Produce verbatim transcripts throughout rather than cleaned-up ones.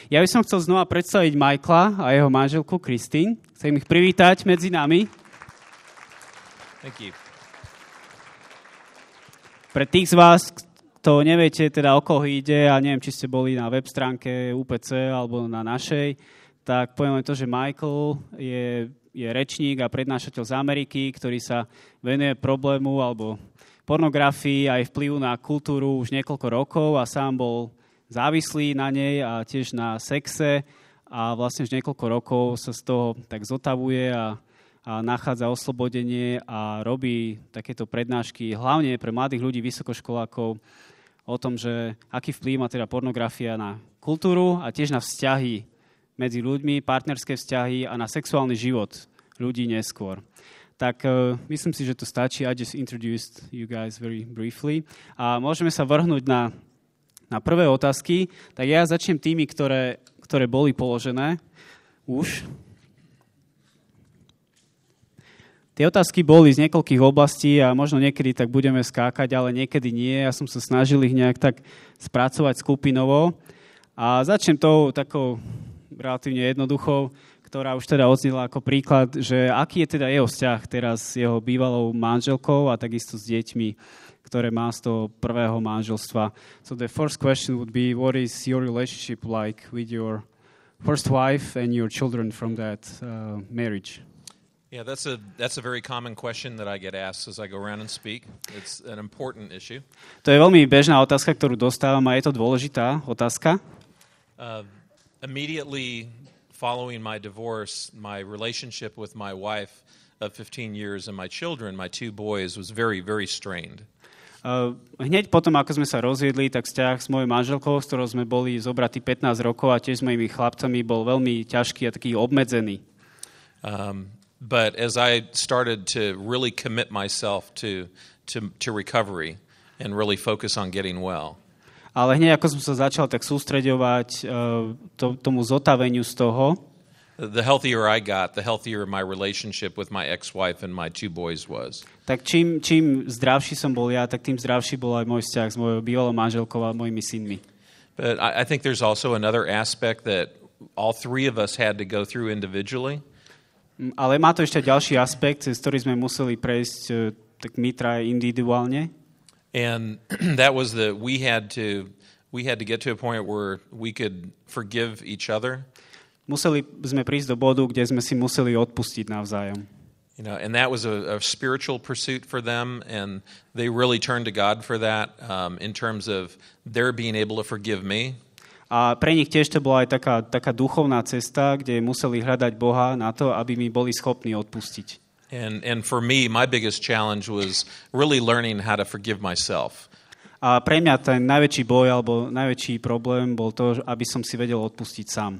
Ja by som chcel znova predstaviť Michaela a jeho manželku Christine. Chcem ich privítať medzi nami. Thank you. Pre tých z vás, kto neviete, teda o koho ide, a neviem, či ste boli na web stránke ú pé cé alebo na našej, tak poviem len to, že Michael je, je rečník a prednášateľ z Ameriky, ktorý sa venuje problému alebo pornografii aj vplyvu na kultúru už niekoľko rokov a sám bol závislý na nej a tiež na sexe a vlastne už niekoľko rokov sa z toho tak zotavuje a, a nachádza oslobodenie a robí takéto prednášky hlavne pre mladých ľudí, vysokoškolákov o tom, že aký vplyv má teda pornografia na kultúru a tiež na vzťahy medzi ľuďmi, partnerské vzťahy a na sexuálny život ľudí neskôr. Tak uh, myslím si, že to stačí. I just introduced you guys very briefly. A môžeme sa vrhnúť na, na prvé otázky. Tak ja začnem tými, ktoré, ktoré boli položené už. Tie otázky boli z niekoľkých oblastí a možno niekedy tak budeme skákať, ale niekedy nie. Ja som sa snažil ich nejak tak spracovať skupinovo. A začnem tou takou relatívne jednoduchou, ktorá už teda odznila ako príklad, že aký je teda jeho vzťah teraz s jeho bývalou manželkou a takisto s deťmi, ktoré má z toho prvého manželstva. So the first question would be, what is your relationship like with your first wife and your children from that uh, marriage? Yeah, that's a that's a very common question that I get asked as I go around and speak. It's an important issue. To je veľmi bežná otázka, ktorú dostávam a je to dôležitá otázka. Uh, immediately following my divorce, my relationship with my wife of fifteen years and my children, my two boys, was very, very strained. Uh, hneď potom, ako sme sa rozviedli, tak vzťah s mojou manželkou, s ktorou sme boli zobratí pätnásť rokov a tiež s mojimi chlapcami, bol veľmi ťažký a taký obmedzený. Um, but as I started to really commit myself to, to, to recovery and really focus on getting well, ale hneď ako som sa začal tak sústreďovať uh, to, tomu zotaveniu z toho, the healthier I got, the healthier my relationship with my ex-wife and my two boys was. Tak čím, čím zdravší som bol ja, tak tým zdravší bol aj môj vzťah s mojou bývalou manželkou a mojimi synmi. But I, I think there's also another aspect that all three of us had to go through individually. Ale má to ešte ďalší aspekt, cez ktorý sme museli prejsť uh, tak my traja individuálne. And that was that we had to we had to get to a point where we could forgive each other. Museli sme prísť do bodu, kde sme si museli odpustiť navzájom. You know, and that was a, a spiritual pursuit for them, and they really turned to God for that um, in terms of their being able to forgive me. A pre nich tiež to bola aj taká, taká duchovná cesta, kde museli hľadať Boha na to, aby mi boli schopní odpustiť. And and for me, my biggest challenge was really learning how to forgive myself. A pre mňa ten najväčší boj alebo najväčší problém bol to, aby som si vedel odpustiť sám.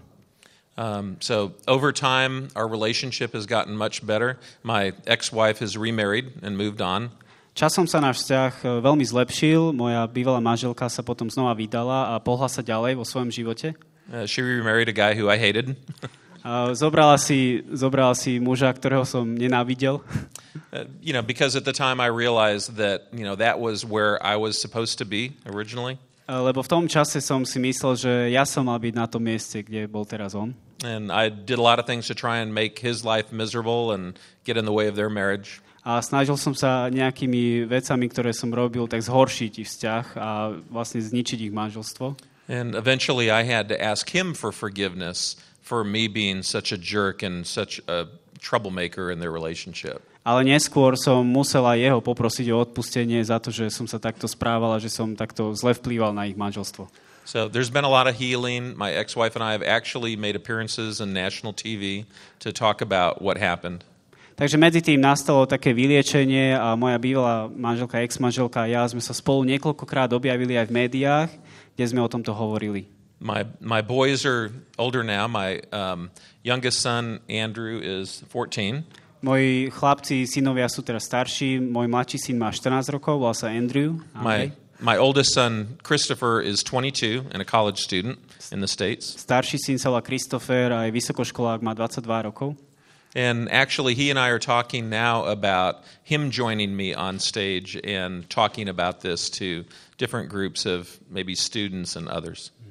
Um, so over time, our relationship has gotten much better. My ex-wife has remarried and moved on. Časom sa náš vzťah veľmi zlepšil. Moja bývalá manželka sa potom znova vydala a pohla sa ďalej vo svojom živote. Uh, she remarried a guy who I hated. Uh, zobrala si, zobrala si muža, ktorého som nenávidel. Uh, you know, because at the time I realized that, you know, that was where I was supposed to be originally. Uh, lebo v tom čase som si myslel, že ja som mal byť na tom mieste, kde bol teraz on. And I did a lot of things to try and make his life miserable and get in the way of their marriage. A snažil som sa nejakými vecami, ktoré som robil, tak zhoršiť ich vzťah a vlastne zničiť ich manželstvo. And eventually I had to ask him for forgiveness for me being such a jerk and such a troublemaker in their relationship. Ale neskôr som musela jeho poprosiť o odpustenie za to, že som sa takto správal a že som takto zle vplýval na ich manželstvo. So there's been a lot of healing. My ex-wife and I have actually made appearances in national T V to talk about what happened. Takže medzi tým nastalo také vyliečenie a moja bývalá manželka, ex-manželka a ja sme sa spolu niekoľkokrát objavili aj v médiách, kde sme o tomto hovorili. My my boys are older now. My um, youngest son, Andrew, is fourteen. Moji chlapci, synovia sú teraz starší. Môj mladší syn má štrnásť rokov, volá sa Andrew. My my oldest son, Christopher, is twenty-two and a college student in the States. Starší syn sa volá Christopher a je vysokoškolák, má dvadsaťdva rokov. And actually, he and I are talking now about him joining me on stage and talking about this to different groups of maybe students and others.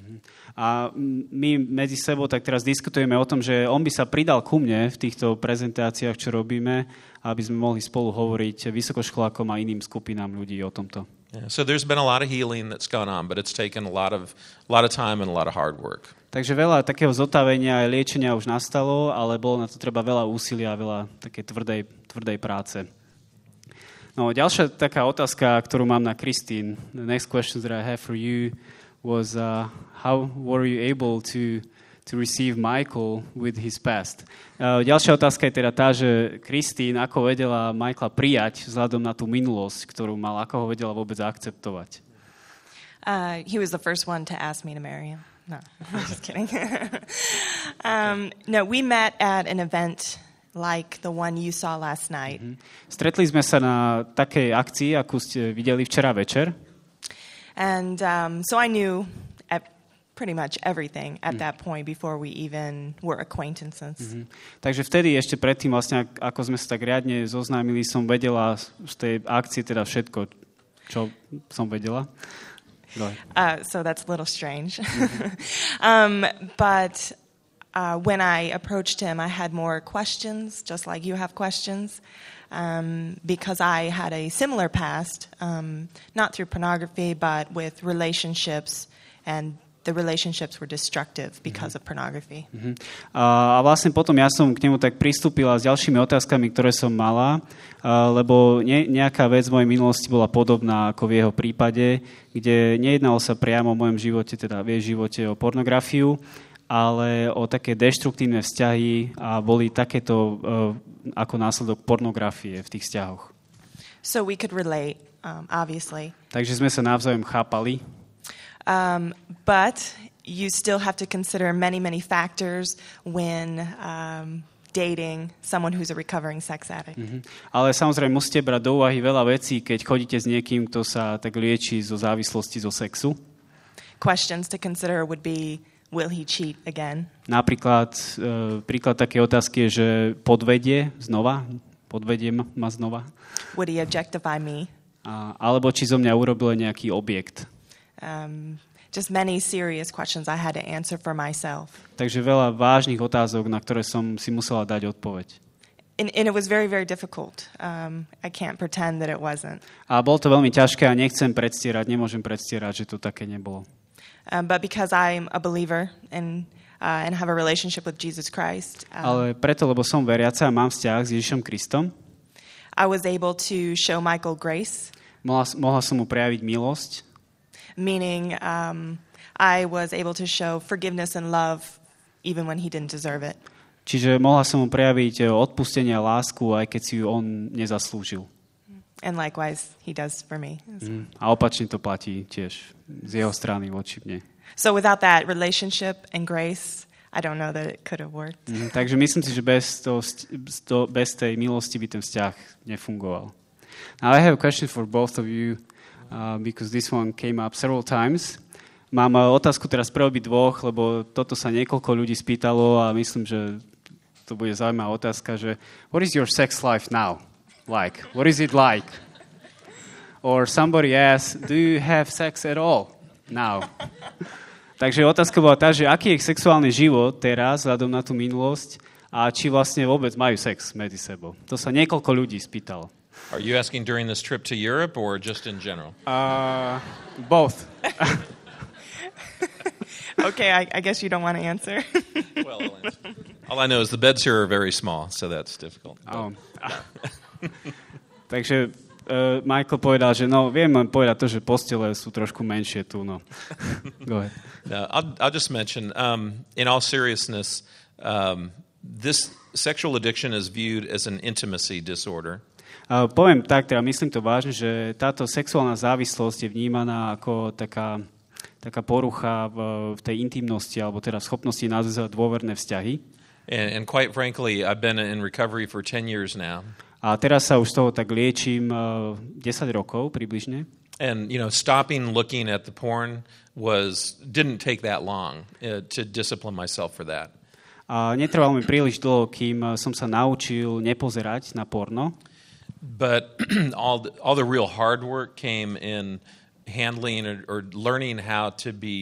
A my medzi sebou tak teraz diskutujeme o tom, že on by sa pridal ku mne v týchto prezentáciách, čo robíme, aby sme mohli spolu hovoriť vysokoškolákom a iným skupinám ľudí o tomto. Yeah, so there's been a lot of healing that's gone on, but it's taken a lot of a lot of time and a lot of hard work. Takže veľa takého zotavenia a liečenia už nastalo, ale bolo na to treba veľa úsilia a veľa také tvrdej, tvrdej práce. No, ďalšia taká otázka, ktorú mám na Christine, the next question that I have for you was uh, how were you able to to receive Michael with his past? Uh, ďalšia otázka je teda tá, že Christine, ako vedela Michaela prijať vzhľadom na tú minulosť, ktorú mal, ako ho vedela vôbec akceptovať? Uh, he was the first one to ask me to marry him. No, I'm just kidding. um, no, we met at an event like the one you saw last night. Mm-hmm. Stretli sme sa na takej akcii, akú ste videli včera večer. And um, so I knew at pretty much everything at mm. that point before we even were acquaintances. Mm-hmm. Takže vtedy ešte predtým, vlastne, ako sme sa tak riadne zoznámili, som vedela z tej akcie teda všetko, čo som vedela. Uh, so that's a little strange. um, but uh, when I approached him, I had more questions, just like you have questions, um, because I had a similar past, um, not through pornography, but with relationships, and the relationships were destructive because mm-hmm. of pornography. Mm-hmm. A vlastne potom ja som k nemu tak pristúpila s ďalšími otázkami, ktoré som mala, lebo ne, nejaká vec v mojej minulosti bola podobná ako v jeho prípade, kde nejednalo sa priamo o mojom živote, teda v jej živote o pornografiu, ale o také deštruktívne vzťahy a boli takéto uh, ako následok pornografie v tých vzťahoch. So we could relate, um, obviously. Takže sme sa navzájom chápali. Um, but you still have to consider many, many factors when um, dating someone who's a recovering sex addict. Mm-hmm. Ale samozrejme musíte brať do úvahy veľa vecí, keď chodíte s niekým, kto sa tak lieči zo závislosti zo sexu. Questions to consider would be, will he cheat again? Napríklad, uh, príklad také otázky je, že podvedie znova, podvedie ma znova. Would he objectify me? A, alebo či zo mňa urobil nejaký objekt. Um, just many serious questions I had to answer for myself. Takže veľa vážnych otázok, na ktoré som si musela dať odpoveď. And, and it was very, very difficult. Um, I can't pretend that it wasn't. A bolo to veľmi ťažké a nechcem predstierať, nemôžem predstierať, že to také nebolo. Um, but because I'm a believer and uh, and have a relationship with Jesus Christ. Um, Ale preto, lebo som veriaca a mám vzťah s Ježišom Kristom. I was able to show Michael grace. Mohla, mohla som mu prejaviť milosť. Meaning um, I was able to show forgiveness and love even when he didn't deserve it. Čiže mohla som mu prejaviť odpustenie a lásku, aj keď si ju on nezaslúžil. And likewise he does for me. Mm. A opačne to platí tiež z jeho strany voči mne. So without that relationship and grace, I don't know that it could have worked. Mm, takže myslím si, že bez, to, bez tej milosti by ten vzťah nefungoval. Now I have a question for both of you. Uh, because this one came up several times. Mám uh, otázku teraz pre obi dvoch, lebo toto sa niekoľko ľudí spýtalo a myslím, že to bude zaujímavá otázka, že what is your sex life now like? What is it like? Or somebody asks, do you have sex at all now? Takže otázka bola tá, že aký je sexuálny život teraz, vzhľadom na tú minulosť a či vlastne vôbec majú sex medzi sebou. To sa niekoľko ľudí spýtalo. Are you asking during this trip to Europe or just in general? Uh, both. Okay, I, I guess you don't want to answer. Well, I'll answer. All I know is the beds here are very small, so that's difficult. Oh. Takže uh, Michael povedal, že no, viem len povedať to, že postele sú trošku menšie tu, no. Go ahead. No, I'll, I'll just mention, um, in all seriousness, um, this sexual addiction is viewed as an intimacy disorder. Uh, poviem tak, teda myslím to vážne, že táto sexuálna závislosť je vnímaná ako taká, taká porucha v, v tej intimnosti alebo teda schopnosti nazvať dôverné vzťahy. And, and quite frankly, I've been in recovery for ten years now. A teraz sa už z toho tak liečím uh, desať rokov približne. And you know, stopping looking at the porn was didn't take that long uh, to discipline myself for that. A netrvalo mi príliš dlho, kým som sa naučil nepozerať na porno. But all the, all the real hard work came in handling or, or learning how to be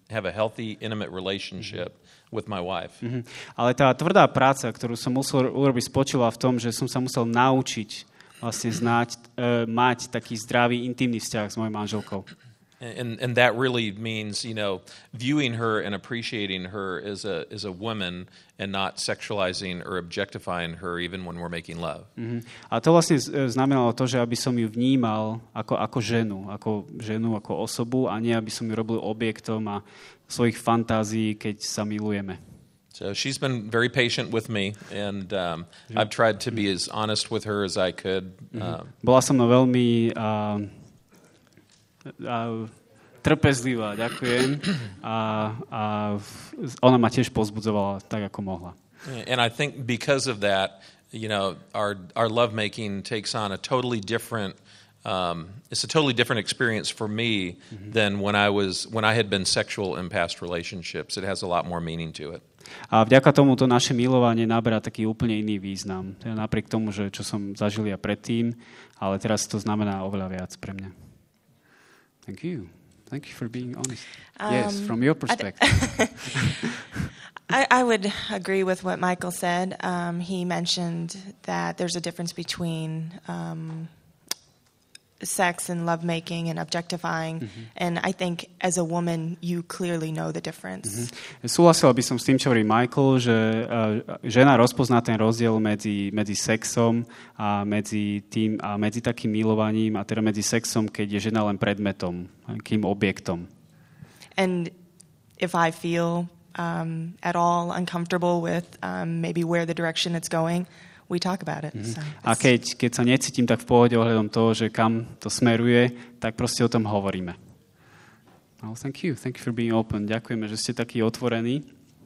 have a healthy, intimate relationship with my wife. Mm-hmm. Ale tá tvrdá práca, ktorú som musel urobiť, spočívala v tom, že som sa musel naučiť vlastne znať, uh, mať taký zdravý, intimný vzťah s mojou manželkou. And and that really means, you know, viewing her and appreciating her as a as a woman and not sexualizing or objectifying her even when we're making love. Mm-hmm. A to vlastne znamenalo to, že aby som ju vnímal ako, ako ženu, ako ženu, ako osobu a nie aby som ju robil objektom a svojich fantázií, keď sa milujeme. So she's been very patient with me, and um, I've tried to be as honest with her as I could. Mm-hmm. Um, Bola som mnou veľmi uh, uh, trpezlivá, ďakujem. A, a ona ma tiež pozbudzovala tak, ako mohla. And I think because of that, you know, our our lovemaking takes on a totally different. Um, it's a totally different experience for me mm-hmm. than when I was when I had been sexual in past relationships. It has a lot more meaning to it. A vďaka tomu to naše milovanie naberá taký úplne iný význam. Napriek tomu, že čo som zažil ja predtým, ale teraz to znamená oveľa viac pre mňa. Thank you. Thank you for being honest. Um, yes, from your perspective. I, I would agree with what Michael said. Um, he mentioned that there's a difference between um, sex and lovemaking and objectifying. Mm-hmm. And I think as a woman, you clearly know the difference. Mm-hmm. Súhlasil by som s tým, čo hovorí Michael, že uh, žena rozpozná ten rozdiel medzi, medzi sexom a medzi tým a medzi takým milovaním a teda medzi sexom, keď je žena len predmetom, akým objektom. And if I feel um, at all uncomfortable with um, maybe where the direction it's going, we talk about it. Mm-hmm. So a keď, keď sa necítim tak v pohode ohľadom toho, že kam to smeruje, tak proste o tom hovoríme. Oh, thank you. Thank you for being open. Ďakujeme, že ste takí otvorení.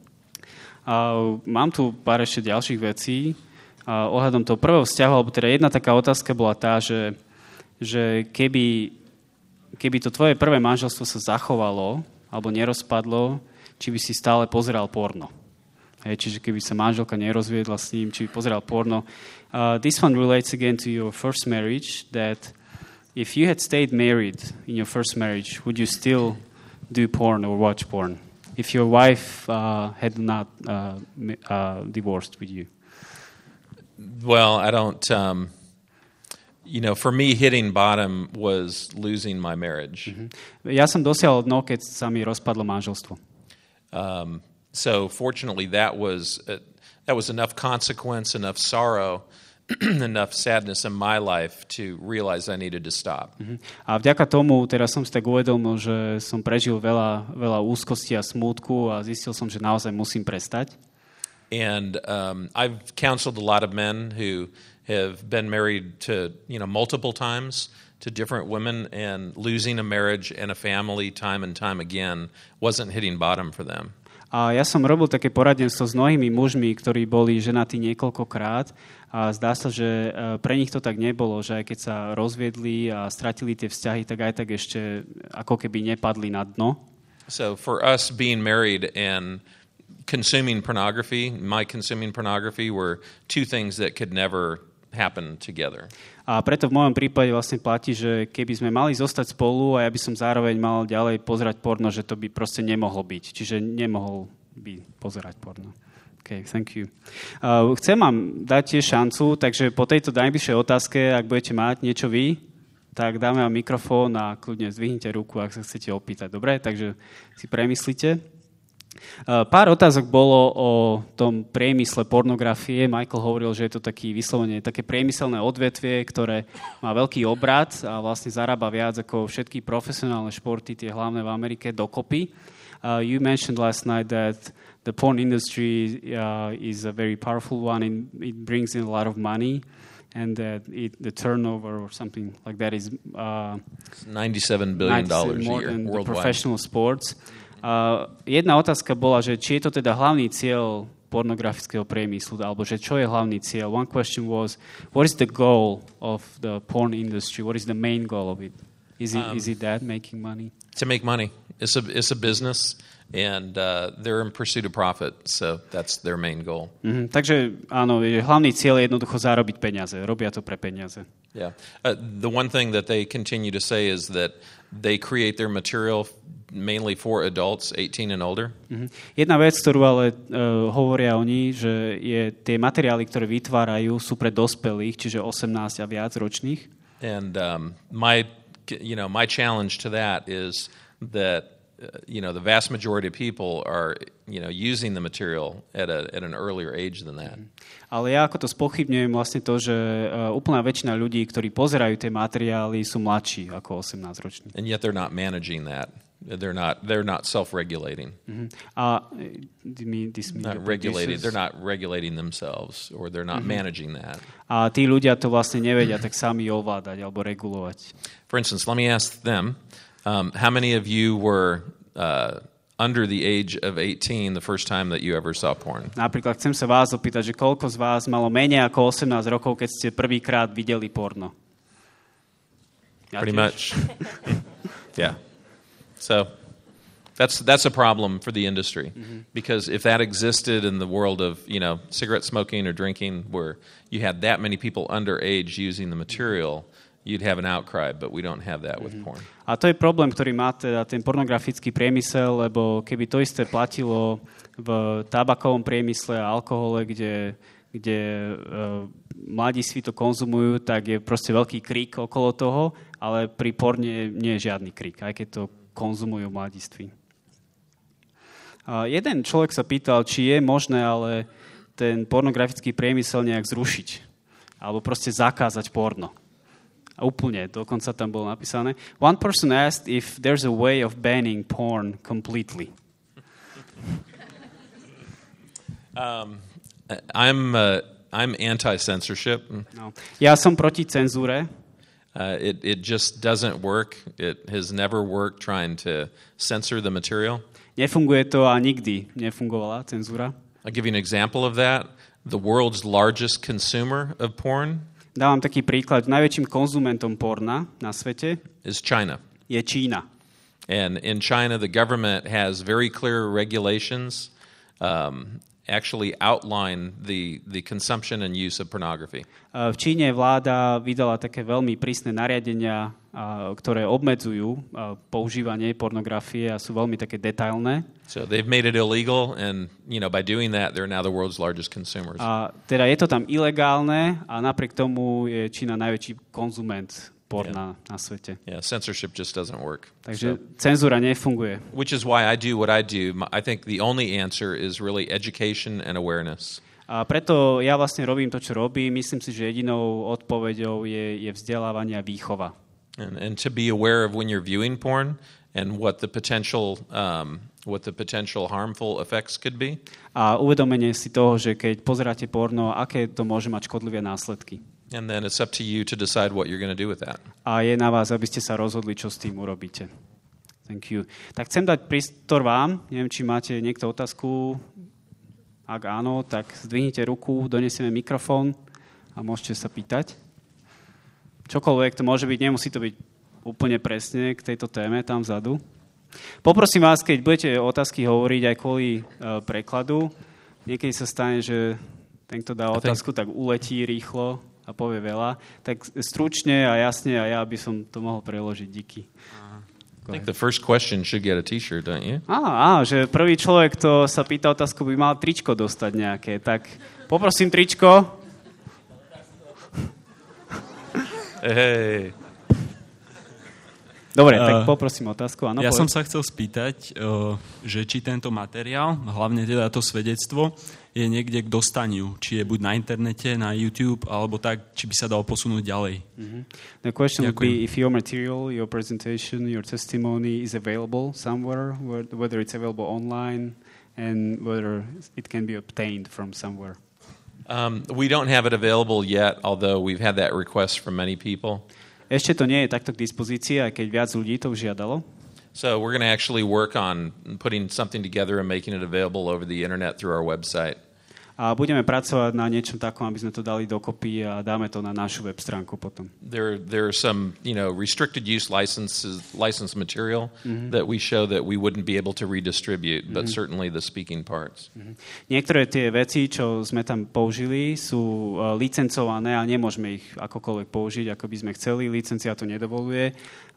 Uh, mám tu pár ešte ďalších vecí. Uh, ohľadom toho prvého vzťahu, alebo teda jedna taká otázka bola tá, že, že keby, keby to tvoje prvé manželstvo sa zachovalo, alebo nerozpadlo, či by si stále pozeral porno. Hej, čiže keby sa manželka nerozviedla s ním, či by pozeral porno. Uh, this one relates again to your first marriage, that if you had stayed married in your first marriage, would you still do porn or watch porn? If your wife uh, had not uh, uh, divorced with you? Well, I don't... Um... You know, for me, hitting bottom was losing my marriage. Mm-hmm. Ja som dosiahol dno, keď sa mi rozpadlo manželstvo. Um, so, fortunately, that was uh, that was enough consequence, enough sorrow, enough sadness in my life to realize I needed to stop. Mm-hmm. A vďaka tomu teraz som si tak uvedomil, že som prežil veľa, veľa úzkosti a smútku a zistil som, že naozaj musím prestať. And um, I've counseled a lot of men who have been married to, you know, multiple times to different women, and losing a marriage and a family time and time again wasn't hitting bottom for them. A ja som robil také poradenstvo s mnohými mužmi, ktorí boli ženatí niekoľkokrát a zdá sa, že pre nich to tak nebolo, že aj keď sa rozviedli a stratili tie vzťahy, tak aj tak ešte ako keby nepadli na dno. So for us being married and consuming pornography, my consuming pornography were two things that could never happen together. A preto v mojom prípade vlastne platí, že keby sme mali zostať spolu a ja by som zároveň mal ďalej pozerať porno, že to by proste nemohlo byť. Čiže nemohol by pozerať porno. OK, thank you. Uh, chcem vám dať tiež šancu, takže po tejto najbližšej otázke, ak budete mať niečo vy, tak dáme vám mikrofón a kľudne zdvihnite ruku, ak sa chcete opýtať. Dobre? Takže si premyslite. Pár otázok bolo o tom priemysle pornografie. Michael hovoril, že je to taký vyslovene také priemyselné odvetvie, ktoré má veľký obrat a vlastne zarába viac ako všetky profesionálne športy, tie hlavné v Amerike, dokopy. Uh, you mentioned last night that the porn industry uh, is a very powerful one and it brings in a lot of money, and that it, the turnover or something like that is uh, ninety-seven billion dollars a year than worldwide. The professional sports. Uh, jedna otázka bola, že či je to teda hlavný cieľ pornografického priemyslu, alebo že čo je hlavný cieľ. One question was, what is the goal of the porn industry? What is the main goal of it? Is it, um, is it that, making money? To make money. It's a, it's a business, and uh, they're in pursuit of profit, so that's their main goal. Mm-hmm. Takže áno, hlavný cieľ je jednoducho zarobiť peniaze. Robia to pre peniaze. Yeah. Uh, the one thing that they continue to say is that they create their material mainly for adults eighteen and older. Mm-hmm. Jedna vec, ktorú ale uh, hovoria oni, že je tie materiály, ktoré vytvárajú, sú pre dospelých, čiže osemnásť a viac ročných. And um, my, you know, my challenge to that is that you know, the vast majority of people are, you know, using the material at a at an earlier age than that. Ale ja ako to spochybňujem vlastne to, že uh, úplná väčšina ľudí, ktorí pozerajú tie materiály, sú mladší ako osemnásťroční. And yet they're not managing that. They're not they're not self-regulating. Mm-hmm. A my, not regulating. They're not regulating themselves, or they're not mm-hmm. managing that. A tí ľudia to vlastne nevedia tak sami ovládať alebo regulovať. For instance, let me ask them. Um, how many of you were uh, under the age of eighteen the first time that you ever saw porn? Napríklad chcem sa vás opýtať, že koľko z vás malo menej ako osemnásť rokov, keď ste prvýkrát videli porno? Ja Pretty tiež. much. Yeah. So that's that's a problem for the industry mm-hmm. because if that existed in the world of, you know, cigarette smoking or drinking where you had that many people underage using the material, you'd have an outcry, but we don't have that with porn. A to je problém, ktorý má teda ten pornografický priemysel, lebo keby to isté platilo v tabakovom priemysle a alkohole, kde, kde uh, mladiství to konzumujú, tak je proste veľký krik okolo toho, ale pri porne nie je žiadny krik, aj keď to konzumujú mladiství. Uh, jeden človek sa pýtal, či je možné, ale ten pornografický priemysel nejak zrušiť, alebo proste zakázať porno. A úplne, dokonca tam bolo napísané. One person asked if there's a way of banning porn completely. Um, I'm uh, I'm anti-censorship. No. Ja som proti cenzúre. Uh, it it just doesn't work. It has never worked trying to censor the material. Nefunguje to a nikdy nefungovala cenzúra. I'll give you an example of that. The world's largest consumer of porn Dávam taký príklad. Najväčším konzumentom porna na svete is China. Je Čína. And in China, the government has very clear regulations, um, actually outline the the consumption and use of pornography. V Číne vláda vydala také veľmi prísne nariadenia, ktoré obmedzujú používanie pornografie a sú veľmi také detailné. So they've made it illegal, and you know by doing that, they're now the world's largest consumers. A teda je to tam ilegálne a napriek tomu je Čína najväčší konzument porna yeah. na svete. Yeah, censorship just doesn't work. Takže so, cenzúra nefunguje. Which is why I do what I do. I think the only answer is really education and awareness. A preto ja vlastne robím to, čo robím. Myslím si, že jedinou odpoveďou je, je vzdelávanie a výchova. And, and to be aware of when you're viewing porn and what the potential um, what the potential harmful effects could be. A uvedomenie si toho, že keď pozeráte porno, aké to môže mať škodlivé následky. And then it's up to you to decide what you're going to do with that. A je na vás, aby ste sa rozhodli, čo s tým urobíte. Thank you. Tak chcem dať priestor vám. Neviem, či máte niekto otázku. Ak áno, tak zdvihnite ruku, donesieme mikrofón a môžete sa pýtať. Čokoľvek to môže byť, nemusí to byť úplne presne k tejto téme tam vzadu. Poprosím vás, keď budete otázky hovoriť aj kvôli uh, prekladu, niekedy sa stane, že ten, kto dá otázku, tak uletí rýchlo a povie veľa, tak stručne a jasne a ja by som to mohol preložiť. Díky. I think the first question should get a t-shirt, don't you? Á, á, že prvý človek, kto sa pýta otázku, by mal tričko dostať nejaké. Tak poprosím tričko. Hej. Dobre, tak poprosím otázku. Áno, ja povedz. som sa chcel spýtať, že či tento materiál, hlavne teda to svedectvo, je niekde k dostaniu. Či je buď na internete, na YouTube, alebo tak, či by sa dalo posunúť ďalej. Mm-hmm. The question would be if your material, your presentation, your testimony is available somewhere, whether it's available online and whether it can be obtained from somewhere. Um, we don't have it available yet, although we've had that request from many people. Ešte to nie je takto k dispozícii, aj keď viac ľudí to už žiadalo. So we're going to actually work on putting something together and making it available over the internet through our website. A budeme pracovať na niečom takom, aby sme to dali dokopy a dáme to na našu web stránku potom. There, there are some, you know, restricted use licenses, licensed material mm-hmm. that we show that we wouldn't be able to redistribute, but mm-hmm. certainly the speaking parts. Mm-hmm. Niektoré tie veci, čo sme tam použili, sú uh, licencované a nemôžeme ich akokoľvek použiť, ako by sme chceli. Licencia to nedovoluje.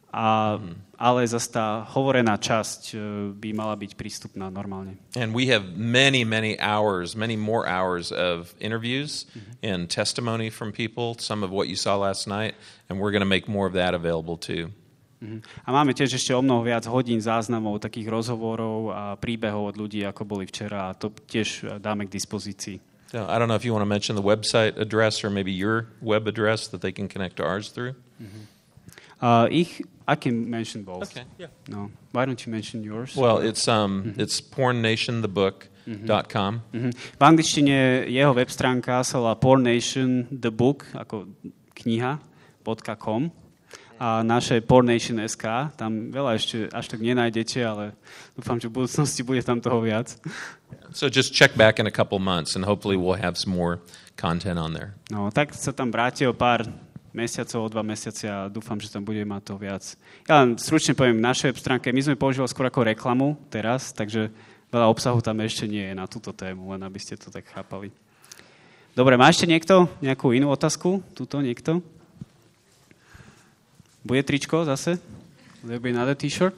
A, ale zase tá hovorená časť by mala byť prístupná normálne. And we have many, many hours, many more hours of interviews mm-hmm. and testimony from people, some of what you saw last night, and we're going to make more of that available too. Mm-hmm. A máme tiež ešte o mnoho viac hodín záznamov, takých rozhovorov a príbehov od ľudí, ako boli včera, a to tiež dáme k dispozícii. So I don't know if you want to mention the website address or maybe your web address that they can connect to ours through. Mm-hmm. Uh, ich, I can mention both. Okay, yeah. No, why don't you mention yours? Well, it's um, mm-hmm. it's porn nation the book dot com. Mm-hmm. V angličtine jeho web stránka sa volá porn nation the book ako kniha .com a naše porn nation dot es ká. Tam veľa ešte až tak nenájdete, ale dúfam, že v budúcnosti bude tam toho viac. So just check back in a couple months and hopefully we'll have some more content on there. No, tak sa tam vráte o pár mesiacov, o dva mesiace a dúfam, že tam bude mať to viac. Ja len stručne poviem, naše web stránke, my sme používali skôr ako reklamu teraz, takže veľa obsahu tam ešte nie je na túto tému, len aby ste to tak chápali. Dobre, má ešte niekto nejakú inú otázku? Tuto niekto? Bude tričko zase? There be another t-shirt?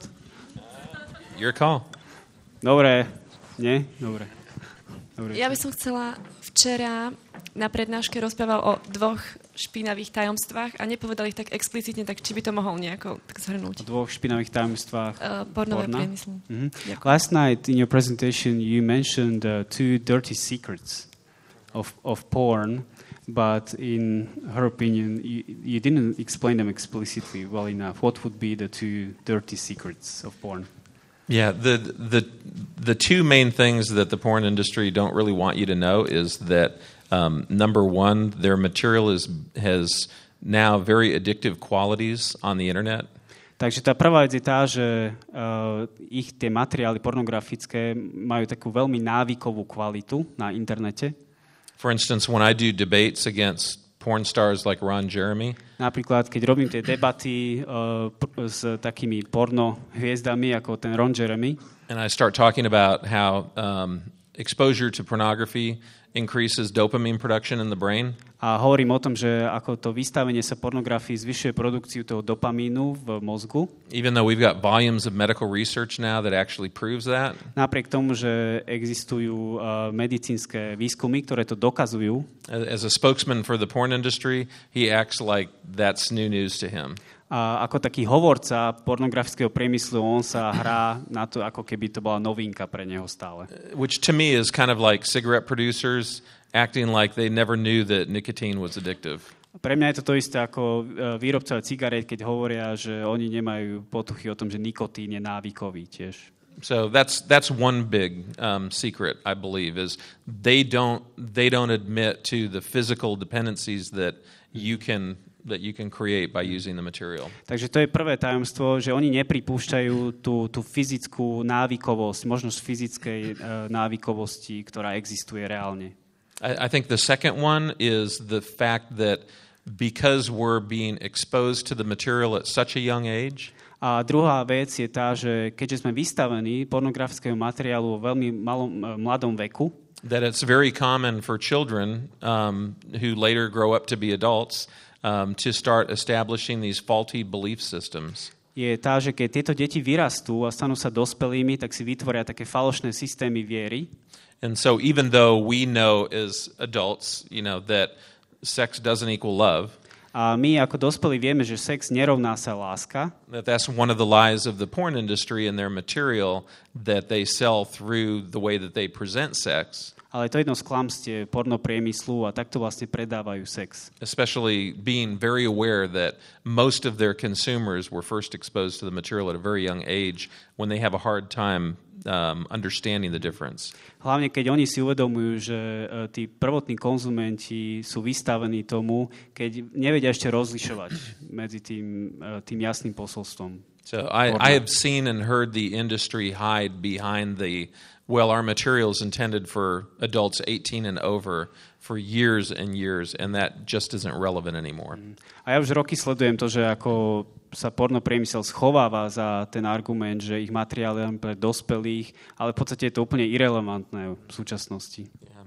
Your call. Dobre, nie? Dobre. Dobre. Ja by som chcela, včera na prednáške rozprával o dvoch špinavých tajomstvách a nepovedal ich tak explicitne, tak či by to mohol nejako tak zhrnúť. O dvoch špinavých tajomstvách uh, pornového priemyslu. Mm-hmm. Last night in your presentation you mentioned uh, two dirty secrets of, of porn, but in her opinion you, you didn't explain them explicitly well enough. What would be the two dirty secrets of porn? Yeah, the the the two main things that the porn industry don't really want you to know is that um, number one, their material is has now very addictive qualities on the internet. Takže tá prvá vec je tá, že uh, ich tie materiály pornografické majú takú veľmi návykovú kvalitu na internete. For instance, when I do debates against porn stars like Ron Jeremy. Napríklad, keď robím tie debaty uh, p- s takými porno hviezdami ako ten Ron Jeremy. And I start talking about how um, exposure to pornography increases dopamine production in the brain. A hovorím o tom, že ako to vystavenie sa pornografii zvyšuje produkciu toho dopamínu v mozgu. Even though we've got volumes of medical research now that actually proves that. Napriek tomu, že existujú uh, medicínske výskumy, ktoré to dokazujú. As a spokesman for the porn industry, he acts like that's new news to him. A ako taký hovorca pornografického priemyslu, on sa hrá na to, ako keby to bola novinka pre neho stále. Which to me is kind of like cigarette producers acting like they never knew that nicotine was addictive. Pre mňa je to to isté ako výrobcovia cigaret, keď hovoria, že oni nemajú potuchy o tom, že nikotín je návykový tiež. So that's that's one big um, secret, I believe, is they don't they don't admit to the physical dependencies that you can that you can create by using the material. Takže to je prvé tajomstvo, že oni nepripúšťajú tú, tú fyzickú návykovosť, možnosť fyzickej uh, návykovosti, ktorá existuje reálne. I, I think the second one is the fact that because we're being exposed to the material at such a young age. A druhá vec je tá, že keďže sme vystavení pornografickému materiálu vo veľmi malom, mladom veku, that it's very common for children um, who later grow up to be adults um, to start establishing these faulty belief systems. Je tá, že keď tieto deti vyrastú a stanú sa dospelými, tak si vytvoria také falošné systémy viery. And so even though we know as adults, you know, that sex doesn't equal love, a my ako dospelí vieme, že sex nerovná sa láska. That that's one of the lies of the porn industry and their material that they sell through the way that they present sex. Ale to je jedno z klamstiev porno priemyslu a takto vlastne predávajú sex. Especially being very aware that most of their consumers were first exposed to the material at a very young age when they have a hard time um, understanding the difference. Hlavne keď oni si uvedomujú, že uh, tí prvotní konzumenti sú vystavení tomu, keď nevedia ešte rozlišovať medzi tým, uh, tým jasným posolstvom. So I, I have seen and heard the industry hide behind the well, our material is intended for adults eighteen and over for years and years, and that just isn't relevant anymore. A ja už roky sledujem to, že ako sa porno priemysel schováva za ten argument, že ich materiál je pre dospelých, ale v podstate je to úplne irelevantné v súčasnosti. Yeah.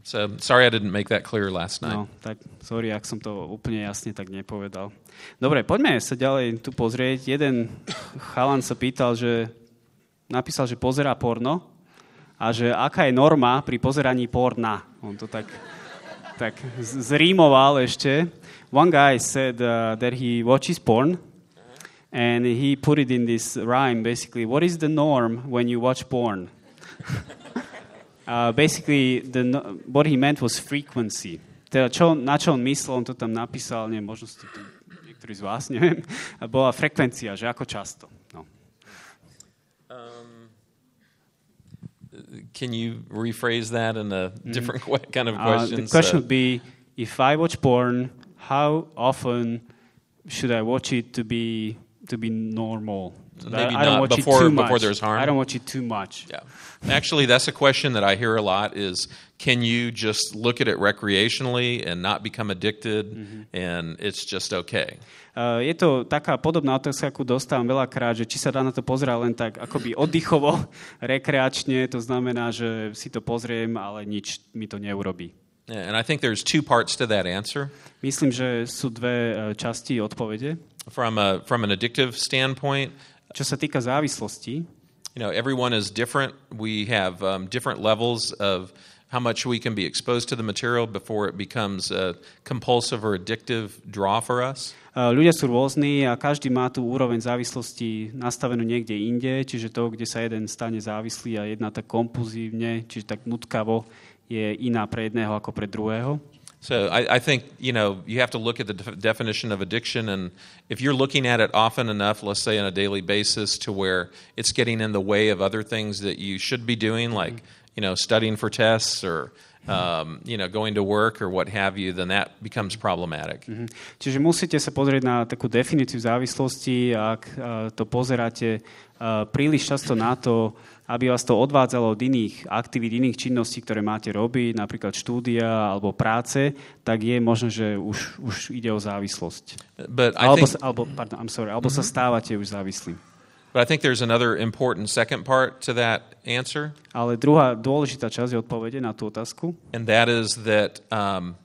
So sorry I didn't make that clear last night. No, tak sorry, ak som to úplne jasne tak nepovedal. Dobre, poďme sa ďalej tu pozrieť. Jeden chalan sa pýtal, že napísal, že pozerá porno a že aká je norma pri pozeraní porna. On to tak, tak zrímoval ešte. One guy said uh, that he watches porn and he put it in this rhyme basically. What is the norm when you watch porn? Uh, basically, the, what he meant was frequency. Teda čo, na čo on myslel, on to tam napísal, neviem, možno ste tu niektorí z vás, neviem, a bola frekvencia, že ako často. No. Um, can you rephrase that in a different mm. kind of question? Uh, the question so, would be, if I watch porn, how often should I watch it to be to be normal? So maybe I don't not watch before, it too much. before there's harm? I don't watch it too much. Yeah. Actually, that's a question that I hear a lot is, can you just look at it recreationally and not become addicted mm-hmm. and it's just okay? Uh, je to taká podobná otázka, akú dostávam veľakrát, že či sa dá na to pozerať len tak akoby oddychovo, rekreačne, to znamená, že si to pozriem, ale nič mi to neurobí. Yeah, and I think there's two parts to that answer. Myslím, že sú dve uh, časti odpovede. From a, from an addictive standpoint, čo sa týka závislosti, you know, everyone is different. We have um, different levels of how much we can be exposed to the material before it becomes a compulsive or addictive draw for us. Uh, ľudia sú rôzni a každý má tú úroveň závislosti nastavenú niekde inde, čiže to, kde sa jeden stane závislý a jedna tak kompulzívne, čiže tak nutkavo, je iná pre jedného ako pre druhého. So I, I think, you know, you have to look at the def- definition of addiction, and if you're looking at it often enough, let's say on a daily basis, to where it's getting in the way of other things that you should be doing, like, you know, studying for tests or, um, you know, going to work or what have you, then that becomes problematic. Mm-hmm. Čiže musíte sa pozrieť na takú definíciu závislosti, ak uh, to pozeráte uh, príliš často na to, aby vás to odvádzalo od iných aktivít, iných činností, ktoré máte robiť, napríklad štúdia alebo práce, tak je možno, že už, už ide o závislosť. But I alebo, think, alebo, pardon, I'm sorry, alebo mm-hmm. sa stávate už závislým. But I think there's another important second part to that answer. Ale druhá dôležitá časť je odpovede na tú otázku. And that is that um,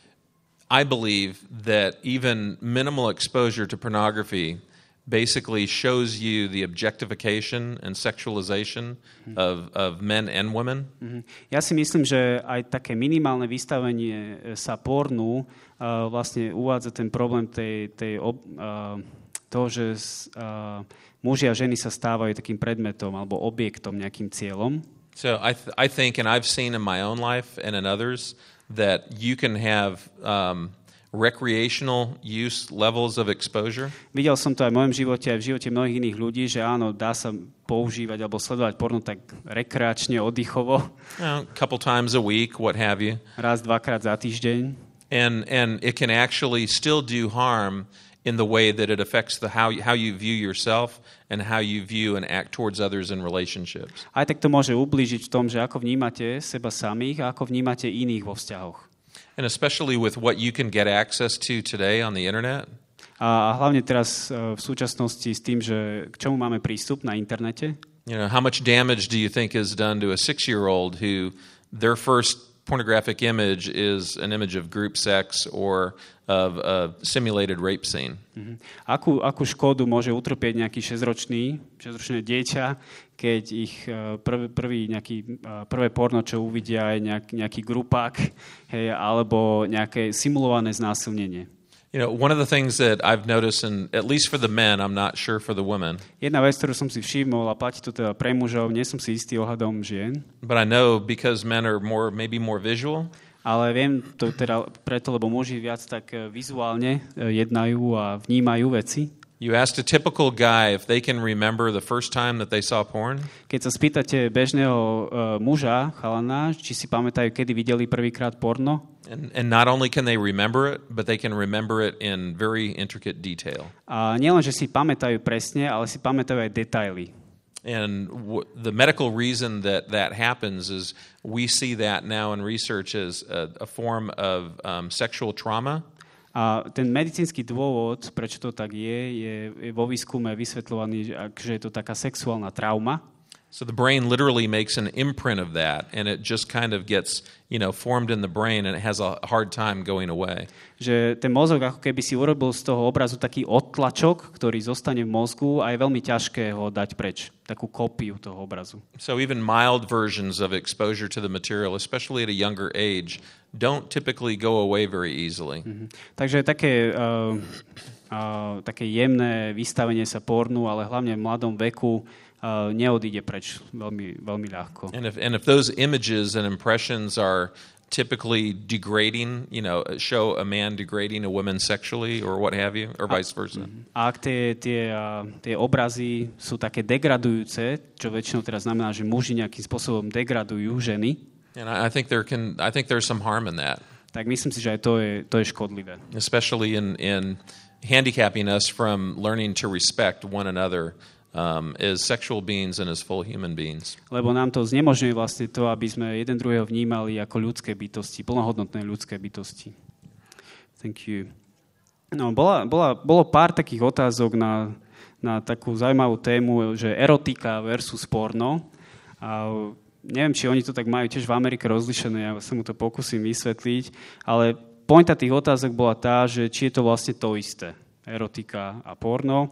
I believe that even minimal exposure to pornography basically shows you the objectification and sexualization of, of men and women. Ja si myslím, že aj také minimálne vystavenie sa pornu uh, vlastne uvádza ten problém tej, tej ob, uh, toho, že uh, muži a ženy sa stávajú takým predmetom alebo objektom, nejakým cieľom. So I, th- I think, and I've seen in my own life and in others, that you can have um, recreational use levels of exposure. Videl som to aj v mojom živote, aj v živote mnohých iných ľudí, že áno, dá sa používať alebo sledovať porno tak rekreačne, oddychovo. A couple times a week, what have you. Raz, dvakrát za týždeň. And and it can actually still do harm in the way that it affects the how how you view yourself and how you view and act towards others in relationships. Aj tak to môže ublížiť v tom, že ako vnímate seba samých a ako vnímate iných vo vzťahoch. And especially with what you can get access to today on the internet. A hlavne teraz v súčasnosti s tým, že k čomu máme prístup na internete. You know, how much damage do you think is done to a six-year-old who their first pornographic image is an image of group sex or of a simulated rape scene? Mm-hmm. Akú, akú škodu môže utrpieť nejaký šesťročný, šesťročné dieťa, keď ich prv, prvý nejaký, prvé porno, čo uvidia, je nejak, nejaký grupák, hej, alebo nejaké simulované znásilnenie. You know, one of the things that I've noticed, and at least for the men, I'm not sure for the women. Jedna vec, ktorú som si všimol, a platí to teda pre mužov, nie som si istý ohľadom žien. But I know because men are more, maybe more visual. Ale viem to teda preto, lebo muži viac tak vizuálne jednajú a vnímajú veci. You asked a typical guy if they can remember the first time that they saw porn. Keď sa spýtate bežného uh, muža, chalana, či si pamätajú, kedy videli prvýkrát porno. And, and not only can they remember it, but they can remember it in very intricate detail. A nielen, že si pamätajú presne, ale si pamätajú aj detaily. And w- the medical reason that that happens is we see that now in research as a, a form of um, sexual trauma. A ten medicínsky dôvod, prečo to tak je, je vo výskume vysvetľovaný, že je to taká sexuálna trauma. So the brain literally makes an imprint of that, and it just kind of gets, you know, formed in the brain, and it has a hard time going away. Že ten mozog ako keby si urobil z toho obrazu taký odtlačok, ktorý zostane v mozgu a je veľmi ťažké ho dať preč. Takú kópiu toho obrazu. So even mild versions of exposure to the material, especially at a younger age, don't typically go away very easily. Mm-hmm. Takže také, uh, uh, také jemné vystavenie sa pornu, ale hlavne v mladom veku Uh, neodíde preč veľmi, veľmi ľahko. And if, and if those images and impressions are typically degrading, you know, show a man degrading a woman sexually or what have you, or vice versa. A ak tie, tie, uh, tie obrazy sú také degradujúce, čo väčšinou teraz znamená, že muži nejakým spôsobom degradujú ženy, and I, I think there can, I think there's some harm in that. Tak myslím si, že aj to je, to je škodlivé. Especially in, in handicapping us from learning to respect one another Um, as sexual beings and as full human beings. Lebo nám to znemožňuje vlastne to, aby sme jeden druhého vnímali ako ľudské bytosti, plnohodnotné ľudské bytosti. Thank you. No, bola, bola, bolo pár takých otázok na, na takú zaujímavú tému, že erotika versus porno. A neviem, či oni to tak majú tiež v Amerike rozlišené, ja sa mu to pokúsim vysvetliť, ale pointa tých otázok bola tá, že či je to vlastne to isté, erotika a porno.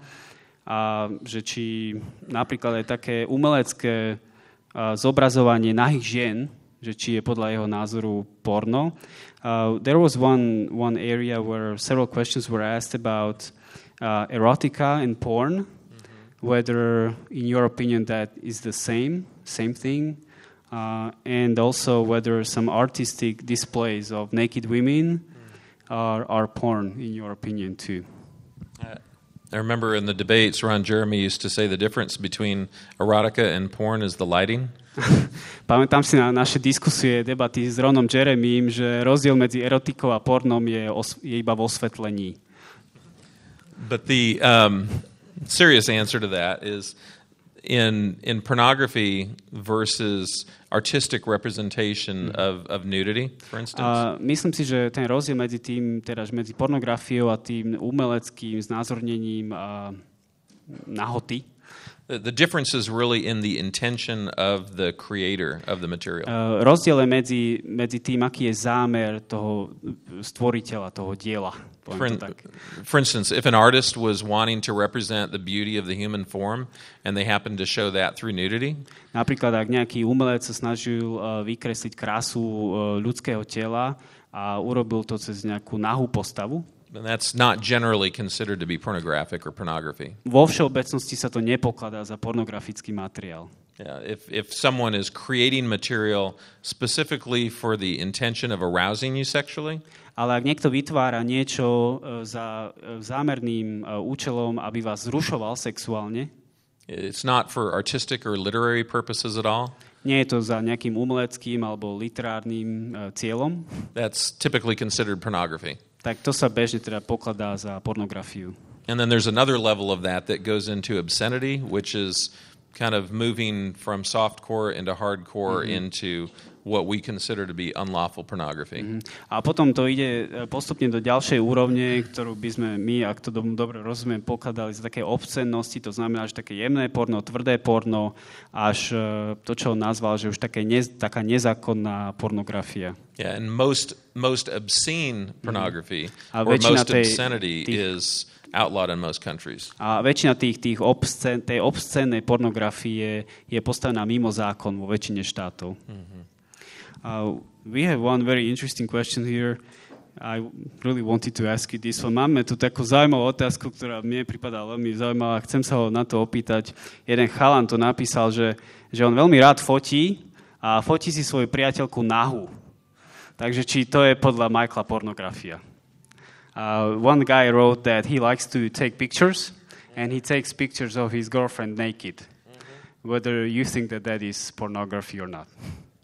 A že či napríklad aj také umelecké uh, zobrazovanie nahých žien, že či je podľa jeho názoru porno. Uh, there was one, one area where several questions were asked about uh, erotica and porn, mm-hmm. whether in your opinion that is the same, same thing, uh, and also whether some artistic displays of naked women mm. are, are porn in your opinion too. Uh. I remember in the debates, Ron Jeremy used to say the difference between erotica and porn is the lighting. Pamätám si na naše diskusie, debaty s Ronom Jeremym, že rozdiel medzi erotikou a pornom je, os- je iba vo osvetlení. But the um, serious answer to that is in in pornography versus artistic representation of, of nudity, for instance. A myslím si, že ten rozdiel medzi tým, teda medzi pornografiou a tým umeleckým znázornením a nahoty. The, the difference is really in the intention of the creator of the material. Uh, rozdiel je medzi, medzi tým, aký je zámer toho stvoriteľa, toho diela. For, in, for instance, if an artist was wanting to represent the beauty of the human form and they happened to show that through nudity, napríklad, ak nejaký umelec sa snažil uh, vykresliť krásu uh, ľudského tela a urobil to cez nejakú nahú postavu, and that's not generally considered to be pornographic or pornography. Vo všeobecnosti sa to nepokladá za pornografický materiál. Yeah, if if someone is creating material specifically for the intention of arousing you sexually, ale ak niekto vytvára niečo za zámerným účelom, aby vás zrušoval sexuálne, it's not for artistic or literary purposes at all. Nie je to za nejakým umeleckým alebo literárnym cieľom. That's typically considered pornography. Tak to sa bežne teda pokladá za pornografiu. And then there's another level of that that goes into obscenity, which is kind of moving from softcore into hardcore mm-hmm. into what we consider to be unlawful pornography. Mm-hmm. A potom to ide postupne do ďalšej úrovne, ktorú by sme my, ak to dobre rozumiem, pokladali za také obscennosti, to znamená, že také jemné porno, tvrdé porno, až to, čo on nazval, že už také nez, taká nezákonná pornografia. Yeah, and most most obscene pornography mm-hmm. or most tej, obscenity tých, is outlawed in most countries. A väčšina tých, tých obscén, tej obscénnej pornografie je postavená mimo zákon vo väčšine štátov. Mm-hmm. Uh, we have one very interesting question here. I really wanted to ask you this one. Máme tu takú zaujímavú otázku, ktorá mne pripadá veľmi zaujímavá. Chcem sa ho na to opýtať. Jeden chalan to napísal, že, že on veľmi rád fotí a fotí si svoju priateľku nahú. Takže či to je podľa Michaela pornografia. Uh, one guy wrote that he likes to take pictures and he takes pictures of his girlfriend naked. Mm-hmm. Whether you think that that is pornography or not.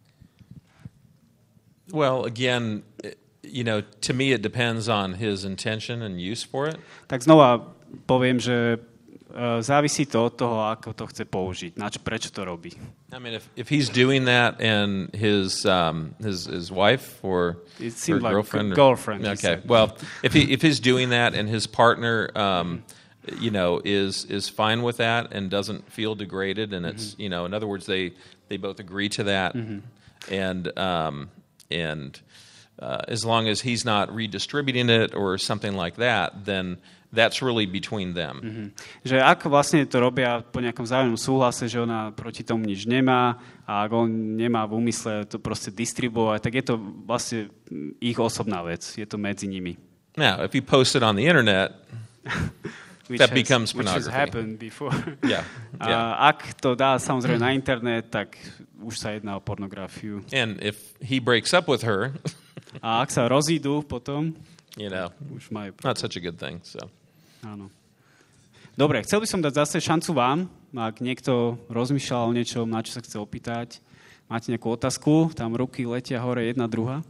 Well, again, you know, to me it depends on his intention and use for it. Tak znova poviem, že uh, závisí to od toho, ako to chce použiť, nač, prečo to robí. I mean, if if he's doing that and his um, his his wife or it seemed her like girlfriend, girlfriend. Or, okay, well, if he if he's doing that and his partner um, you know, is is fine with that and doesn't feel degraded, and it's mm-hmm. you know, in other words, they they both agree to that, mm-hmm. and um, and uh, as long as he's not redistributing it or something like that, then that's really between them. Mm-hmm. Že ak vlastne to robia po nejakom vzájomnom súhlase, že ona proti tomu nič nemá a ak on nemá v úmysle to proste distribuovať, tak je to vlastne ich osobná vec. Je to medzi nimi. Now, if you post it on the internet, that has, becomes Which pornography. has happened before. Yeah. yeah. A ak to dá samozrejme na internet, tak už sa jedná o pornografiu. And if he breaks up with her, a ak sa rozídu potom, you know, už majú not such a good thing. So. Áno. Dobre, chcel by som dať zase šancu vám, ak niekto rozmýšľal o niečom, na čo sa chce opýtať. Máte nejakú otázku? Tam ruky letia hore, jedna, druhá.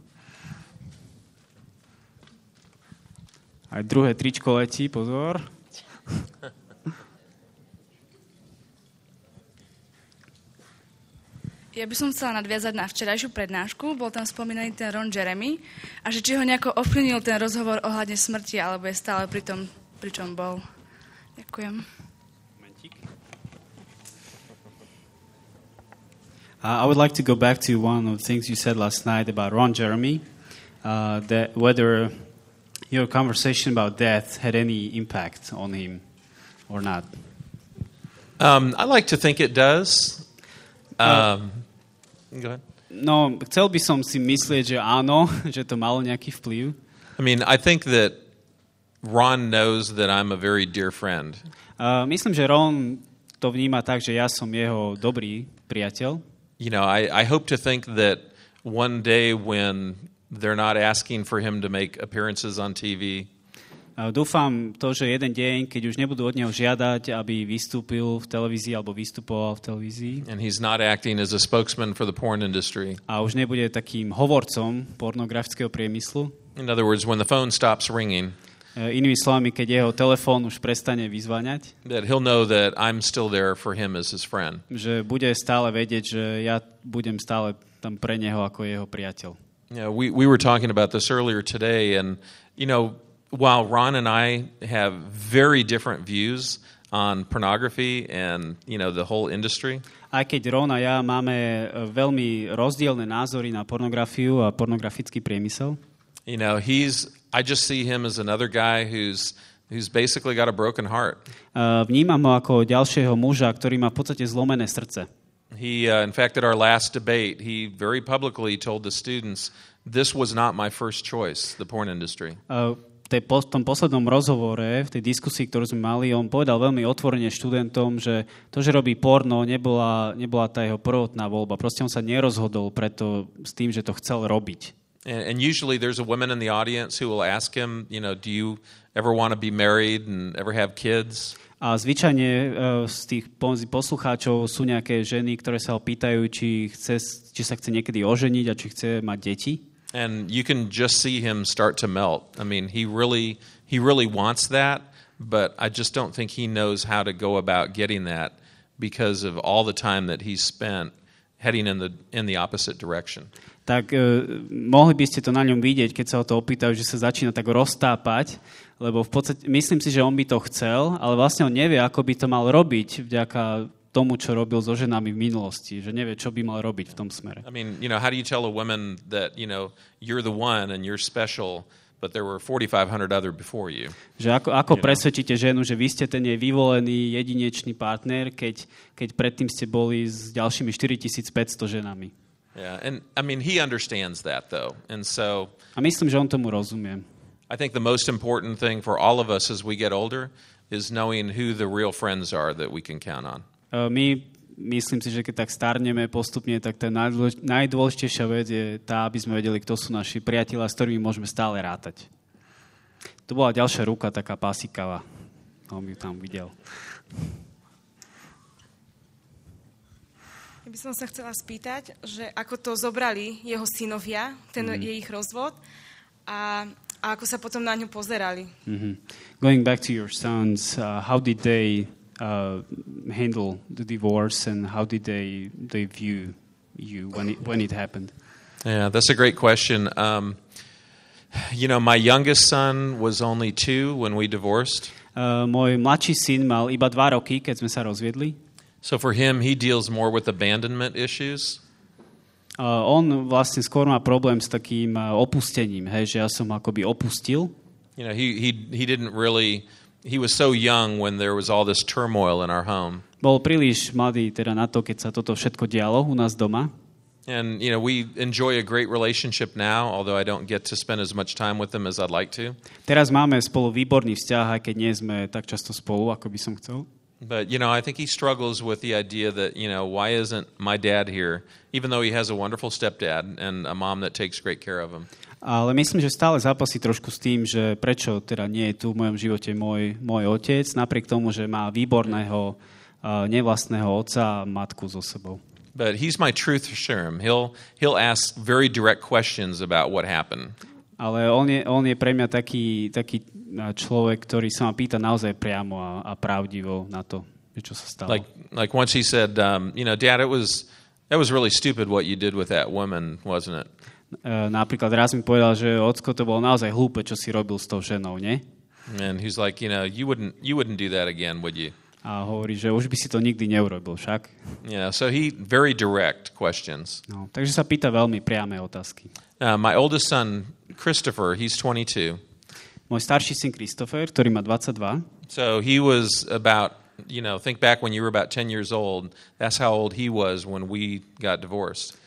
Aj druhé tričko letí, pozor. Ja by som chcela nadviazať na včerajšiu prednášku. Bol tam spomínaný ten Ron Jeremy a že či ho nejako ovplyvnil ten rozhovor ohľadne smrti, alebo je stále pri tom, pri čom bol. Ďakujem. Uh, I would like to go back to one of the things you said last night about Ron Jeremy, uh, that whether your conversation about death had any impact on him or not. Um, I like to think it does. Um, uh, go ahead. No, chcel by som si myslieť, že áno, že to malo nejaký vplyv. I mean, I think that Ron knows that I'm a very dear friend. Uh, myslím, že Ron to vníma tak, že ja som jeho dobrý priateľ. You know, I, I hope to think that one day when they're not asking for him to make appearances on T V. Uh, dúfam to, že jeden deň, keď už nebudú od neho žiadať, aby vystúpil v televízii alebo vystupoval v televízii. And he's not acting as a spokesman for the porn industry. A už nebude takým hovorcom pornografického priemyslu. In other words, when the phone stops ringing. Inými slovami, keď jeho telefón už prestane vyzváňať, that he'll know that I'm still there for him as his friend. Že bude stále vedieť, že ja budem stále tam pre neho ako jeho priateľ. Yeah, we we were talking about this earlier today, and you know, while Ron and I have very different views on pornography and you know the whole industry. Aj keď Ron a ja máme veľmi rozdielne názory na pornografiu a pornografický priemysel. You know, he's I just see him as another guy who's who's basically got a broken heart. Uh, vnímam ho ako ďalšieho muža, ktorý má v podstate zlomené srdce. He, uh, in fact, at our last debate, he very publicly told the students, "This was not my first choice, the porn industry." Uh, v tom poslednom rozhovore, v tej diskusii, ktorú sme mali, on povedal veľmi otvorene študentom, že to, že robí porno, nebola, nebola tá jeho prvotná voľba. Proste on sa nerozhodol preto s tým, že to chcel robiť. And, and usually there's a woman in the audience who will ask him, you know, do you ever want to be married and ever have kids? A zvyčajne uh, z tých poslucháčov sú nejaké ženy, ktoré sa ho pýtajú, či, chce, či sa chce niekedy oženiť a či chce mať deti. And you can just see him start to melt. I mean, he really he really wants that, but I just don't think he knows how to go about getting that because of all the time that he's spent heading in the in the opposite direction. Tak uh, mohli by ste to na ňom vidieť, keď sa o to opýtajú, že sa začína tak roztápať, lebo v podstate myslím si, že on by to chcel, ale vlastne on nevie, ako by to mal robiť vďaka tomu, čo robil so ženami v minulosti, že nevie, čo by mal robiť v tom smere. I mean, you know, how do you tell a woman that, you know, you're the one and you're special, but there were forty-five hundred other before you? Že ako, ako presvedčíte ženu, že vy ste ten jej vyvolený jedinečný partner, keď, keď predtým ste boli s ďalšími štyritisícpäťsto ženami. Yeah, and I mean, he understands that though. And so A myslím, že on tomu rozumie. I think the most important thing for all of us as we get older is knowing who the real friends are that we can count on. Uh, my, myslím si, že keď tak starneme postupne, tak tá najdôlež- najdôležitejšia vec je tá, aby sme vedeli, kto sú naši priatelia, s ktorými môžeme stále rátať. To bola ďalšia ruka, taká pasikava. On ju tam videl. Ja by som sa chcela spýtať, že ako to zobrali jeho synovia, ten mm. je ich rozvod, a, a ako sa potom na ňu pozerali. Mm-hmm. Going back to your sons, uh, how did they uh, handle the divorce and how did they they view you when it, when it happened? Yeah, that's a great question. Um, you know, my youngest son was only two when we divorced. Uh, môj mladší syn mal iba dva roky, keď sme sa rozviedli. So for him, he deals more with abandonment issues. Uh, on vlastne skôr má problém s takým uh, opustením, hej, že ja som akoby opustil. You know, he he he didn't really. He was so young when there was all this turmoil in our home. Bol príliš mladý teda na to, keď sa toto všetko dialo u nás doma. And, you know, we enjoy a great relationship now, although I don't get to spend as much time with him as I'd like to. Teraz máme spolu výborný vzťah, aj keď nie sme tak často spolu, ako by som chcel. But, you know, I think he struggles with the idea that, you know, why isn't my dad here, even though he has a wonderful stepdad and a mom that takes great care of him. Ale myslím, že stále zápasí trošku s tým, že prečo teda nie je tu v mojom živote môj, môj otec, napriek tomu, že má výborného uh, nevlastného otca a matku so sebou. But he's my truth serum. He'll he'll ask very direct questions about what happened. Ale on je, on je pre mňa taký, taký človek, ktorý sa ma pýta naozaj priamo a, a pravdivo na to, čo sa stalo. Like like once he said, um, you know, Dad, it was that was really stupid what you did with that woman, wasn't it? Uh, napríklad raz mi povedal, že ocko, to bolo naozaj hlúpe, čo si robil s tou ženou, nie? And he's like, you know, you wouldn't you wouldn't do that again, would you? A hovorí, že už by si to nikdy neurobil však. Yeah, so he very direct questions. No, takže sa pýta veľmi priame otázky. Uh, my oldest son, Christopher, he's twenty-two. Môj starší syn Christopher, ktorý má dvadsaťdva. So he was about, you know, think back when you were about ten years old. That's how old he was when we got divorced.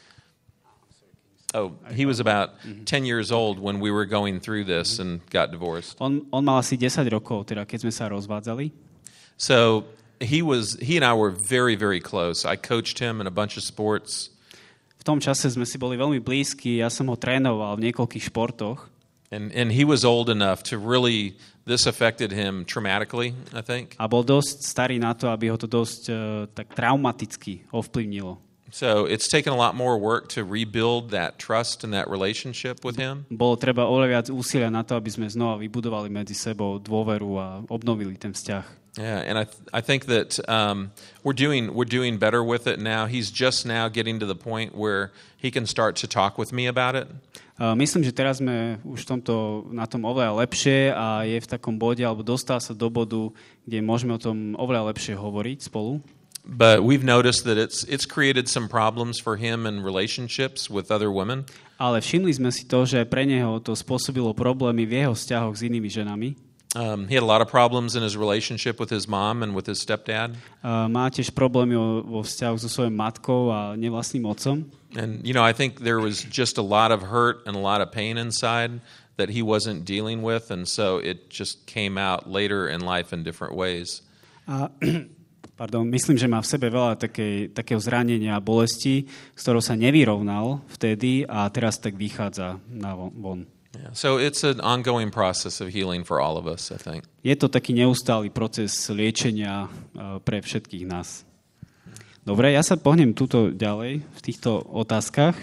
Oh, he was about ten years old when we were going through this and got divorced. On, on mal asi desať rokov, teda keď sme sa rozvádzali. So he was he and I were very very close. I coached him in a bunch of sports. V tom čase sme si boli veľmi blízki, ja som ho trénoval v niekoľkých športoch. And and he was old enough to really this affected him traumatically, I think. A bol dosť starý na to, aby ho to dosť uh, tak traumaticky ovplyvnilo. So it's taken a lot more work to rebuild that trust and that relationship with him. Bolo treba oveľa viac úsilia na to, aby sme znova vybudovali medzi sebou dôveru a obnovili ten vzťah. Yeah, and I th- I think that um, we're doing we're doing better with it now. He's just now getting to the point where he can start to talk with me about it. Uh, myslím, že teraz sme už v tomto, na tom oveľa lepšie a je v takom bode, alebo dostal sa do bodu, kde môžeme o tom oveľa lepšie hovoriť spolu. But we've noticed that it's it's created some problems for him in relationships with other women. Ale všimli sme si to, že pre neho to spôsobilo problémy v jeho vzťahoch s inými ženami. Um, he had a lot of problems in his relationship with his mom and with his stepdad. Uh, má tiež problémy o, vo vzťahu so svojou matkou a nevlastným otcom. And, you know, I think there was just a lot of hurt and a lot of pain inside that he wasn't dealing with, and so it just came out later in life in different ways. A, pardon, myslím, že má v sebe veľa takej, takého zranenia a bolesti, s ktorou sa nevyrovnal vtedy a teraz tak vychádza na von. Yeah, so it's an ongoing process of healing for all of us, I think. Je to taký neustály proces liečenia uh, pre všetkých nás. Dobre, ja sa pohnem tuto ďalej v týchto otázkach.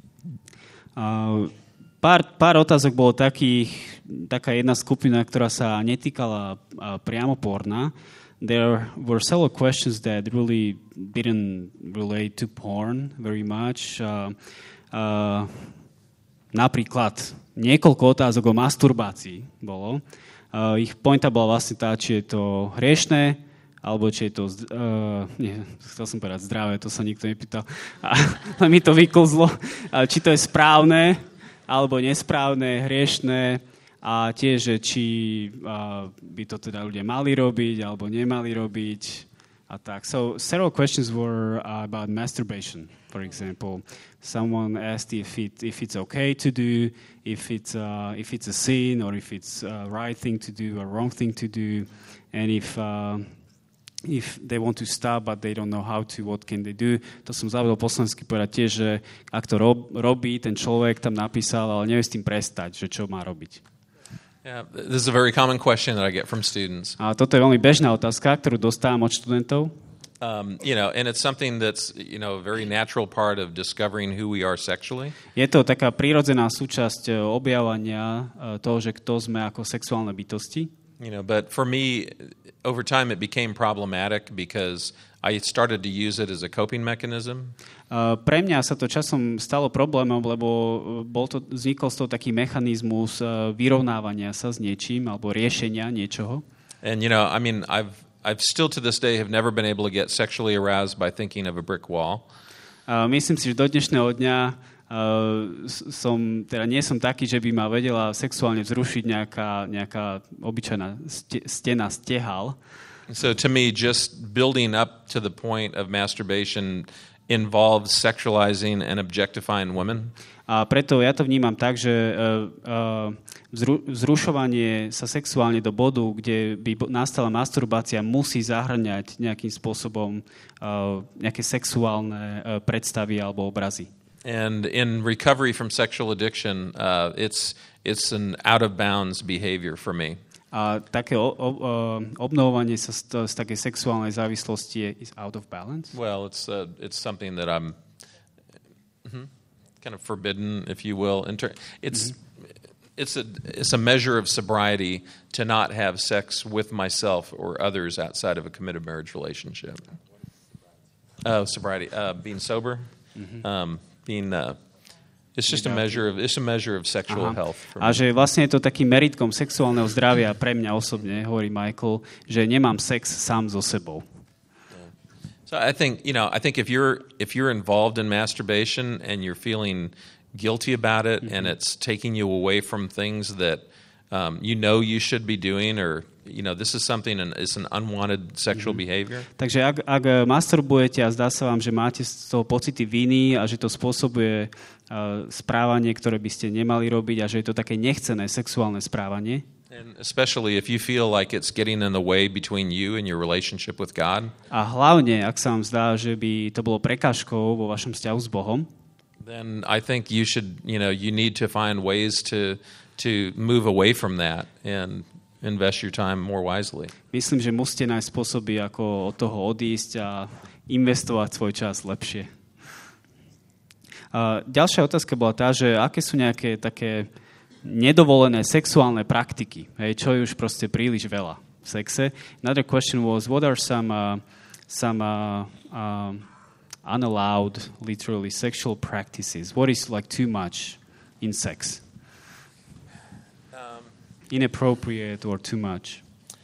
Uh, pár, pár otázok bolo takých, taká jedna skupina, ktorá sa netýkala uh, priamo porna. There were several questions that really didn't relate to porn very much. Uh, uh, napríklad niekoľko otázok o masturbácii bolo. Uh, ich pointa bola vlastne tá, či je to hriešné, alebo či je to, uh, nie, chcel som povedať zdravé, to sa nikto nepýtal, ale mi to vyklzlo, uh, či to je správne, alebo nesprávne, hriešné, a tiež, či uh, by to teda ľudia mali robiť, alebo nemali robiť, a tak. So several questions were uh, about masturbation, for example. Someone asked if it if it's okay to do, if it's uh, if it's a sin, or if it's a right thing to do, a wrong thing to do, and if uh, if they want to stop but they don't know how to, what can they do. To som zabudol po slovensky povedať tiež, že ak to rob, robí, ten človek tam napísal, ale nevie s tým prestať, že čo má robiť. Yeah, this is a very common question that I get from students. A toto je veľmi bežná otázka, ktorú dostávam od študentov. Um, you know, and it's something that's, you know, a very natural part of discovering who we are sexually. Je to taká prírodzená súčasť objavania toho, že kto sme ako sexuálne bytosti. You know, but for me, over time it became problematic because I started to use it as a coping mechanism. Uh, pre mňa sa to časom stalo problémom, lebo bol to, vznikol z toho taký mechanizmus uh, vyrovnávania sa s niečím alebo riešenia niečoho. And, you know, I mean, I've, I've still to this day have never been able to get sexually aroused by thinking of a brick wall. Uh, myslím si, že do dnešného dňa uh, som, teda nie som taký, že by ma vedela sexuálne vzrušiť nejaká, nejaká obyčajná ste, stena stehal. So to me, just building up to the point of masturbation involves sexualizing and objectifying women. A preto ja to vnímam tak, že uh, uh, vzru, vzrušovanie sa sexuálne do bodu, kde by nastala masturbácia, musí zahrňať nejakým spôsobom uh, nejaké sexuálne uh, predstavy alebo obrazy. And in recovery from sexual addiction, uh, it's it's an out of bounds behavior for me. A také o, o, obnovovanie sa z, z takej sexuálnej závislosti je is out of balance? Well, it's uh, it's something that I'm mm-hmm, kind of forbidden, if you will. Inter- it's mm-hmm. it's a it's a measure of sobriety to not have sex with myself or others outside of a committed marriage relationship. Oh, sobriety, uh, being sober, mm-hmm. um, being. Uh, It's just a measure of it's a measure of sexual Aha. health. A že vlastne je to takým meritkom sexuálneho zdravia pre mňa osobne, hovorí Michael, že nemám sex sám so sebou. Yeah. So I think, you know, I think if you're if you're involved in masturbation and you're feeling guilty about it mm-hmm. and it's taking you away from things that um, you know you should be doing, or you know, this is something and it's an unwanted sexual mm-hmm. behavior. Takže ak, ak masturbujete a zdá sa vám, že máte z toho pocity viny a že to spôsobuje uh, správanie, ktoré by ste nemali robiť a že je to také nechcené sexuálne správanie. And especially if you feel like it's getting in the way between you and your relationship with God. A hlavne, ak sa vám zdá, že by to bolo prekážkou vo vašom vzťahu s Bohom, then I think you should, you know, you need to find ways to to move away from that and invest your time more wisely. Myslím, že musíte nájsť spôsoby, ako od toho odísť a investovať svoj čas lepšie. A ďalšia otázka bola tá, že aké sú nejaké také nedovolené sexuálne praktiky, hej, čo je už proste príliš veľa v sexe. Another question was, what are some uh, some uh, uh, unallowed, literally, sexual practices? What is like too much in sex? Inappropriate or too much?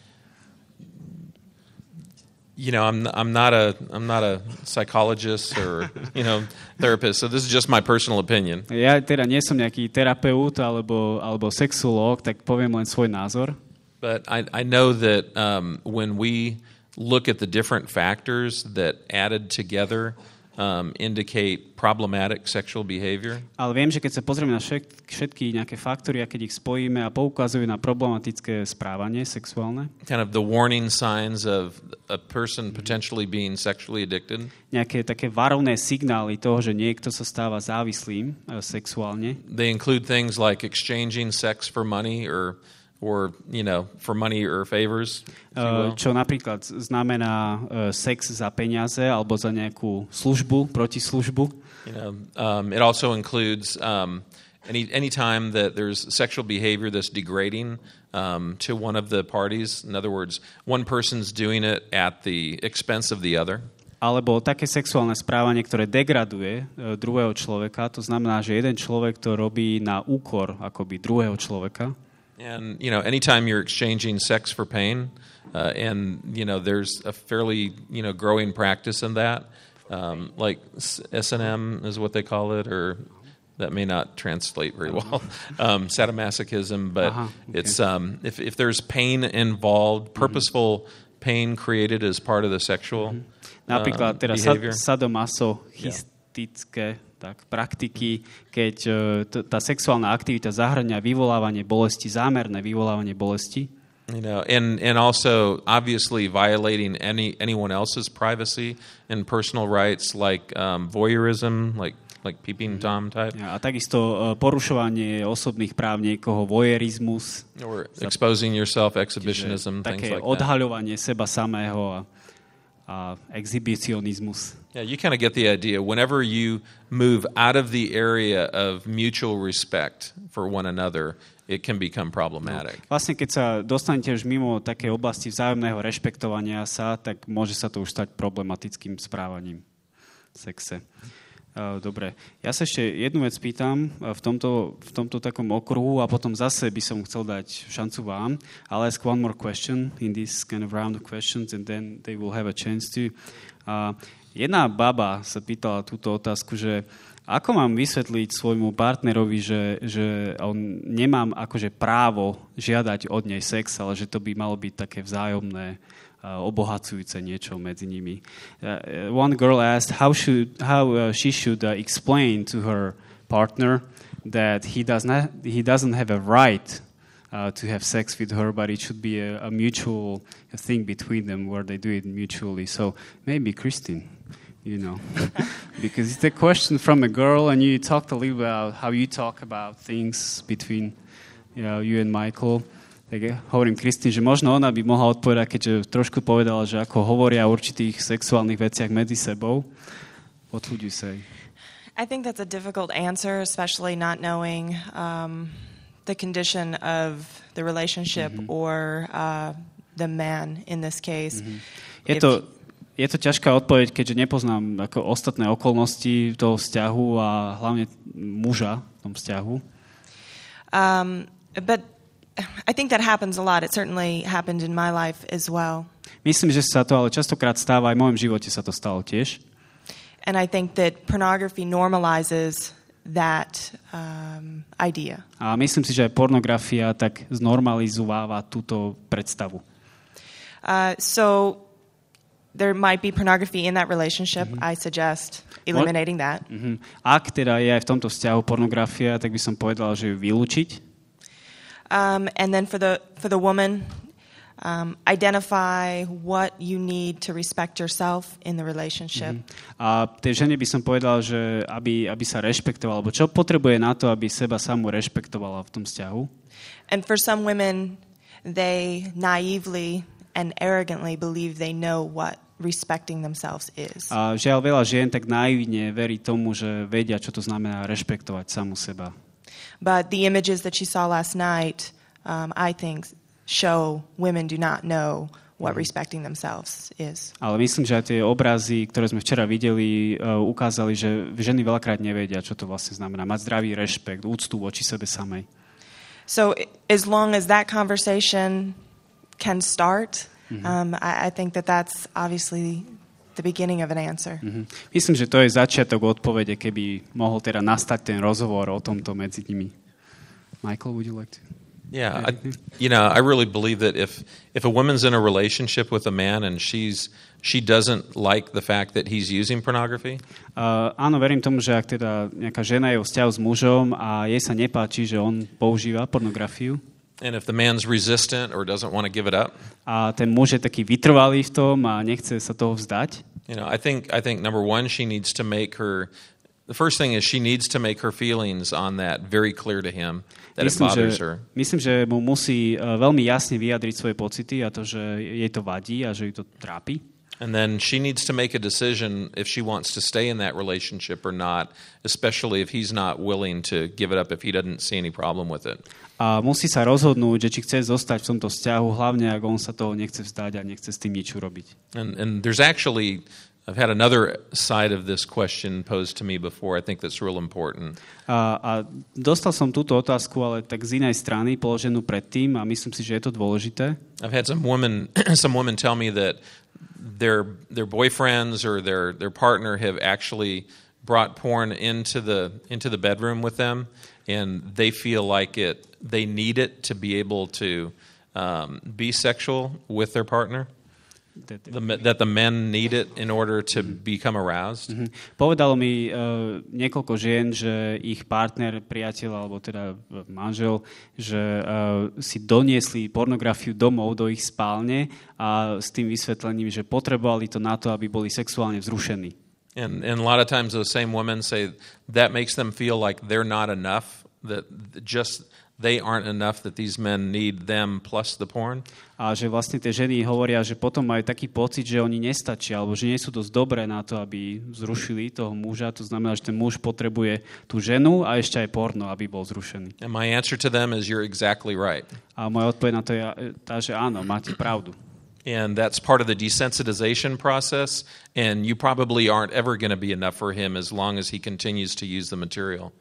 You know, I'm I'm not a I'm not a psychologist or you know therapist, so this is just my personal opinion. Ja teda nie som nejaký terapeut alebo alebo sexológ, tak poviem len svoj názor. But I I know that um, when we look at the different factors that added together um, indicate problematic sexual behavior. Ale viem, že keď sa pozrieme na všetky nejaké faktory a keď ich spojíme a poukazujú na problematické správanie sexuálne. Kind of the warning signs of a person potentially being sexually addicted. Nejaké také varovné signály toho, že niekto sa stáva závislým uh, sexuálne. They include things like exchanging sex for money or or you know for money or favors. Uh, čo napríklad znamená uh, sex za peniaze alebo za nejakú službu, protislužbu. You know, um, it also includes um, any any time that there's sexual behavior that's degrading um, to one of the parties. In other words, one person's doing it at the expense of the other. Alebo také sexuálne správanie, ktoré degraduje uh, druhého človeka. To znamená, že jeden človek to robí na úkor akoby druhého človeka. And, you know, anytime you're exchanging sex for pain, uh, and, you know, there's a fairly, you know, growing practice in that, um, like S and M is what they call it, or that may not translate very well, um, sadomasochism, but uh-huh, okay. it's, um, if, if there's pain involved, purposeful mm-hmm. pain created as part of the sexual mm-hmm. Napríklad, uh, teda behavior. sadomasochistické yeah. tak, praktiky, keď uh, t- tá sexuálna aktivita zahŕňa vyvolávanie bolesti, zámerné vyvolávanie bolesti. You know, and and also obviously violating any anyone else's privacy and personal rights, like um, voyeurism, like like peeping tom type. A takisto uh, porušovanie osobných práv niekoho, voyeurizmus. Or exposing yourself, exhibitionism, things like that. Také odhaľovanie seba samého a, a exhibicionizmus. Yeah, you kind of get the idea. Whenever you move out of the area of mutual respect for one another, it can become problematic. No, vlastne, keď sa dostanete už mimo také oblasti vzájomného rešpektovania sa, tak môže sa to už stať problematickým správaním v sexe. Dobre. Ja sa ešte jednu vec pýtam v tomto, v tomto takom okruhu a potom zase by som chcel dať šancu vám. I'll ask one more question in this kind of round of questions and then they will have a chance to. Uh, jedna baba sa pýtala túto otázku, že ako mám vysvetliť svojmu partnerovi, že, že on nemám akože právo žiadať od nej sex, ale že to by malo byť také vzájomné, uh, obohacujúce niečo medzi nimi. Uh, one girl asked how should how uh, she should uh, explain to her partner that he does not he doesn't have a right uh, to have sex with her, but it should be a, a mutual thing between them where they do it mutually. So maybe Christine. You know, because it's a question from a girl, and you talked a little bit about how you talk about things between, you know, you and Michael. Tak hovorím Kristín, že možno ona by mohla odpovedať, keďže trošku povedala, že ako hovoria o určitých sexuálnych veciach medzi sebou. What would you say? I think that's a difficult answer, especially not knowing um, the condition of the relationship mm-hmm. or uh, the man in this case. Mm-hmm. Je to... Je to ťažká odpoveď, keďže nepoznám ako ostatné okolnosti toho vzťahu a hlavne muža v tom vzťahu. Um, but I think that happens a lot. It certainly happened in my life as well. Myslím, že sa to ale častokrát stáva, aj v mojom živote sa to stalo tiež. And I think that pornography normalizes that um, idea. A myslím si, že aj pornografia tak znormalizováva túto predstavu. Uh, so there might be pornography in that relationship. Mm-hmm. I suggest eliminating that. Mm-hmm. Ak teda je aj v tomto vzťahu pornografia, tak by som povedal, že ju vylúčiť. Um, and then for the for the woman, um, identify what you need to respect yourself in the relationship. Mm-hmm. A tej žene by som povedal, že aby, aby sa rešpektovala, alebo čo potrebuje na to, aby seba samu rešpektovala v tom vzťahu. And for some women, they naively and arrogantly believe they know what respecting themselves is. A žiaľ veľa žien tak naivne verí tomu, že vedia, čo to znamená rešpektovať samu seba. But the images that she saw last night, um, I think, show women do not know what respecting themselves is. Ale myslím, že aj tie obrazy, ktoré sme včera videli, uh, ukázali, že ženy veľakrát nevedia, čo to vlastne znamená. Mať zdravý rešpekt, úctu voči sebe samej. So as long as that conversation can start, mm-hmm. um, I, I think that that's obviously the beginning of an answer. Mm-hmm. Myslím, že to je začiatok odpovede, keby mohol teda nastať ten rozhovor o tomto medzi nimi. Michael, would you like to? Yeah, I, you know, I really believe that if if a woman's in a relationship with a man and she's she doesn't like the fact that he's using pornography. Uh, áno, verím tomu, že ak teda nejaká žena je vo vzťahu s mužom a jej sa nepáči, že on používa pornografiu. And if the man's resistant or doesn't want to give it up. A ten muž je taký vytrvalý v tom a nechce sa toho vzdať. You know, I think I think number one, she needs to make her. The first thing is she needs to make her feelings on that very clear to him that myslím, it bothers že, her. Myslím, že mu musí uh, veľmi jasne vyjadriť svoje pocity a to, že jej to vadí a že ju to trápi. And then she needs to make a decision if she wants to stay in that relationship or not, especially if he's not willing to give it up, if he doesn't see any problem with it. A musí sa rozhodnúť, že či chce zostať v tomto vzťahu, hlavne ak on sa toho nechce vzdať a nechce s tým nič urobiť. And, and there's actually, I've had another side of this question posed to me before. I think that's real important. A, a dostal som túto otázku, ale tak z inej strany, položenú predtým a myslím si, že je to dôležité. I've had some women, some women tell me that their their boyfriends or their their partner have actually brought porn into the into the bedroom with them, and they feel like it they need it to be able to um, be sexual with their partner. The, that the men need it in order to become aroused. Mm-hmm. Povedalo mi uh, niekoľko žien, že ich partner, priateľ alebo teda manžel, že uh, si doniesli pornografiu domov do ich spálne a s tým vysvetlením, že potrebovali to na to, aby boli sexuálne vzrušení. And, and a lot of times those same women say that makes them feel like they're not enough, that just they aren't enough, that these men need them plus the porn. A že vlastne tie ženy hovoria, že potom majú taký pocit, že oni nestačia, alebo že nie sú dosť dobré na to, aby zrušili toho muža. To znamená, že ten muž potrebuje tú ženu a ešte aj porno, aby bol zrušený. And my answer to them is you're exactly right. A moja odpoveď na to je tá, že áno, máte pravdu. And that's part of the desensitization process, and you probably aren't ever going to be enough for him as long as he continues to use the material.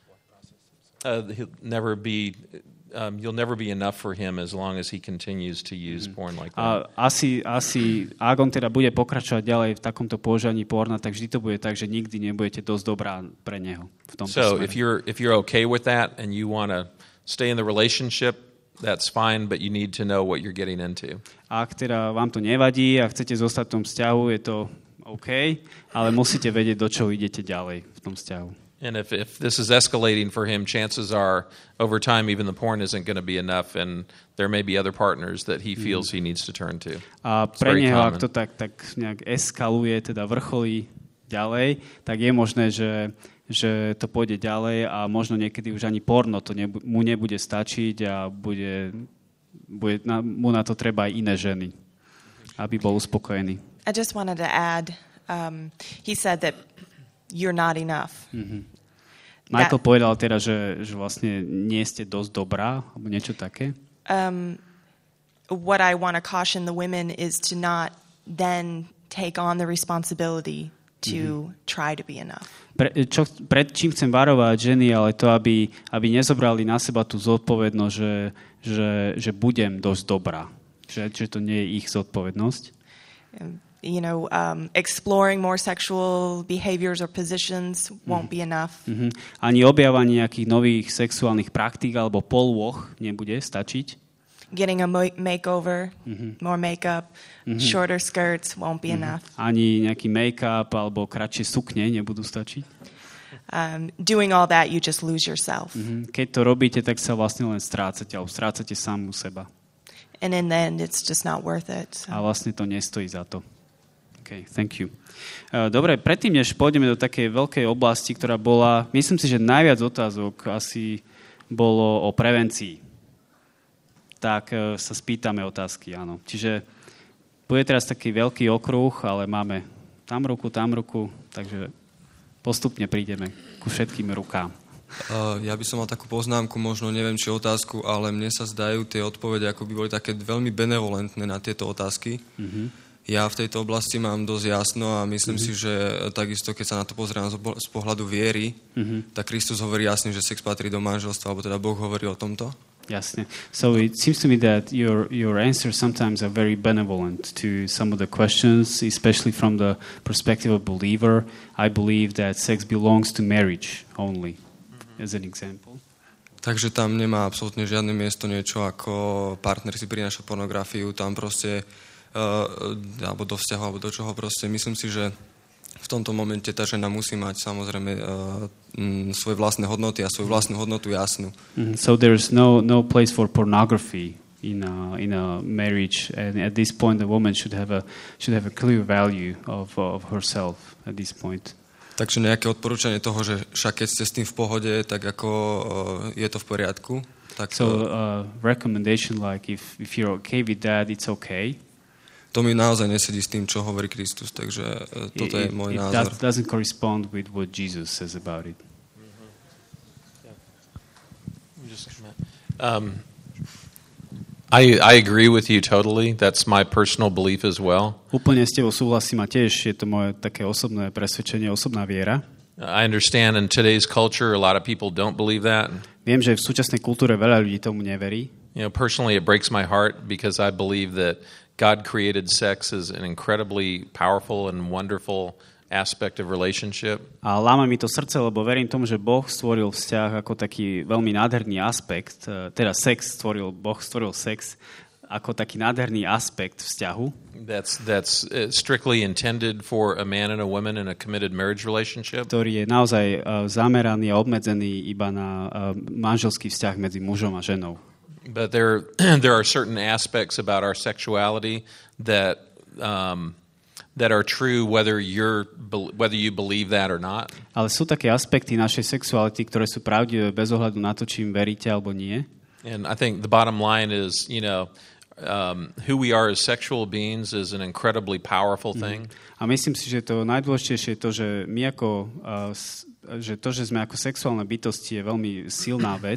Uh, he'll never be... Um, you'll never be enough for him as long as he continues to use mm. porn like that. A asi, asi, ak on teda bude pokračovať ďalej v takomto používaní porna, tak vždy to bude tak, že nikdy nebudete dosť dobrá pre neho v tomto So smere. if you're, if you're okay with that and you want to stay in the relationship, that's fine, but you need to know what you're getting into. Ak teda vám to nevadí a chcete zostať v tom vzťahu, je to OK, ale musíte vedieť, do čoho idete ďalej v tom vzťahu. And if, if this is escalating for him, chances are over time even the porn isn't going to be enough, and there may be other partners that he feels he needs to turn to. A pre neho, ak to tak, tak nejak eskaluje, teda vrcholí ďalej, tak je možné, že, že to pôjde ďalej a možno niekedy už ani porno to nebu- mu nebude stačiť a bude, bude na, mu na to treba aj iné ženy, aby bol uspokojený. I just wanted to add, um, he said that you're not enough. Mm-hmm. Michael that, povedal teda, že, že vlastne nie ste dosť dobrá, alebo niečo také. Um, what I want to caution the women is to not then take on the responsibility to mm-hmm. try to be enough. Pre, čo, pred čím chcem varovať ženy, ale to, aby, aby nezobrali na seba tú zodpovednosť, že, že, že budem dosť dobrá. Že, že to nie je ich zodpovednosť. Um, You know, um, exploring more sexual behaviors or positions won't be enough. Mm-hmm. Ani objavanie nejakých nových sexuálnych praktík alebo polôch nebude stačiť. Getting a mo- makeover, mm-hmm. more makeup, mm-hmm. shorter skirts won't be mm-hmm. enough. Ani nejaký make-up alebo kratšie sukne nebudú stačiť. Um, doing all that, you just lose yourself. Mm-hmm. Keď to robíte, tak sa vlastne len strácate, alebo strácate samu seba. And in the end, it's just not worth it. So. A vlastne to nestojí za to. Okay, thank you. Dobre, predtým, než pôjdeme do takej veľkej oblasti, ktorá bola, myslím si, že najviac otázok asi bolo o prevencii. Tak sa spýtame otázky, áno. Čiže bude teraz taký veľký okruh, ale máme tam ruku, tam ruku, takže postupne prídeme ku všetkým rukám. Uh, ja by som mal takú poznámku, možno neviem, či otázku, ale mne sa zdajú tie odpovede, ako by boli také veľmi benevolentné na tieto otázky. Mm-hmm. Ja v tejto oblasti mám dosť jasno a myslím mm-hmm. si, že takisto, keď sa na to pozerám z pohľadu viery, mm-hmm. tak Kristus hovorí jasne, že sex patrí do manželstva, alebo teda Boh hovorí o tomto. Jasne. So it seems to me that your your answers sometimes are very benevolent to some of the questions, especially from the perspective of believer. I believe that sex belongs to marriage only, mm-hmm. as an example. Takže tam nemá absolútne žiadne miesto niečo ako partner si prináša pornografiu, tam proste Uh, alebo do vzťahu, alebo do čoho proste. Myslím si, že v tomto momente tá žena musí mať samozrejme uh, m, svoje vlastné hodnoty a svoju vlastnú hodnotu jasnú. Mm-hmm. So there's no no place for pornography in a, in a marriage, and at this point the woman should have a should have a clear value of of herself at this point. Takže nejaké odporúčanie toho, že však keď ste s tým v pohode, tak ako uh, je to v poriadku. Tak, so uh, recommendation like if if you're okay with that, it's okay. To mi naozaj nesedí s tým, čo hovorí Kristus, takže toto je môj it, it názor. It doesn't correspond with what Jesus says about it. Um, I, I agree with you totally. That's my personal belief as well. Úplne s tebou súhlasím a tiež je to moje také osobné presvedčenie, osobná viera. I understand in today's culture a lot of people don't believe that. Viem, že v súčasnej kultúre veľa ľudí tomu neverí. You know, personally it breaks my heart because I believe that God created sex as an incredibly powerful and wonderful aspect of relationship. A láma mi to srdce, lebo verím tomu, že Boh stvoril vzťah ako taký veľmi nádherný aspekt, teda sex stvoril, Boh stvoril sex ako taký nádherný aspekt vzťahu. That's that's strictly intended for a man and a woman in a committed marriage relationship. Ktorý je naozaj zameraný a obmedzený iba na manželský vzťah medzi mužom a ženou. But there, there are certain aspects about our sexuality that um, that are true whether you're whether you believe that or not. Ale sú také aspekty našej sexuality, ktoré sú pravdivé bez ohľadu na to, či im veríte alebo nie. And I think the bottom line is, you know, um, who we are as sexual beings is an incredibly powerful thing. Mm. A myslím si, že to najdôležitejšie je to, že my ako, uh, že to, že sme ako sexuálne bytosti je veľmi silná vec.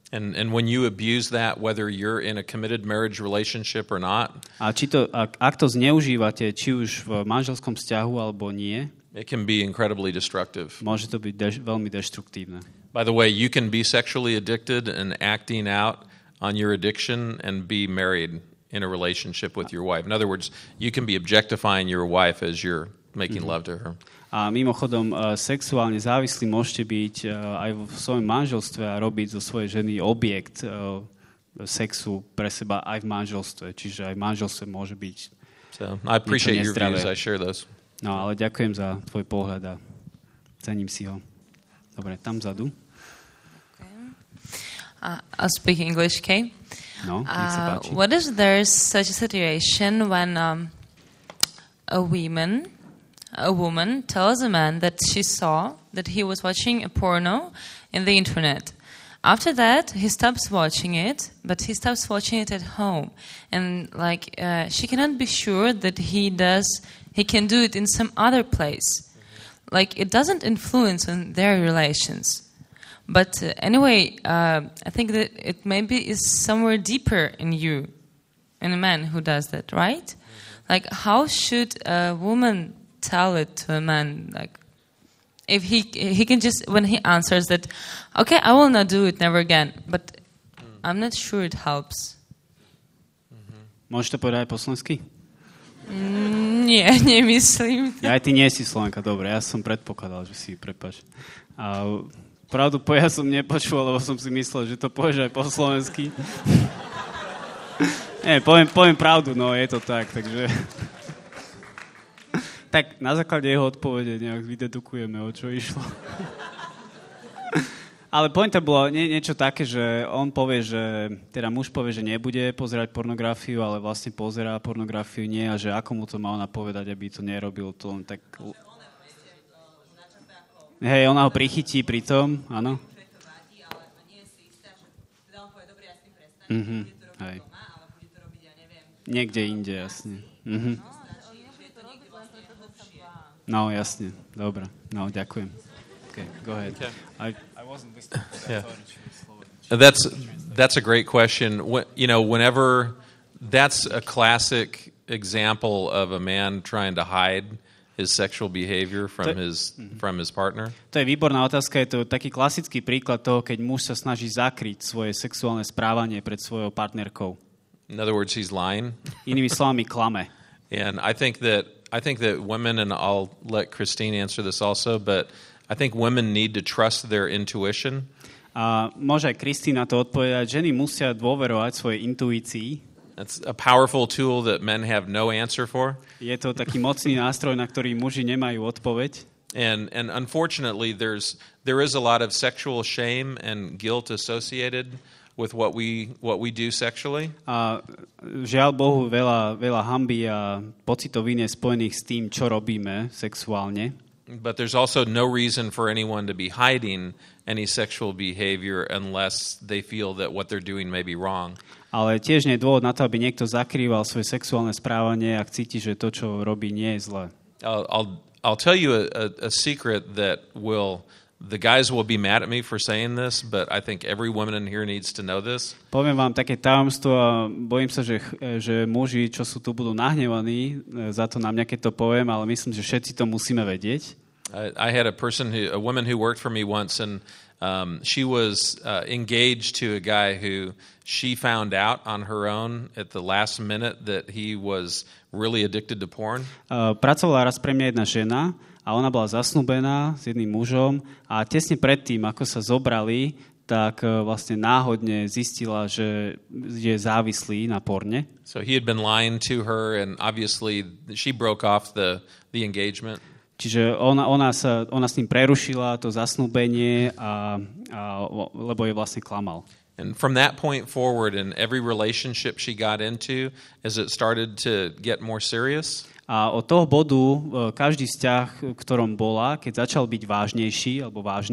And and when you abuse that, whether you're in a committed marriage relationship or not, a či to, ak, ak to zneužívate, či už v manželskom vzťahu alebo nie, it can be incredibly destructive. Môže to byť dež, veľmi deštruktívne. By the way, you can be sexually addicted and acting out on your addiction and be married in a relationship with your wife. In other words, you can be objectifying your wife as you're making mm-hmm. love to her. A mimochodom, sexuálne závislí môžete byť aj v svojom manželstve a robiť zo svojej ženy objekt sexu pre seba aj v manželstve. Čiže aj v manželstve môže byť so, I appreciate your views. I share those. No, ale ďakujem za tvoj pohľad a cením si ho. Dobre, tam vzadu. Okay. Uh, I'll speak English, okay? No, nech sa páči. Uh, what is there such a situation when um, a woman... A woman tells a man that she saw that he was watching a porno in the internet. After that, he stops watching it, but he stops watching it at home. And like uh, she cannot be sure that he does, he can do it in some other place. Like it doesn't influence on their relations. But uh, anyway, uh, I think that it maybe is somewhere deeper in you, in a man who does that, right? Like how should a woman tell it to a man, like if he he can just when he answers that, okay, I will not do it never again, but I'm not sure it helps. Môžeš to povedať aj po slovensky? Mm, nie, nemyslím. Ja aj ty nie si Slovenka, dobre, ja som predpokladal, že si, prepáč. A pravdu po ja som nepočul, lebo som si myslel, že to povieš aj po slovensky. Nie, poviem, poviem pravdu, no je to tak, takže... Tak na základe jeho odpovede nejak vydedukujeme, o čo išlo. Ale pointa bolo nie, niečo také, že on povie, že teda muž povie, že nebude pozerať pornografiu, ale vlastne pozerá pornografiu nie a že ako mu to má ona povedať, aby to nerobil, to len tak... Hej, ona ho prichytí pri tom, áno? Mhm, hej. Niekde inde, jasne. Mhm. No, jasne. Dobre. No, ďakujem. Okay, go ahead. Okay. I, I wasn't listening to that. Yeah. That's, that's a great question. When, you know, whenever... That's a classic example of a man trying to hide his sexual behavior from, to, his, mm-hmm. from his partner. To je výborná otázka. Je to taký klasický príklad toho, keď muž sa snaží zakryť svoje sexuálne správanie pred svojou partnerkou. In other words, he's lying. Inými slovami, klame. And I think that I think that women, and I'll let Christine answer this also, but I think women need to trust their intuition. A môže aj Kristína to odpovedať. Ženy musia dôverovať svojej intuícii. It's a powerful tool that men have no answer for. Je to taký mocný nástroj, na ktorý muži nemajú odpoveď. And and unfortunately, there's there is a lot of sexual shame and guilt associated with what we what we do sexually. A žiaľ Bohu, veľa veľa hanby a pocitov viny spojených s tým, čo robíme sexuálne. But there's also no reason for anyone to be hiding any sexual behavior unless they feel that what they're doing may be wrong. Ale tiež nie je dôvod na to, aby niekto zakrýval svoje sexuálne správanie, ak cíti, že to, čo robí, nie je zlé. I'll I'll, I'll tell you a, a, a secret that will The guys will be mad at me for saying this, but I think every woman in here needs to know this. Poviem vám také tajomstvo a bojím sa, že, že muži, čo sú tu, budú nahnevaní za to na mňa, keď to poviem, ale myslím, že všetci to musíme vedieť. I, I had a person, who, a woman who worked for me once, and um, she was uh, engaged to a guy who she found out on her own at the last minute that he was really addicted to porn. Uh, pracovala raz pre mňa jedna žena, a ona bola zasnúbená s jedným mužom a tesne predtým, ako sa zobrali, tak vlastne náhodne zistila, že je závislý na porne. So he had been lying to her and obviously she broke off the, the engagement. Čiže ona, ona, sa, ona s ním prerušila to zasnúbenie, a, a, lebo je vlastne klamal. And from that point forward, in every relationship she got into, as it started to get more serious, a od toho bodu každý vzťah, v ktorom bola, keď začal byť vážnejší alebo vážny,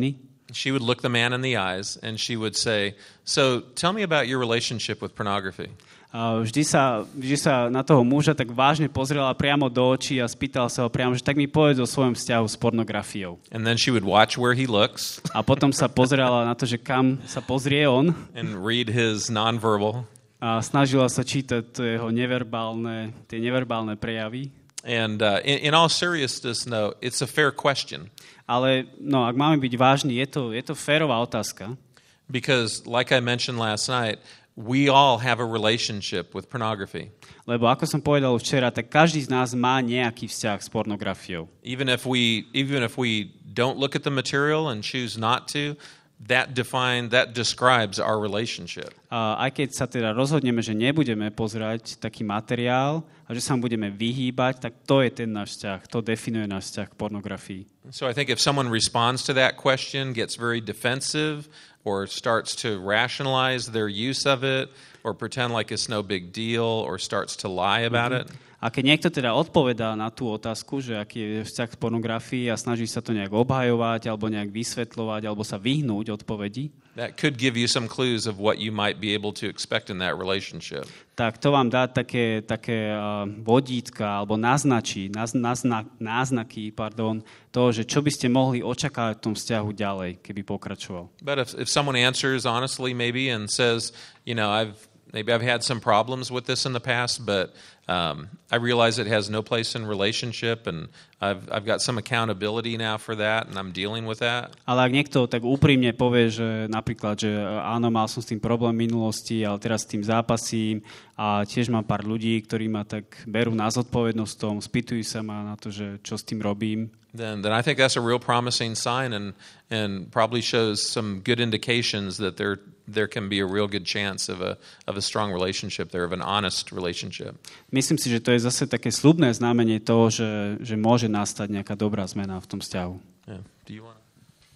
She would look the man in the eyes and she would say, "So, tell me about your relationship with pornography." A vždy sa, vždy sa na toho muža tak vážne pozrela priamo do očí a spýtala sa ho priamo, že tak mi povedz o svojom vzťahu s pornografiou. And then she would watch where he looks. A potom sa pozerala na to, že kam sa pozrie on. And read his nonverbal. A snažila sa čítať jeho neverbálne, tie neverbálne prejavy. And uh, in, in all seriousness, no, it's a fair question. Ale no, ak máme byť vážni, je to, je to férová otázka. Because, like I mentioned last night, we all have a relationship with pornography. Lebo ako som povedal včera, tak každý z nás má nejaký vzťah s pornografiou. Even if we, even if we don't look at the material and choose not to, that define, that describes our relationship. A aj keď sa teda rozhodneme, že nebudeme pozerať taký materiál a že sa mu budeme vyhýbať, tak to je ten náš vzťah, to definuje náš vzťah k pornografii. So I think if someone responds to that question, gets very defensive, or starts to rationalize their use of it, or pretend like it's no big deal, or starts to lie about it. A keď niekto teda odpovedá na tú otázku, že aký je vzťah k pornografii a snaží sa to nejak obhajovať, alebo nejak vysvetľovať, alebo sa vyhnúť odpovedi, that could give you some clues of what you might be able to expect in that relationship. Tak to vám dá také, také uh, vodítka, alebo naznačí, naz, nazna, náznaky, pardon, toho, že čo by ste mohli očakávať v tom vzťahu ďalej, keby pokračoval. But if, if someone answers honestly maybe and says, you know, I've maybe I've had some problems with this in the past, but um, I realize it has no place in relationship, and I've I've got some accountability now for that, and I'm dealing with that. Ale ak niekto tak úprimne povie, že napríklad, že áno, mal som s tým problém v minulosti, ale teraz s tým zápasím a tiež mám pár ľudí, ktorí ma tak berú na zodpovednosť v tom, spýtujú sa ma na to, že čo s tým robím. Then, then I think that's a real promising sign, and and probably shows some good indications that there there can be a real good chance of a of a strong relationship there, of an honest relationship. Myslím si, že to je zase také sľubné znamenie toho, že že môže nastať nejaká dobrá zmena v tom vzťahu. Yeah. Do you want?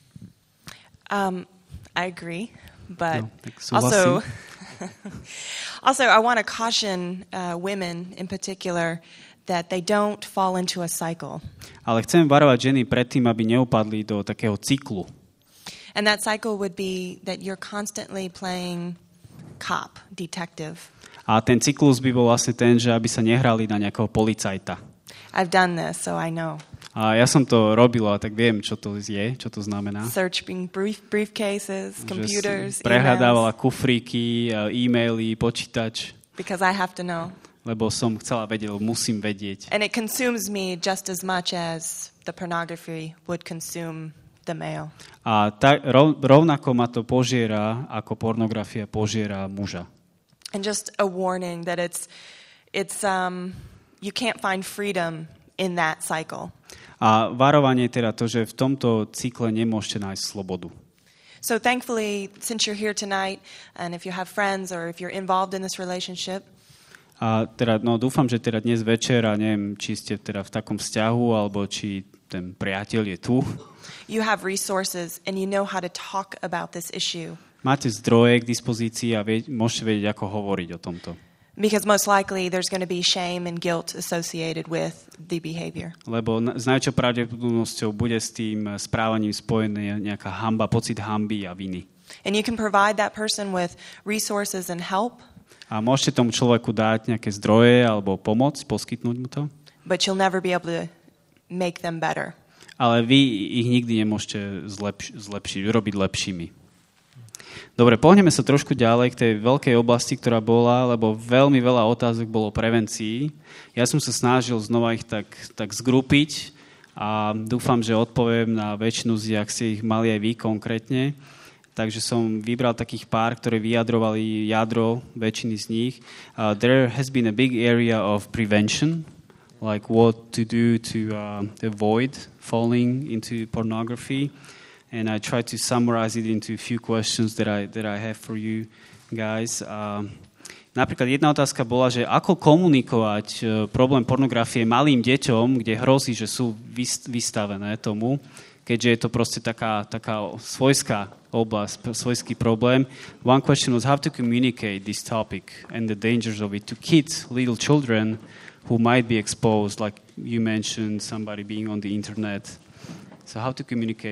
Um, I agree, but No, tak also, súhlasím. also I want to caution uh, women in particular that they don't fall into a cycle. Ale chcem varovať ženy pred tým, aby neupadli do takého cyklu. And that cycle would be that you're constantly playing cop, detective. A ten cyklus by bol vlastne ten, že aby sa nehrali na nejakého policajta. I've done this, so I know. A ja som to robila, tak viem, čo to je, čo to znamená. Searching brief, briefcases, computers, že prehľadávala emails, kufríky, e-maily, počítač, because I have to know. lebo som chcela vedieť, musím vedieť. And it consumes me just as much as the pornography would consume the male. A tak, rov, rovnako ma to požiera, ako pornografia požiera muža. And just a warning that it's, it's um, you can't find freedom in that cycle. A varovanie teda to, že v tomto cykle nemôžete nájsť slobodu. So thankfully, since you're here tonight, and if you have friends or if you're involved in this relationship, A teda, no, dúfam, že teda dnes večer, a neviem, či ste teda v takom vzťahu, alebo či ten priateľ je tu. you have resources and you know how to talk about this issue. Máte zdroje k dispozícii a vie, môžete vedieť, ako hovoriť o tomto. Because most likely there's going to be shame and guilt associated with the behavior. Lebo s najväčšou pravdepodobnosťou bude s tým správaním spojená nejaká hanba, pocit hanby a viny. And you can provide that person with resources and help, A môžete tomu človeku dať nejaké zdroje alebo pomoc, poskytnúť mu to, but you'll never be able to make them better. ale vy ich nikdy nemôžete zlepš- zlepšiť, urobiť lepšími. Dobre, pohneme sa trošku ďalej k tej veľkej oblasti, ktorá bola, lebo veľmi veľa otázok bolo o prevencii. Ja som sa snažil znova ich tak, tak zgrupiť a dúfam, že odpoviem na väčšinu z nich, ak ste ich mali aj vy konkrétne. Takže som vybral takých pár, ktoré vyjadrovali jadro väčšiny z nich. Uh, there has been a big area of prevention, like what to do to uh, avoid falling into pornography. And I try to summarize it into a few questions that I, that I have for you guys. Uh, napríklad jedna otázka bola, že ako komunikovať uh, problém pornografie malým deťom, kde hrozí, že sú vystavené tomu, keďže je to proste taká, taká svojská oblasť, svojský problém. One question was how to communicate this topic and the dangers of it to kids, little children who might be exposed, like you mentioned, somebody being on the internet. So how to communicate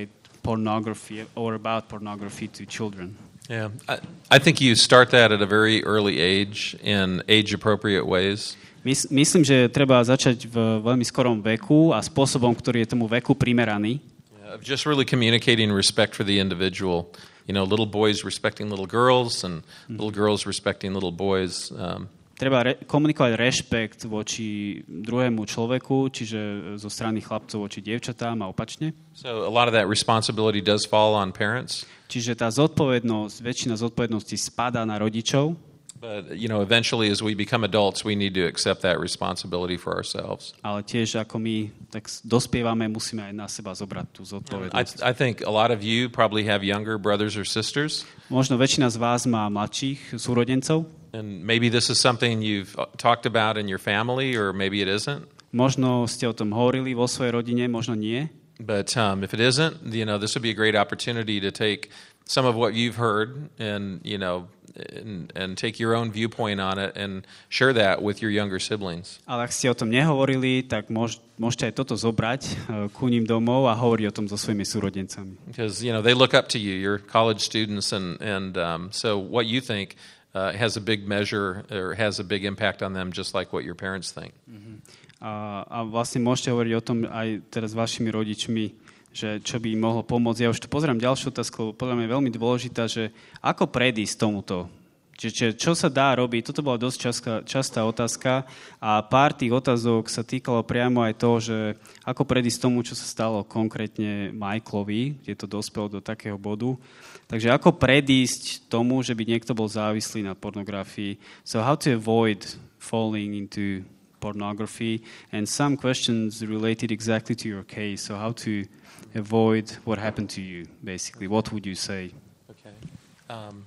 pornography or about pornography to children. Yeah, I, I think you start that at a very early age in age-appropriate ways. Mys- myslím, že treba začať v veľmi skorom veku a spôsobom, ktorý je tomu veku primeraný. Yeah, just really communicating respect for the individual. You know, little boys respecting little girls and little girls respecting little boys. Um, Treba re- komunikovať rešpekt voči druhému človeku, čiže zo strany chlapcov voči dievčatám a opačne. So a lot of that responsibility does fall on parents. Čiže tá zodpovednosť, väčšina zodpovednosti spadá na rodičov. But, you know, eventually as we become adults, we need to accept that responsibility for ourselves. Ale tiež ako my tak dospievame, musíme aj na seba zobrať tú I, zodpovednosť. I think a lot of you probably have younger brothers or sisters. Možno väčšina z vás má mladších súrodencov. And maybe this is something you've talked about in your family, or maybe it isn't. Možno ste o tom hovorili vo svojej rodine, možno nie. But um, if it isn't, you know, this would be a great opportunity to take some of what you've heard and, you know, and, and take your own viewpoint on it and share that with your younger siblings. Ale ak ste o tom nehovorili, tak môž, môžete aj toto zobrať uh, ku ním domov a hovoriť o tom so svojimi súrodencami. Because, you know, they look up to you. You're college students, and, and um, so what you think uh, has a big measure or has a big impact on them, just like what your parents think. Uh-huh. A, a vlastne môžete hovoriť o tom aj teraz s vašimi rodičmi, že čo by im mohlo pomôcť. Ja už tu pozerám ďalšiu otázku, lebo podľa mňa je veľmi dôležitá, že ako predísť tomuto. Čiže čo sa dá robiť? Toto bola dosť častá, častá otázka a pár tých otázok sa týkalo priamo aj toho, že ako predísť tomu, čo sa stalo konkrétne Michaelovi, kde to dospelo do takého bodu. Takže ako predísť tomu, že by niekto bol závislý na pornografii. So how to avoid falling into pornography, and some questions related exactly to your case. So how to avoid what happened to you, basically. What would you say? Okay. Um,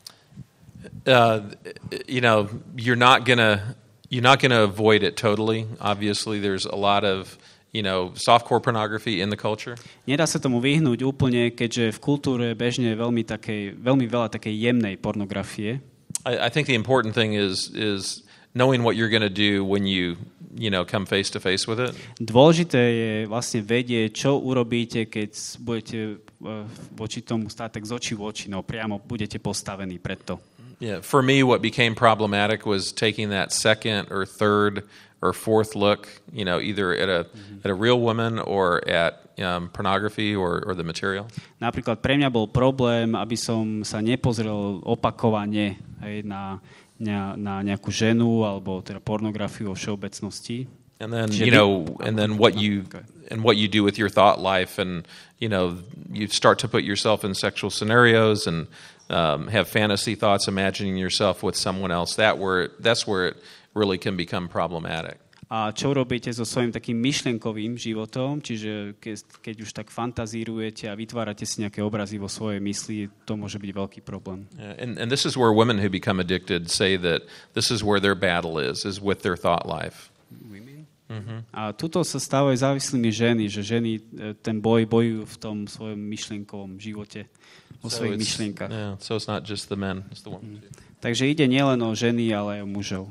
uh, you know, you're not gonna you're not gonna avoid it totally. Obviously, there's a lot of you know softcore pornography in the culture. Nedá sa tomu vyhnúť úplne, keďže v kultúre bežne je veľmi takej, veľmi veľa takej jemnej pornografie. I, I think the important thing is is knowing what you're going to do when you, you know, come face to face with it. Dôležité je vlastne vedieť, čo urobíte, keď budete voči tomu stáť tak z očí v oči, no priamo budete postavení pred to. Yeah, for me what became problematic was taking that second or third or fourth look, you know, either at a mm-hmm. at a real woman or at um, pornography or or the material. Napríklad pre mňa bol problém, aby som sa nepozrel opakovane aj na Na, na nejakú ženu alebo teda pornografiu vo všeobecnosti. And then you know, and then what you and what you do with your thought life, and you know, you start to put yourself in sexual scenarios and um, have fantasy thoughts, imagining yourself with someone else. That where that's where it really can become problematic. A čo robíte so svojím takým myšlienkovým životom, čiže keď, keď už tak fantazírujete a vytvárate si nejaké obrazy vo svojej mysli, to môže byť veľký problém. Yeah, and, and this is where women who become addicted say that this is where their battle is, is with their thought life. Women? Mm-hmm. A tuto sa stávajú závislými ženy, že ženy ten boj bojujú v tom svojom myšlienkovom živote, vo so svojich myšlienkach. Yeah, so it's not just the men, it's the women. Mm. Takže ide nielen o ženy, ale aj o mužov.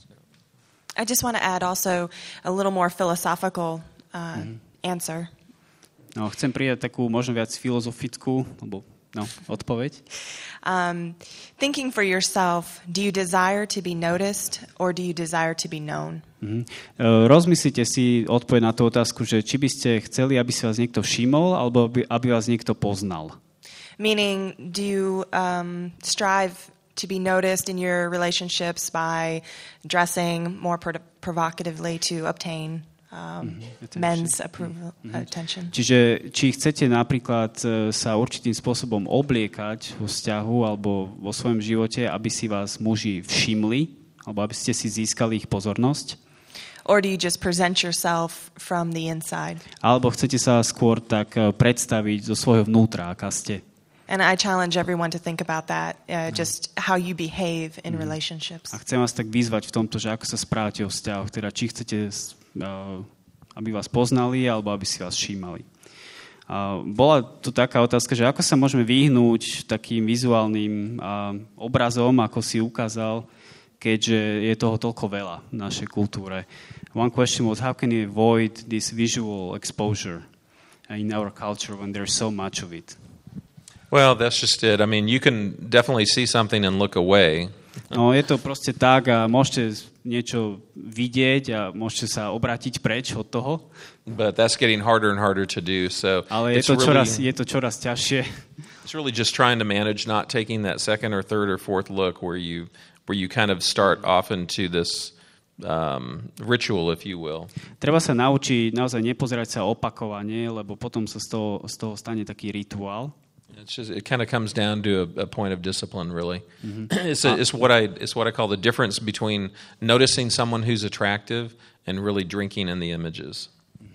I just want to add also a little more philosophical uh, mm. answer. No, chcem pridať takú možno viac filozofickú alebo no, odpoveď. Um, thinking for yourself, do you desire to be noticed or do you desire to be known? Mm-hmm. Uh, rozmyslite si odpoveď na tú otázku, že či by ste chceli, aby si vás niekto všimol alebo aby, aby vás niekto poznal. Meaning, do you um, strive to be noticed in your relationships by dressing more pro- provocatively to obtain um, mm-hmm. men's approval, mm-hmm. attention. Čiže či chcete napríklad sa určitým spôsobom obliekať vo vzťahu alebo vo svojom živote, aby si vás muži všimli, alebo aby ste si získali ich pozornosť? Or do you just present yourself from the inside? Alebo chcete sa skôr tak predstaviť zo svojho vnútra, aká ste? And I challenge everyone to think about that, uh, just how you behave in mm. relationships. A chcem vás tak vyzvať v tomto, že ako sa správate o vzťahoch, teda či chcete, uh, aby vás poznali, alebo aby si vás všímali. Uh, bola tu taká otázka, že ako sa môžeme vyhnúť takým vizuálnym uh, obrazom, ako si ukázal, keďže je toho toľko veľa v našej kultúre. One question was, how can you avoid this visual exposure? in our culture when there's so much of it. Well, that's just it. I mean, you can definitely see something and look away. No, je to proste tak a môžete niečo vidieť a môžete sa obrátiť preč od toho. But that's getting harder and harder to do. So Ale je to, really, čoraz, je to čoraz ťažšie. It's really just trying to manage not taking that second or third or fourth look where you where you kind of start off into this um, ritual, if you will. Treba sa naučiť naozaj nepozerať sa opakovane, lebo potom sa z toho, z toho stane taký rituál. It's just, it kind of comes down to a, a point of discipline, really. Mm-hmm. It's, a, it's what I it's what I call the difference between noticing someone who's attractive and really drinking in the images.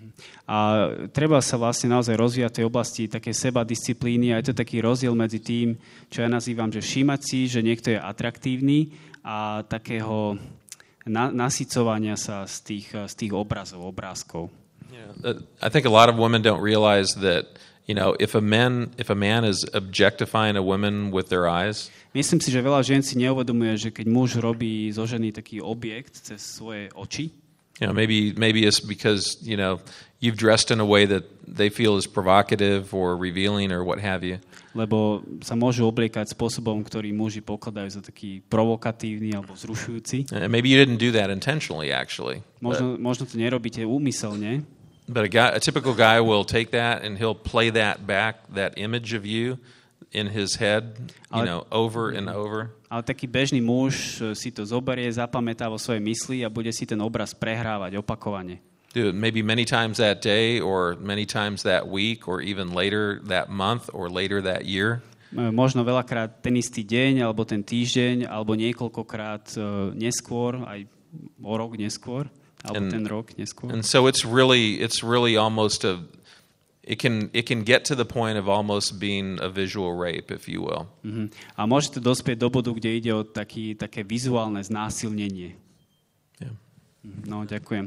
A treba sa vlastne naozaj rozvíjať v tej oblasti také seba disciplíny a je to taký rozdiel medzi tým, čo ja nazývam, že všímať si, že niekto je atraktívny a takého na, nasycovania sa z tých, z tých obrazov, obrázkov. Yeah, I think a lot of women don't realize that, you know, if a man if a man is objectifying a woman with their eyes. Myslím si, že veľa žien si neuvedomuje, že keď muž robí zo ženy taký objekt cez svoje oči. You know, maybe maybe it's because, you know, you've dressed in a way that they feel is provocative or revealing or what have you. Lebo sa môžu obliekať spôsobom, ktorý muži pokladajú za taký provokatívny alebo vzrušujúci. And maybe you didn't do that intentionally, actually. Možno, možno to nerobíte úmyselne. But a guy, a typical guy will take that and he'll play that back, that image of you in his head, you ale, know, over and over. Ale taký bežný muž si to zoberie, zapamätá vo svojej mysli a bude si ten obraz prehrávať opakovane. Dude, maybe many times that day or many times that week or even later that month or later that year. Možno veľakrát ten istý deň alebo ten týždeň alebo niekoľkokrát neskôr, aj o rok neskôr. Alebo and, ten rok neskôr. And so it's really it's really almost a it can it can get to the point of almost being a visual rape, if you will. Mm-hmm. A môže to dospieť do bodu, kde ide o taký, také vizuálne znásilnenie. Yeah. No, ďakujem.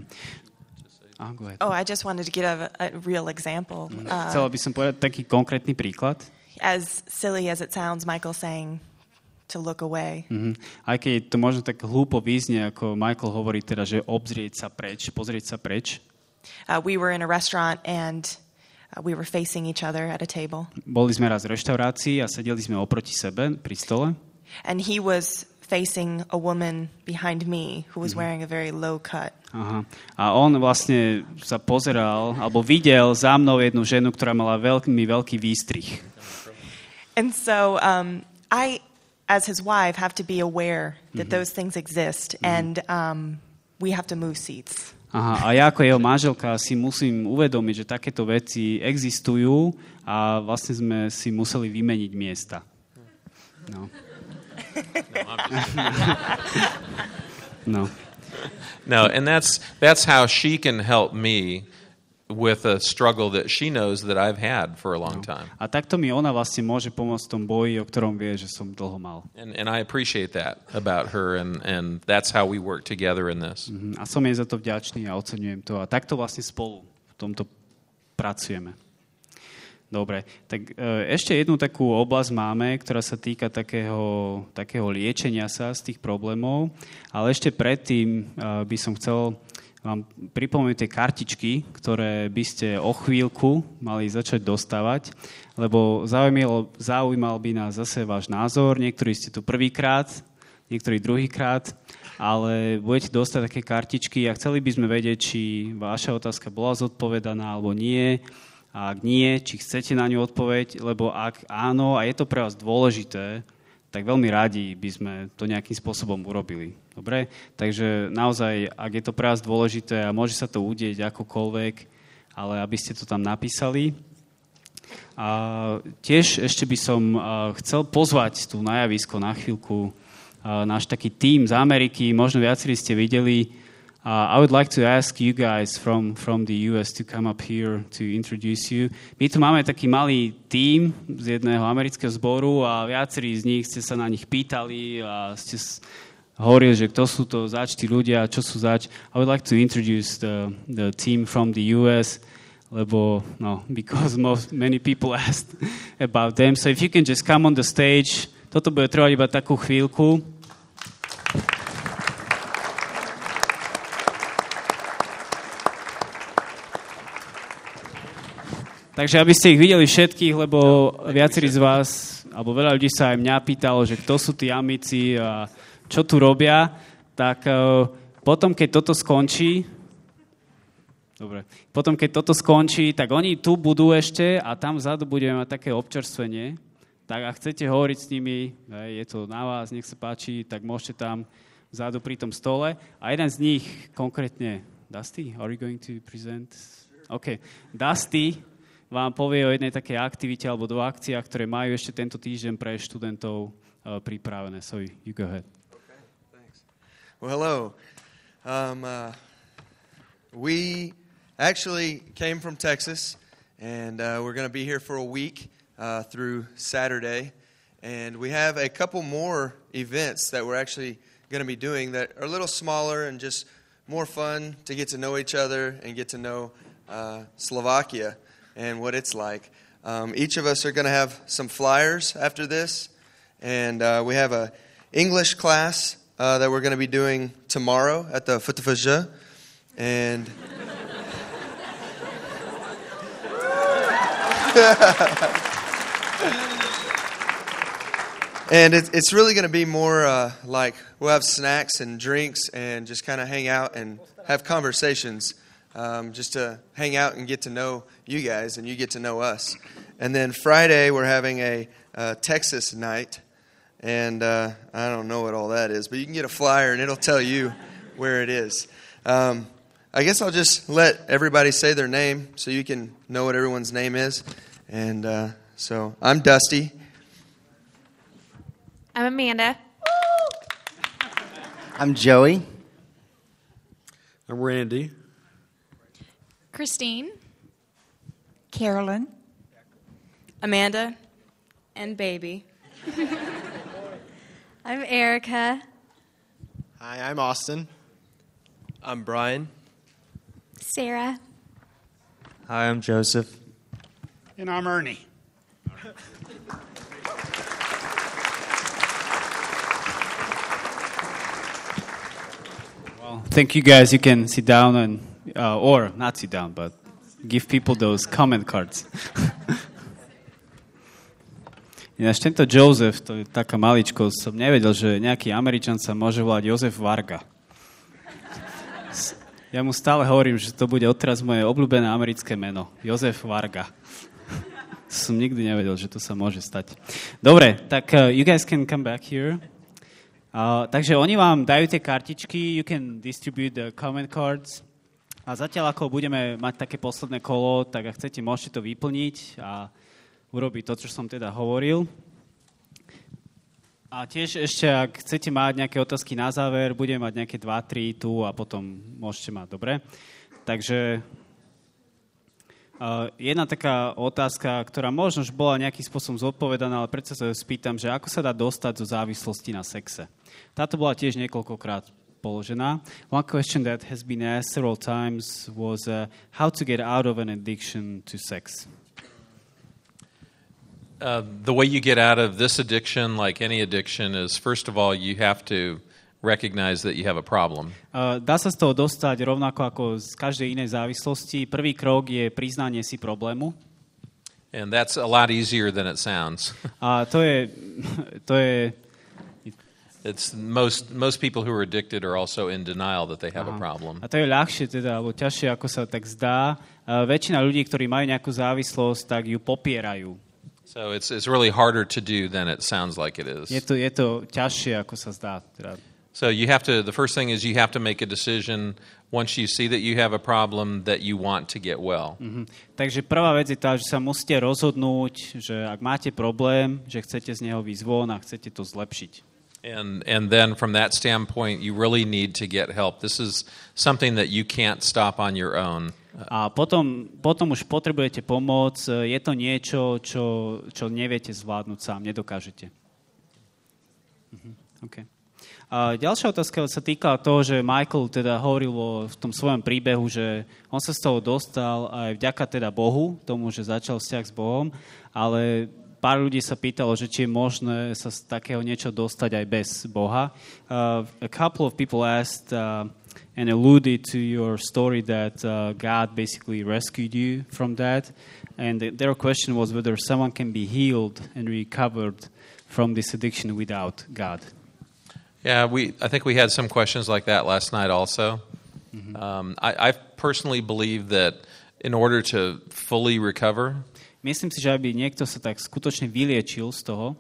Ah, go ahead. Oh, I just wanted to give a, a real example. Mm-hmm. Uh, Chcela by som povedať taký konkrétny príklad. As silly as it sounds, Michael saying to look away. Mm-hmm. Aj keď to možno tak hlúpo vyznie, ako Michael hovorí teda, že obzrieť sa preč, pozrieť sa preč. Uh, we were in a restaurant and uh, we were facing each other at a table. Boli sme raz v reštaurácii a sedeli sme oproti sebe pri stole. And he was facing a woman behind me who was mm-hmm. wearing a very low cut. Aha. A on vlastne sa pozeral, alebo videl za mnou jednu ženu, ktorá mala veľmi veľký výstrih. And so um, I, as his wife, have to be aware that mm-hmm. those things exist mm-hmm. and um, we have to move seats. Aha, a ja ako jeho manželka si musím uvedomiť, že takéto veci existujú a vlastne sme si museli vymeniť miesta. No. No. No, and that's that's how she can help me with a struggle that she knows that I've had for a long time. A takto mi ona vlastne môže pomôcť v tom boji, o ktorom vie, že som dlho mal. And and I appreciate that about her and and that's how we work together in this. Mm-hmm. A som jej za to vďačný a oceňujem to. A takto vlastne spolu v tomto pracujeme. Dobre, tak ešte jednu takú oblasť máme, ktorá sa týka takého, takého liečenia sa z tých problémov, ale ešte predtým by som chcel vám pripomenúť tie kartičky, ktoré by ste o chvíľku mali začať dostávať, lebo zaujímal, zaujímal by nás zase váš názor. Niektorí ste tu prvýkrát, niektorí druhýkrát, ale budete dostať také kartičky a chceli by sme vedieť, či vaša otázka bola zodpovedaná alebo nie. A ak nie, či chcete na ňu odpoveď, lebo ak áno a je to pre vás dôležité, tak veľmi radi by sme to nejakým spôsobom urobili. Dobre? Takže naozaj, ak je to pre vás dôležité a môže sa to udieť akokoľvek, ale aby ste to tam napísali. A tiež ešte by som chcel pozvať tu na javisko na chvíľku náš taký tím z Ameriky, možno viacerí ste videli. Uh, I would like to ask you guys from, from the U S to come up here to introduce you. My tu máme taký malý tím z jedného amerického zboru a viacerí z nich ste sa na nich pýtali a ste hovorili, že kto sú to zač, tí ľudia, čo sú zač. I would like to introduce the, the team from the U S, lebo, no, because most, many people asked about them. So if you can just come on the stage, toto bude trvať iba takú chvíľku. Takže aby ste ich videli všetkých, lebo viacerí z vás, alebo veľa ľudí sa aj mňa pýtalo, že kto sú tí amici a čo tu robia, tak uh, potom, keď toto skončí, dobre, potom, keď toto skončí, tak oni tu budú ešte a tam vzadu budeme mať také občerstvenie. Tak ak chcete hovoriť s nimi, je to na vás, nech sa páči, tak môžete tam vzadu pri tom stole. A jeden z nich, konkrétne, Dusty, are you going to present? OK, Dusty vám povie o jednej takej aktivite alebo do akciách, ktoré majú ešte tento týždeň pre študentov uh, pripravené. So you go ahead. Okay, thanks. Well, hello. Um, uh, we actually came from Texas, and uh, we're going to be here for a week uh, through Saturday. And we have a couple more events that we're actually going to be doing that are a little smaller and just more fun to get to know each other and get to know uh, Slovakia and what it's like. Um, each of us are going to have some flyers after this, and uh, we have a English class uh, that we're going to be doing tomorrow at the F T F J, and and it, it's really going to be more uh, like we'll have snacks and drinks and just kind of hang out and have conversations. Um, just to hang out and get to know you guys, and you get to know us. And then Friday, we're having a uh, Texas night, and uh, I don't know what all that is, but you can get a flyer, and it'll tell you where it is. Um, I guess I'll just let everybody say their name so you can know what everyone's name is. And uh, so I'm Dusty. I'm Amanda. I'm Joey. I'm Randy. Christine. Carolyn. Amanda. And Baby. I'm Erica. Hi, I'm Austin. I'm Brian. Sarah. Hi, I'm Joseph. And I'm Ernie. Well, thank you guys. You can sit down and Uh, or not sit down, but give people those comment cards. Ináč tento Joseph, to je taká maličkosť, som nevedel, že nejaký Američan sa môže volať Jozef Varga. Ja mu stále hovorím, že to bude odteraz moje obľúbené americké meno. Jozef Varga. Som nikdy nevedel, že to sa môže stať. Dobre, tak uh, you guys can come back here. Uh, takže oni vám dajú tie kartičky, you can distribute the comment cards. A zatiaľ, ako budeme mať také posledné kolo, tak ak chcete, môžete to vyplniť a urobiť to, čo som teda hovoril. A tiež ešte, ak chcete mať nejaké otázky na záver, budeme mať nejaké dva tri tu a potom môžete mať, dobre? Takže uh, jedna taká otázka, ktorá možno už bola nejakým spôsobom zodpovedaná, ale predsa sa spýtam, že ako sa dá dostať zo závislosti na sexe. Táto bola tiež niekoľkokrát položená. One question that has been asked several times was uh, how to get out of an addiction to sex. Uh, the way you get out of this addiction, like any addiction, is first of all you have to recognize that you have a problem. Uh, dá sa z toho dostať rovnako ako z každej inej závislosti. Prvý krok je priznanie si problému. And that's a lot easier than it sounds. A to je to je It's most most people who are addicted are also in denial that they have Aha. a problem. A to je ľahšie teda, alebo ťažšie, ako sa tak zdá. Uh, väčšina ľudí, ktorí majú nejakú závislosť, tak ju popierajú. So it's it's really harder to do than it sounds like it is. Je to je to ťažšie, ako sa zdá. Teda. So you have to the first thing is you have to make a decision once you see that you have a problem that you want to get well. Mm-hmm. Takže prvá vec je tá, že sa musíte rozhodnúť, že ak máte problém, že chcete z neho výjsť von a chcete to zlepšiť. And and then from that standpoint, you really need to get help. This is something that you can't stop on your own. A potom, potom už potrebujete pomoc. Je to niečo, čo, čo neviete zvládnuť sám, nedokážete. Mhm. Okay. A ďalšia otázka sa týka toho, že Michael teda hovoril o, v tom svojom príbehu, že on sa z toho dostal aj vďaka teda Bohu, tomu, že začal vzťah s Bohom, ale pár ľudí sa pýtalo, že či je možné sa z takého niečo dostať aj bez Boha. Uh, a couple of people asked uh, and alluded to your story that uh, God basically rescued you from that. And th- their question was whether someone can be healed and recovered from this addiction without God. Yeah, we. I think we had some questions like that last night also. Mm-hmm. Um, I, I personally believe that in order to fully recover, myslím si, že aby niekto sa tak skutočne vyliečil z toho,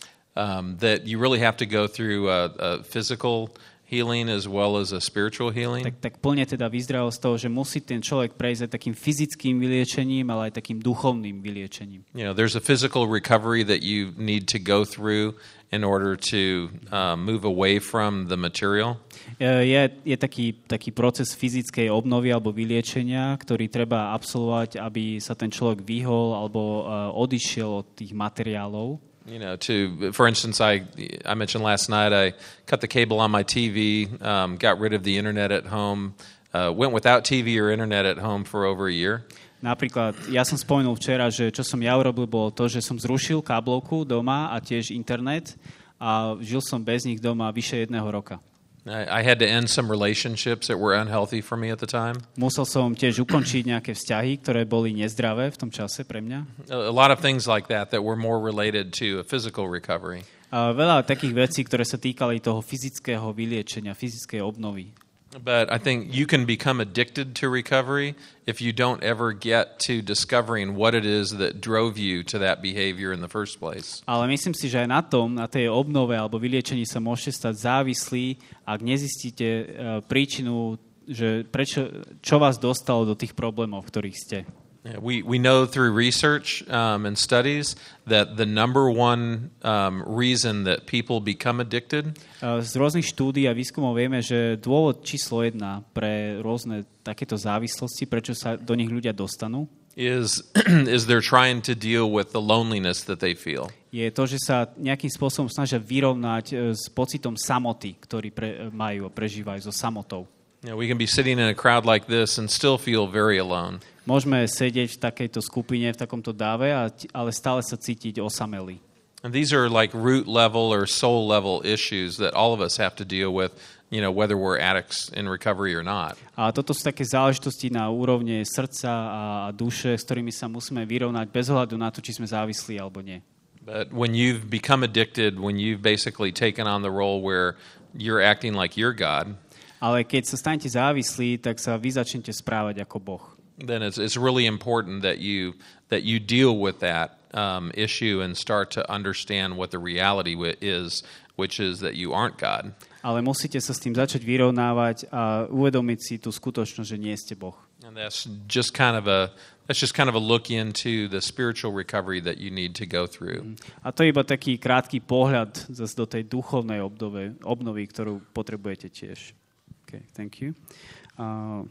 um, that you really have to go through a, a physical healing as well as a spiritual healing. Tak, tak plne teda vyzdravil z toho, že musí ten človek prejsť aj takým fyzickým vyliečením, ale aj takým duchovným vyliečením. You know, there's a physical recovery that you need to go through in order to uh, move away from the material. Je, je taký, taký proces fyzickej obnovy alebo vyliečenia, ktorý treba absolvovať, aby sa ten človek vyhol alebo uh, odišiel od tých materiálov. You know, to for instance, I I mentioned last night I cut the cable on my T V, um, got rid of the internet at home, uh, went without T V or internet at home for over a year. Napríklad, ja som spomenul včera, že čo som ja urobil, bolo to, že som zrušil káblovku doma a tiež internet a žil som bez nich doma vyše jedného roka. I, I had to end some relationships that were unhealthy for me at the time. Musel som tiež ukončiť nejaké vzťahy, ktoré boli nezdravé v tom čase pre mňa. A, a lot of things like that that were more related to a physical recovery. A veľa takých vecí, ktoré sa týkali toho fyzického vyliečenia, fyzickej obnovy. But I think you can become addicted to recovery if you don't ever get to discovering what it is that drove you to that behavior in the first place. Ale myslím si, že aj na tom, na tej obnove alebo vyliečení sa môžete stať závislí, ak nezistíte uh, príčinu, že prečo, čo vás dostalo do tých problémov, v ktorých ste. Yeah, we, we know through research um, and studies that the number one um, reason that people become addicted Z rôznych štúdií a výskumov vieme, že dôvod číslo jedna pre rôzne takéto závislosti, prečo sa do nich ľudia dostanú, is is they're trying to deal with the loneliness that they feel. Je to, že sa nejakým spôsobom snažia vyrovnať s pocitom samoty, ktorý pre, majú a prežívajú so samotou. You know, we can be sitting in a crowd like this and still feel very alone. Môžeme sedieť v takejto skupine, v takomto dáve, ale stále sa cítiť osamelí. And these are like root level or soul level issues that all of us have to deal with, you know, whether we're addicts in recovery or not. A toto sú také záležitosti na úrovne srdca a duše, s ktorými sa musíme vyrovnať bez ohľadu na to, či sme závislí alebo nie. But when you've become addicted, when you've basically taken on the role where you're acting like you're God, ale keď sa stanete závislí, tak sa vy začnete správať ako Boh. Then it's it's really important that you that you deal with that um, issue and start to understand what the reality is, which is that you aren't God. Ale musíte sa s tým začať vyrovnávať a uvedomiť si tú skutočnosť, že nie ste Boh. And that's just kind of a that's just kind of a look into the spiritual recovery that you need to go through. A to je iba taký krátky pohľad zase do tej duchovnej obnovy, obnovy, ktorú potrebujete tiež. Okay, thank you. Uh,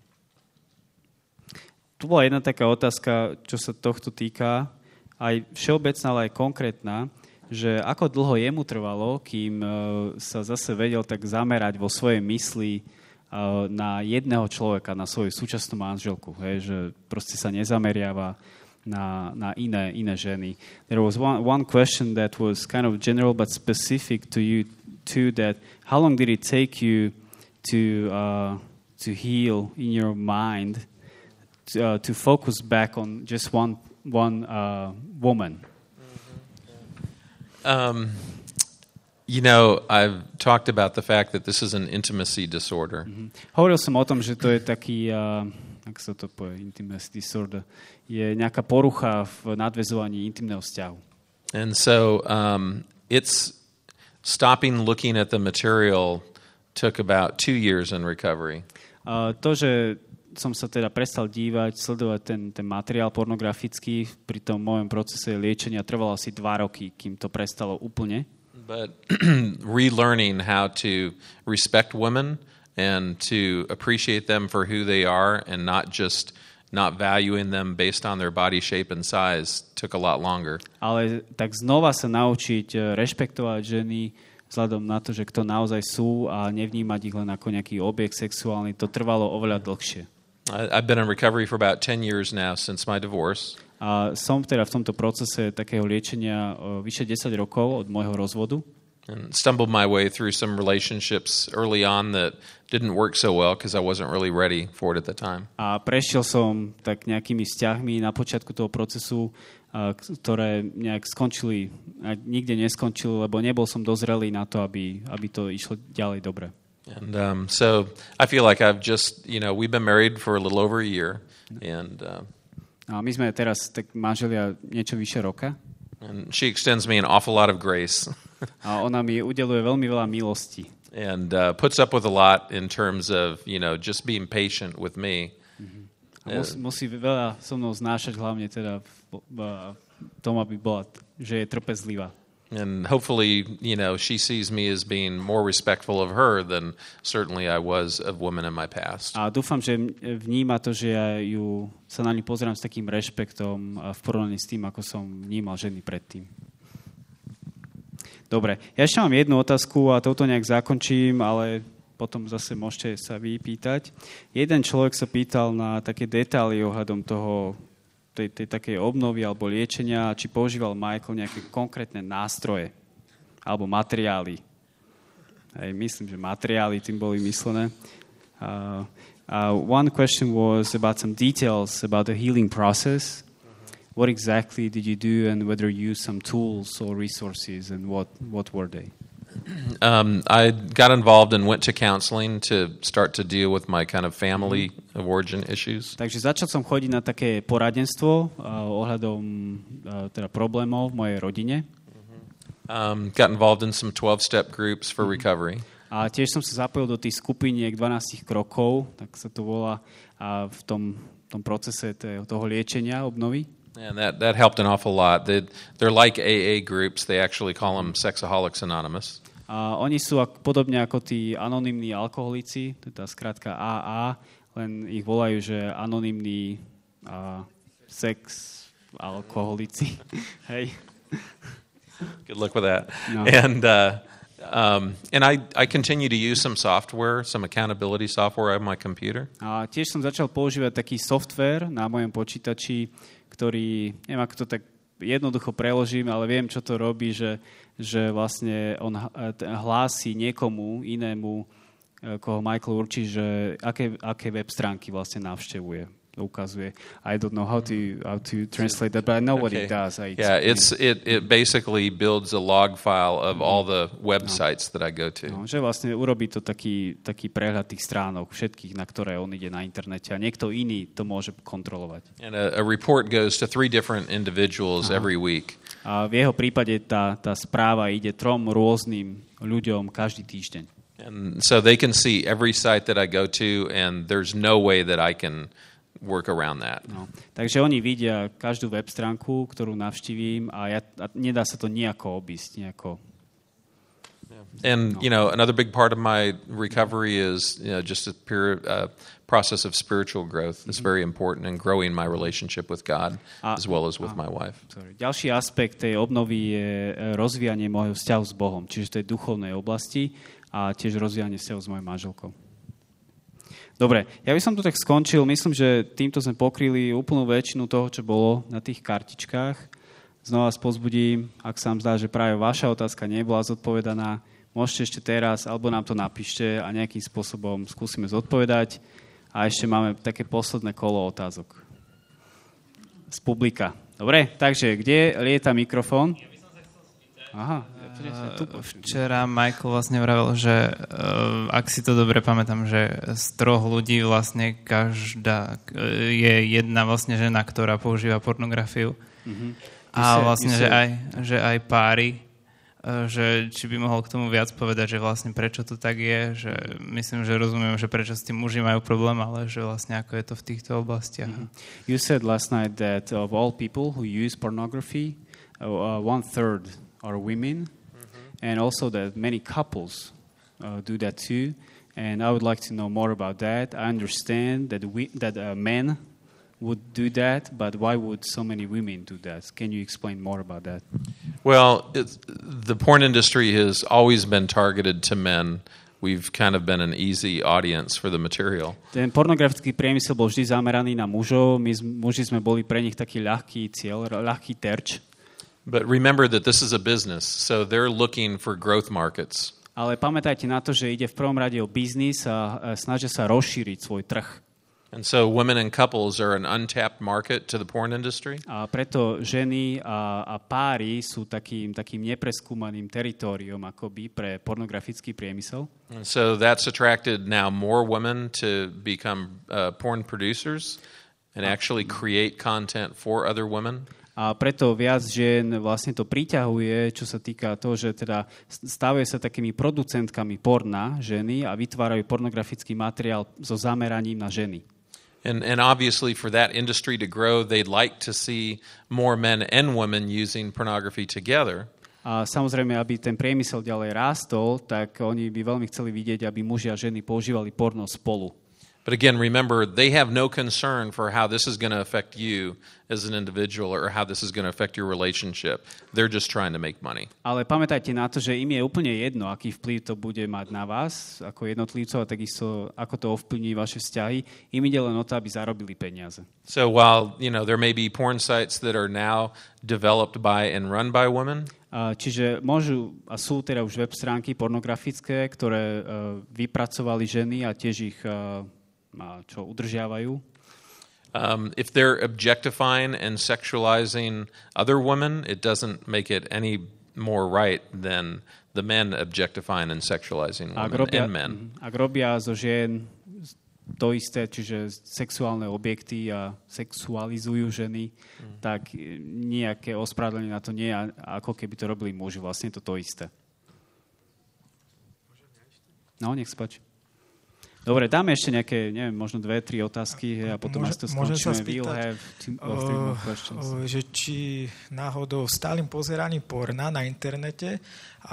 Tu bola jedna taká otázka, čo sa tohto týka, aj všeobecná, ale aj konkrétna, že ako dlho jemu trvalo, kým uh, sa zase vedel tak zamerať vo svojej mysli uh, na jedného človeka, na svoju súčasnú manželku, hej, že proste sa nezameriava na, na iné, iné ženy. There was one, one question that was kind of general but specific to you too, that how long did it take you to, uh, to heal in your mind, Uh, to focus back on just one one uh, woman? Um, you know, I've talked about the fact that this is an intimacy disorder. Mm-hmm. Hovoril som o tom, že to je taký, uh, ako sa to povie, intimacy disorder, je nejaká porucha v nadväzovaní intimného vzťahu. And so um, it's stopping looking at the material took about two years in recovery. Uh, to, že som sa teda prestal dívať, sledovať ten, ten materiál pornografický pri tom mojom procese liečenia trvalo asi dva roky, kým to prestalo úplne. But relearning how to respect women and to appreciate them for who they are and not just not valuing them based on their body shape and size took a lot longer. Ale tak znova sa naučiť rešpektovať ženy vzhľadom na to, že kto naozaj sú a nevnímať ich len ako nejaký objekt sexuálny, to trvalo oveľa dlhšie. I've been in recovery for about ten years now since my divorce. A som teda v tomto procese takého liečenia vyše desať rokov od môjho rozvodu. And stumbled my way through some relationships early on that didn't work so well because I wasn't really ready for it at the time. A prešiel som tak nejakými vzťahmi na počiatku toho procesu, ktoré nejak skončili, a nikde neskončili, lebo nebol som dozrelý na to, aby, aby to išlo ďalej dobre. And um, so I feel like I've just, you know, we've been married for a little over a year. And uh, a my sme teraz tak manželia niečo vyše roka. And she extends me an awful lot of grace. A ona mi udeluje veľmi veľa milosti. And uh, puts up with a lot in terms of, you know, just being patient with me. Mm-hmm. A musí, musí veľa so mnou znášať, hlavne teda v, v tom, aby bola, že je trpezlivá. And hopefully, you know, she sees me as being more respectful of her than certainly I was of women in my past. A dúfam, že vníma to, že ja ju sa na ňu pozerám s takým rešpektom v porovnaní s tým, ako som vnímal ženy predtým. Dobre, ja ešte mám jednu otázku a touto nejak zakončím, ale potom zase môžete sa vypýtať. Jeden človek sa pýtal na také detaily ohľadom toho, tej, tej takej obnovy alebo liečenia, či používal Michael nejaké konkrétne nástroje alebo materiály. Hej, myslím, že materiály tým boli myslené. Uh, uh, one question was about some details about the healing process. What exactly did you do, and whether you used some tools or resources, and what, what were they? Um, I got involved and went to counseling to start to deal with my kind of family of origin issues. Takže začal som chodiť na také poradenstvo uh, ohľadom uh, teda problémov v mojej rodine. Um, got involved in some twelve-step groups for recovery. A tiež som sa zapojil do tých skupiniek dvanásť krokov, tak sa to volá, uh, v tom, tom procese toho liečenia, obnovy. And that, that helped an awful lot. They, they're like A A groups. They actually call them Sexaholics Anonymous. A oni sú ak, podobne ako tí anonymní alkoholici, teda skrátka á á, len ich volajú, že anonymní uh, sex alkoholici. Hej. Good luck with that. No. And uh, um, and I, I continue to use some software, some accountability software on my computer. A tiež som začal používať taký software na mojom počítači, ktorý, neviem, ako to tak jednoducho preložím, ale viem, čo to robí, že, že vlastne on hlási niekomu inému, koho Michael určí, že aké, aké web stránky vlastne navštevuje. Ukazuje. I don't know how to how to translate that, but I know okay. what it does. I yeah, it's it it basically builds a log file of mm-hmm. all the websites no. that I go to. No, že vlastne urobí to taký taký prehľad tých stránok všetkých, na ktoré on ide na internete, a niekto iný to môže kontrolovať. And a, a report goes to three different individuals Aha. every week. A v jeho prípade tá tá správa ide trom rôznym ľuďom každý týždeň. And so they can see every site that I go to, and there's no way that I can work around that. No. Takže oni vidia každú web stránku, ktorú navštívim, a, ja, a nedá sa to nejako obísť. Nejako. And, you know, another big part of my recovery is, you know, just a pure uh, process of spiritual growth. It's very important in growing my relationship with God a, as well as with a, my wife. Sorry. Ďalší aspekt tej obnovy je rozvíjanie môjho vzťahu s Bohom, čiže tej duchovnej oblasti, a tiež rozvíjanie vzťahu s mojou manželkou. Dobre, ja by som tu tak skončil. Myslím, že týmto sme pokryli úplnú väčšinu toho, čo bolo na tých kartičkách. Znova spozbudím, ak sa vám zdá, že práve vaša otázka nebola zodpovedaná, môžete ešte teraz, alebo nám to napíšte a nejakým spôsobom skúsime zodpovedať. A ešte máme také posledné kolo otázok z publika. Dobre, takže kde lieta mikrofón? Aha. Včera Michael vlastne vravel, že uh, ak si to dobre pamätám, že z troch ľudí vlastne každá je jedna vlastne žena, ktorá používa pornografiu. Mm-hmm. A vlastne, že aj, že aj páry, uh, že či by mohol k tomu viac povedať, že vlastne prečo to tak je, že myslím, že rozumiem, že prečo s tým muži majú problém, ale že vlastne ako je to v týchto oblastiach. Mm-hmm. You said last night that of all people who use pornography, uh, one third are women. And also that many couples uh, do that too. And I would like to know more about that. I understand that we, that uh, men would do that, but why would so many women do that? Can you explain more about that? Well, it's, the porn industry has always been targeted to men. We've kind of been an easy audience for the material. Ten pornografický priemysel bol vždy zameraný na mužov. My muži sme boli pre nich taký ľahký cieľ, ľahký terč. But remember that this is a business, so they're looking for growth markets. Ale pamätajte na to, že ide v prvom rade o biznis a snažia sa rozšíriť svoj trh. And so women and couples are an untapped market to the porn industry. A preto ženy a, a páry sú takým, takým nepreskúmaným teritóriom akoby pre pornografický priemysel. And so that's attracted now more women to become uh, porn producers and actually create content for other women. A preto viac žien vlastne to priťahuje, čo sa týka toho, že teda stávajú sa takými producentkami porna ženy a vytvárajú pornografický materiál so zameraním na ženy. And, and obviously for that industry to grow, they'd like to see more men and women using pornography together. A samozrejme, aby ten priemysel ďalej rástol, tak oni by veľmi chceli vidieť, aby muži a ženy používali porno spolu. But again, remember, they have no concern for how this is going to affect you as an individual or how this is going to affect your relationship. They're just trying to make money. Ale pamätajte na to, že im je úplne jedno, aký vplyv to bude mať na vás ako jednotlivcov a takisto ako to ovplyvní vaše vzťahy. Im ide len o to, aby zarobili peniaze. So while, you know, there may be porn sites that are now developed by and run by women, Uh, čiže môžu a sú teda už web stránky pornografické, ktoré uh, vypracovali ženy a tiež ich uh, čo udržiavajú. Um, if they're objectifying and sexualizing other women, it doesn't make it any more right than the men objectifying and sexualizing women robia, and men. Ak robia zo žien to isté, čiže sexuálne objekty a sexualizujú ženy, mm. tak nejaké ospravedlnenie na to nie je, ako keby to robili muži. Vlastne to to isté. No, nech sa páči. Dobre, dáme ešte nejaké, neviem, možno dve, tri otázky a potom Môže, až to skončíme. Môžem sa spýtať, uh, uh, že či náhodou stálym pozeraním porna na internete,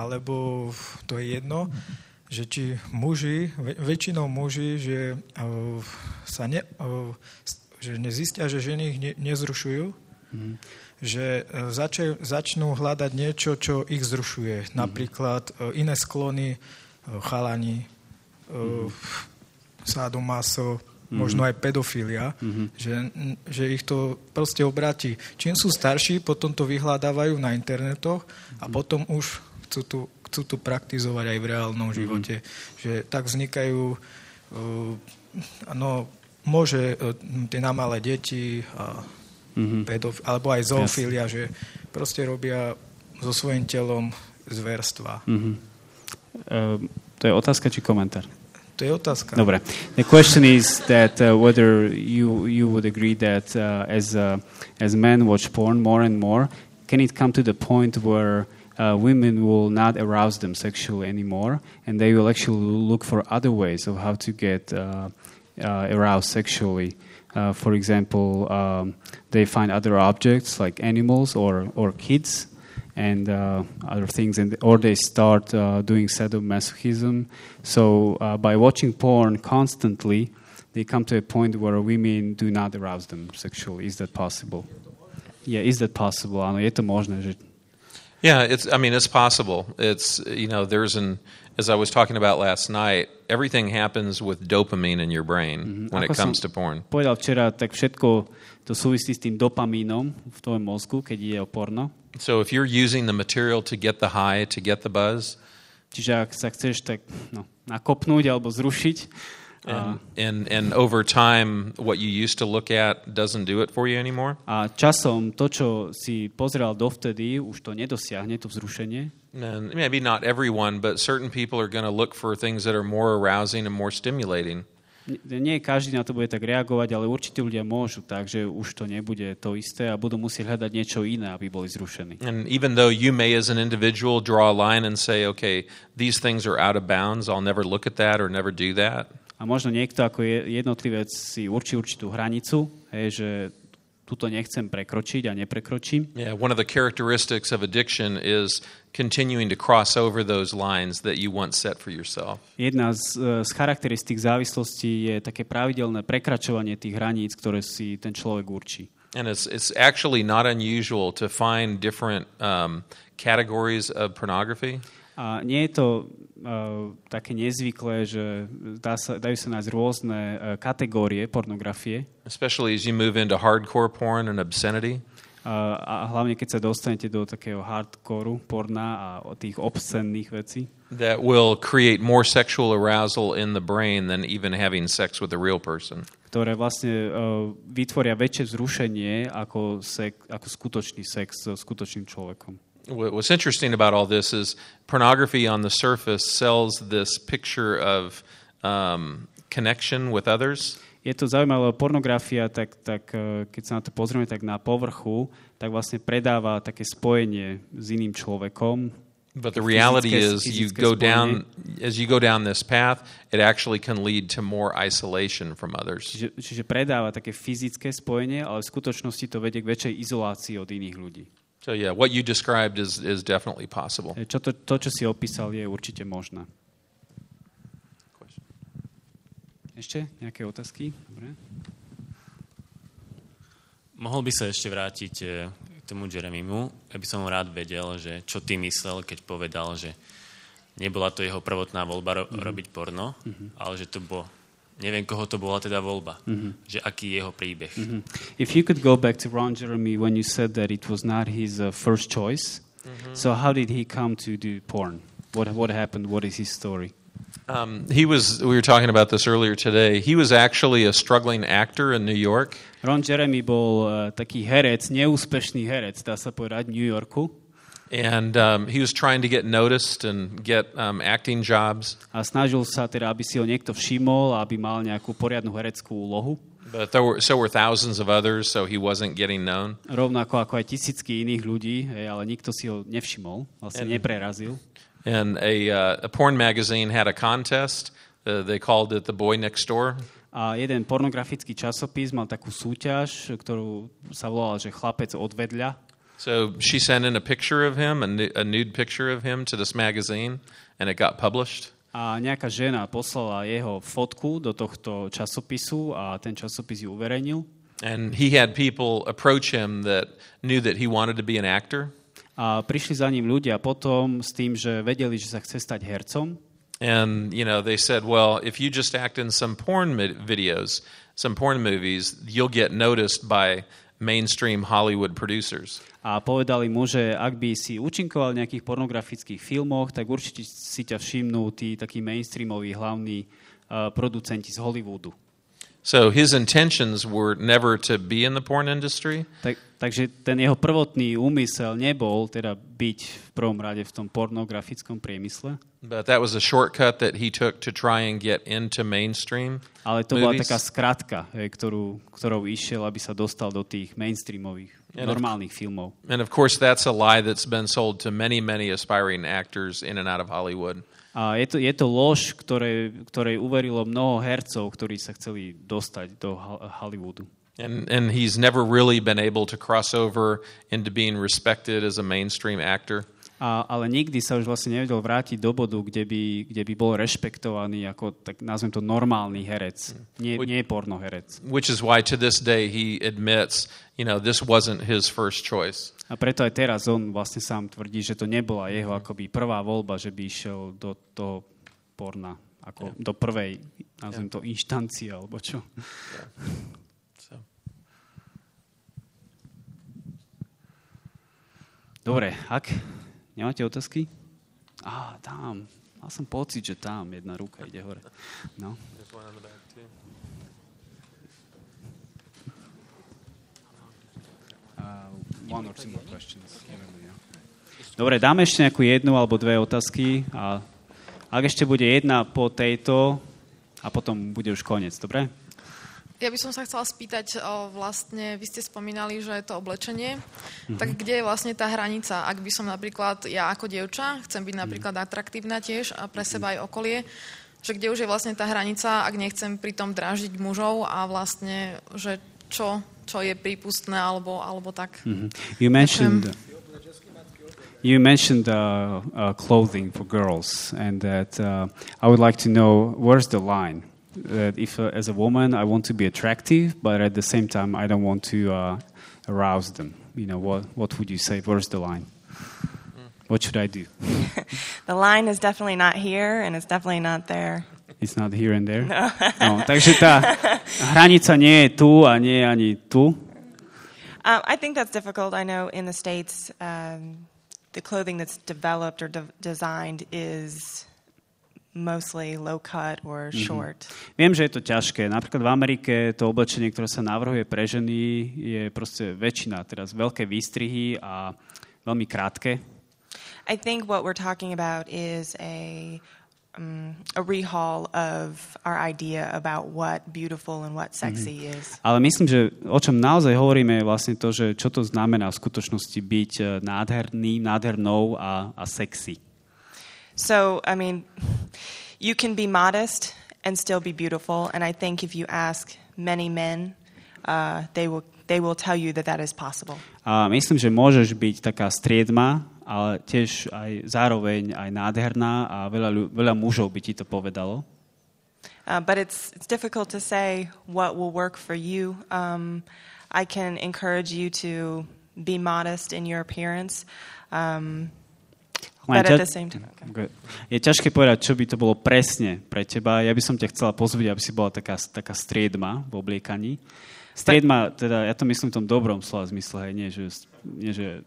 alebo to je jedno, že či muži, väčšinou muži, že uh, sa ne, uh, že nezistia, že ženy ich ne, nezrušujú, mm. že uh, začaj, začnú hľadať niečo, čo ich zrušuje. Mm. Napríklad uh, iné sklony, uh, chalani, uh, mm. sadomaso, mm. možno aj pedofilia, mm-hmm. že, že ich to proste obráti. Čím sú starší, potom to vyhľadávajú na internetoch a potom už chcú tu chcú to praktizovať aj v reálnom živote. Mm-hmm. Že tak vznikajú uh, no, môže uh, tie namalé deti a mm-hmm. pedof- alebo aj zoofilia, yes. že proste robia so svojím telom zverstva. Mm-hmm. Uh, to je otázka či komentár? To je otázka. Dobre. The question is that uh, whether you you would agree that uh, as uh, as men watch porn more and more, can it come to the point where Uh, women will not arouse them sexually anymore, and they will actually look for other ways of how to get uh, uh, aroused sexually. Uh, for example, um, they find other objects like animals or, or kids and uh, other things, and or they start uh, doing sadomasochism. So uh, by watching porn constantly, they come to a point where women do not arouse them sexually. Is that possible? Yeah, is that possible? Áno, je to možné, že Yeah, it's. I mean, it's possible. It's, you know, there's an, as I was talking about last night, everything happens with dopamine in your brain mm-hmm. when Ako it comes to porn. Povedal včera, tak všetko to súvisí s tým dopamínom v tvojom mozgu, keď ide o porno. So if you're using the material to get the high, to get the buzz, čiže ak sa chceš tak no, nakopnúť alebo zrušiť, And, and, and over time, what you used to look at doesn't do it for you anymore. A časom to, čo si pozrel dovtedy, už to nedosiahne, to vzrušenie. And maybe not everyone, but certain people are going to look for things that are more arousing and more stimulating. Nie každý na to bude tak reagovať, ale určite ľudia môžu, takže už to nebude to isté a budú musieť hľadať niečo iné, aby boli zrušení. And even though you may as an individual draw a line and say, okay, these things are out of bounds, I'll never look at that or never do that. A možno niekto ako jednotlivec si určí určitú hranicu, hej, že túto nechcem prekročiť a neprekročím. Yeah, one of the characteristics of addiction is continuing to cross over those lines that you once set for yourself. Jedna z, z charakteristík závislosti je také pravidelné prekračovanie tých hraníc, ktoré si ten človek určí. And it's it's actually not unusual to find different um, categories of pornography. A nie je to uh, také nezvyklé, že dá sa, dajú sa nájsť rôzne uh, kategórie pornografie. Especially as you move into hardcore porn and obscenity. A, a hlavne, keď sa dostanete do takého hardcore porna a tých obscenných vecí. That will create more sexual arousal in the brain than even having sex with a real person. Ktoré vlastne uh, vytvoria väčšie vzrušenie ako, sek, ako skutočný sex so skutočným človekom. What's interesting about all this is pornography on the surface sells this picture of um, connection with others. Je to zaujímavé, pornografia, tak, tak keď sa na to pozrieme tak na povrchu, tak vlastne predáva také spojenie s iným človekom. But the reality is you go down as you go down this path, it actually can lead to more isolation from others. Čiže, čiže predáva také fyzické spojenie, ale v skutočnosti to vedie k väčšej izolácii od iných ľudí. So yeah, what you described is is definitely possible. Čo to, to, čo si opísal, je určite možné. Ešte nejaké otázky? Dobre. Mohol by sa ešte vrátiť k tomu Jeremimu. Ja by som rád vedel, že čo ty myslel, keď povedal, že nebola to jeho prvotná voľba ro- mm-hmm. robiť porno, mm-hmm. ale že to bolo, neviem, koho to bola teda voľba. Mm-hmm. Že aký je jeho príbeh. Mm-hmm. If you could go back to Ron Jeremy when you said that it was not his uh, first choice, mm-hmm. so how did he come to do porn? What, what happened? What is his story? Um, he was, we were talking about this earlier today, he was actually a struggling actor in New York. Ron Jeremy bol uh, taký herec, neúspešný herec, dá sa povedať, v New Yorku. And um, he was trying to get noticed and get um, acting jobs. A snažil sa teda, aby si ho niekto všimol, aby mal nejakú poriadnu hereckú úlohu. But there were, so were thousands of others, so he wasn't getting known. Rovnako ako aj tisícky iných ľudí, hej, ale nikto si ho nevšimol, vlastne and, neprerazil. And a, uh, a porn magazine had a contest. Uh, they called it The Boy Next Door. A jeden pornografický časopis mal takú súťaž, ktorú sa volala, že Chlapec od vedľa. So she sent in a picture of him, a, nu- a nude picture of him to this magazine, and it got published. A nejaká žena poslala jeho fotku do tohto časopisu a ten časopis ju uverejnil. And he had people approach him that knew that he wanted to be an actor. A prišli za ním ľudia potom s tým, že vedeli, že sa chce stať hercom. And, you know, they said, well, if you just act in some porn videos, some porn movies, you'll get noticed by mainstream Hollywood producers. A povedali mu, že ak by si účinkoval v nejakých pornografických filmoch, tak určite si ťa všimnú tí takí mainstreamoví hlavní uh, producenti z Hollywoodu. So his intentions were never to be in the porn industry. Tak, takže ten jeho prvotný úmysel nebol teda byť v prvom rade v tom pornografickom priemysle. But that was a shortcut that he took to try and get into mainstream. Ale to bola taká skratka, ktorú, ktorou išiel, aby sa dostal do tých mainstreamových, and normálnych of, filmov. And of course that's a lie that's been sold to many, many aspiring actors in and out of Hollywood. A je to, je to lož, ktorej, ktorej uverilo mnoho hercov, ktorí sa chceli dostať do Hollywoodu. And, and he's never really been able to cross over into being respected as a mainstream actor. A, ale nikdy sa už vlastne nevedel vrátiť do bodu, kde by, kde by bol rešpektovaný ako, tak nazvem to, normálny herec. Nie, nie pornoherec. Which is why to this day he admits, you know, this wasn't his first choice. A preto aj teraz on vlastne sám tvrdí, že to nebola jeho akoby prvá voľba, že by išiel do toho porna, ako yeah. do prvej, nazvem yeah. to, inštancie, alebo čo. Yeah. So. Dobre, ak nemáte otázky? Á, tam. Mal som pocit, že tam jedna ruka ide hore. No. One or two more questions. Dobre, dáme ešte nejakú jednu alebo dve otázky a ak ešte bude jedna po tejto a potom bude už koniec, dobre? Ja by som sa chcela spýtať, o, vlastne, vy ste spomínali, že je to oblečenie, mm-hmm. tak kde je vlastne tá hranica? Ak by som napríklad, ja ako dievča, chcem byť napríklad mm-hmm. atraktívna tiež a pre seba aj okolie, že kde už je vlastne tá hranica, ak nechcem pritom dráždiť mužov a vlastne, že čo... čo je prípustné, alebo, alebo tak. Mm-hmm. You mentioned, you mentioned uh, uh, clothing for girls, and that uh, I would like to know, where's the line? That if, uh, as a woman, I want to be attractive, but at the same time, I don't want to uh, arouse them. You know, what, what would you say? Where's the line? What should I do? The line is definitely not here, and it's definitely not there. It's not here and there. No. No, takže tá hranica nie je tu a nie je ani tu. Um, I think that's difficult. I know in the States, um, the clothing that's developed or de- designed is mostly low cut or short. Mm-hmm. Viem, že je to ťažké. Napríklad v Amerike to oblečenie, ktoré sa navrhuje pre ženy, je proste väčšina, teraz veľké výstrihy a veľmi krátke. I think what we're talking about is a um, a rehaul of our idea about what beautiful and what sexy mm-hmm. is. Ale myslím, že o čom naozaj hovoríme je vlastne to, že čo to znamená v skutočnosti byť nádherný, nádhernou a, a sexy. So, I mean, you can be modest and still be beautiful, and I think if you ask many men, uh, they will they will tell you that that is possible. A myslím, že môžeš byť taká striedma, ale tiež aj zároveň aj nádherná a veľa, veľa mužov by ti to povedalo. Uh, but it's it's difficult to say what will work for you. Um, I can encourage you to be modest in your appearance. Um, But at the same time, okay. Je ťažké povedať, čo by to bolo presne pre teba. Ja by som ťa chcela pozvať, aby si bola taká, taká striedma v obliekaní. Striedma, teda ja to myslím v tom dobrom slova zmysle, hej, nie, že... Nie, že...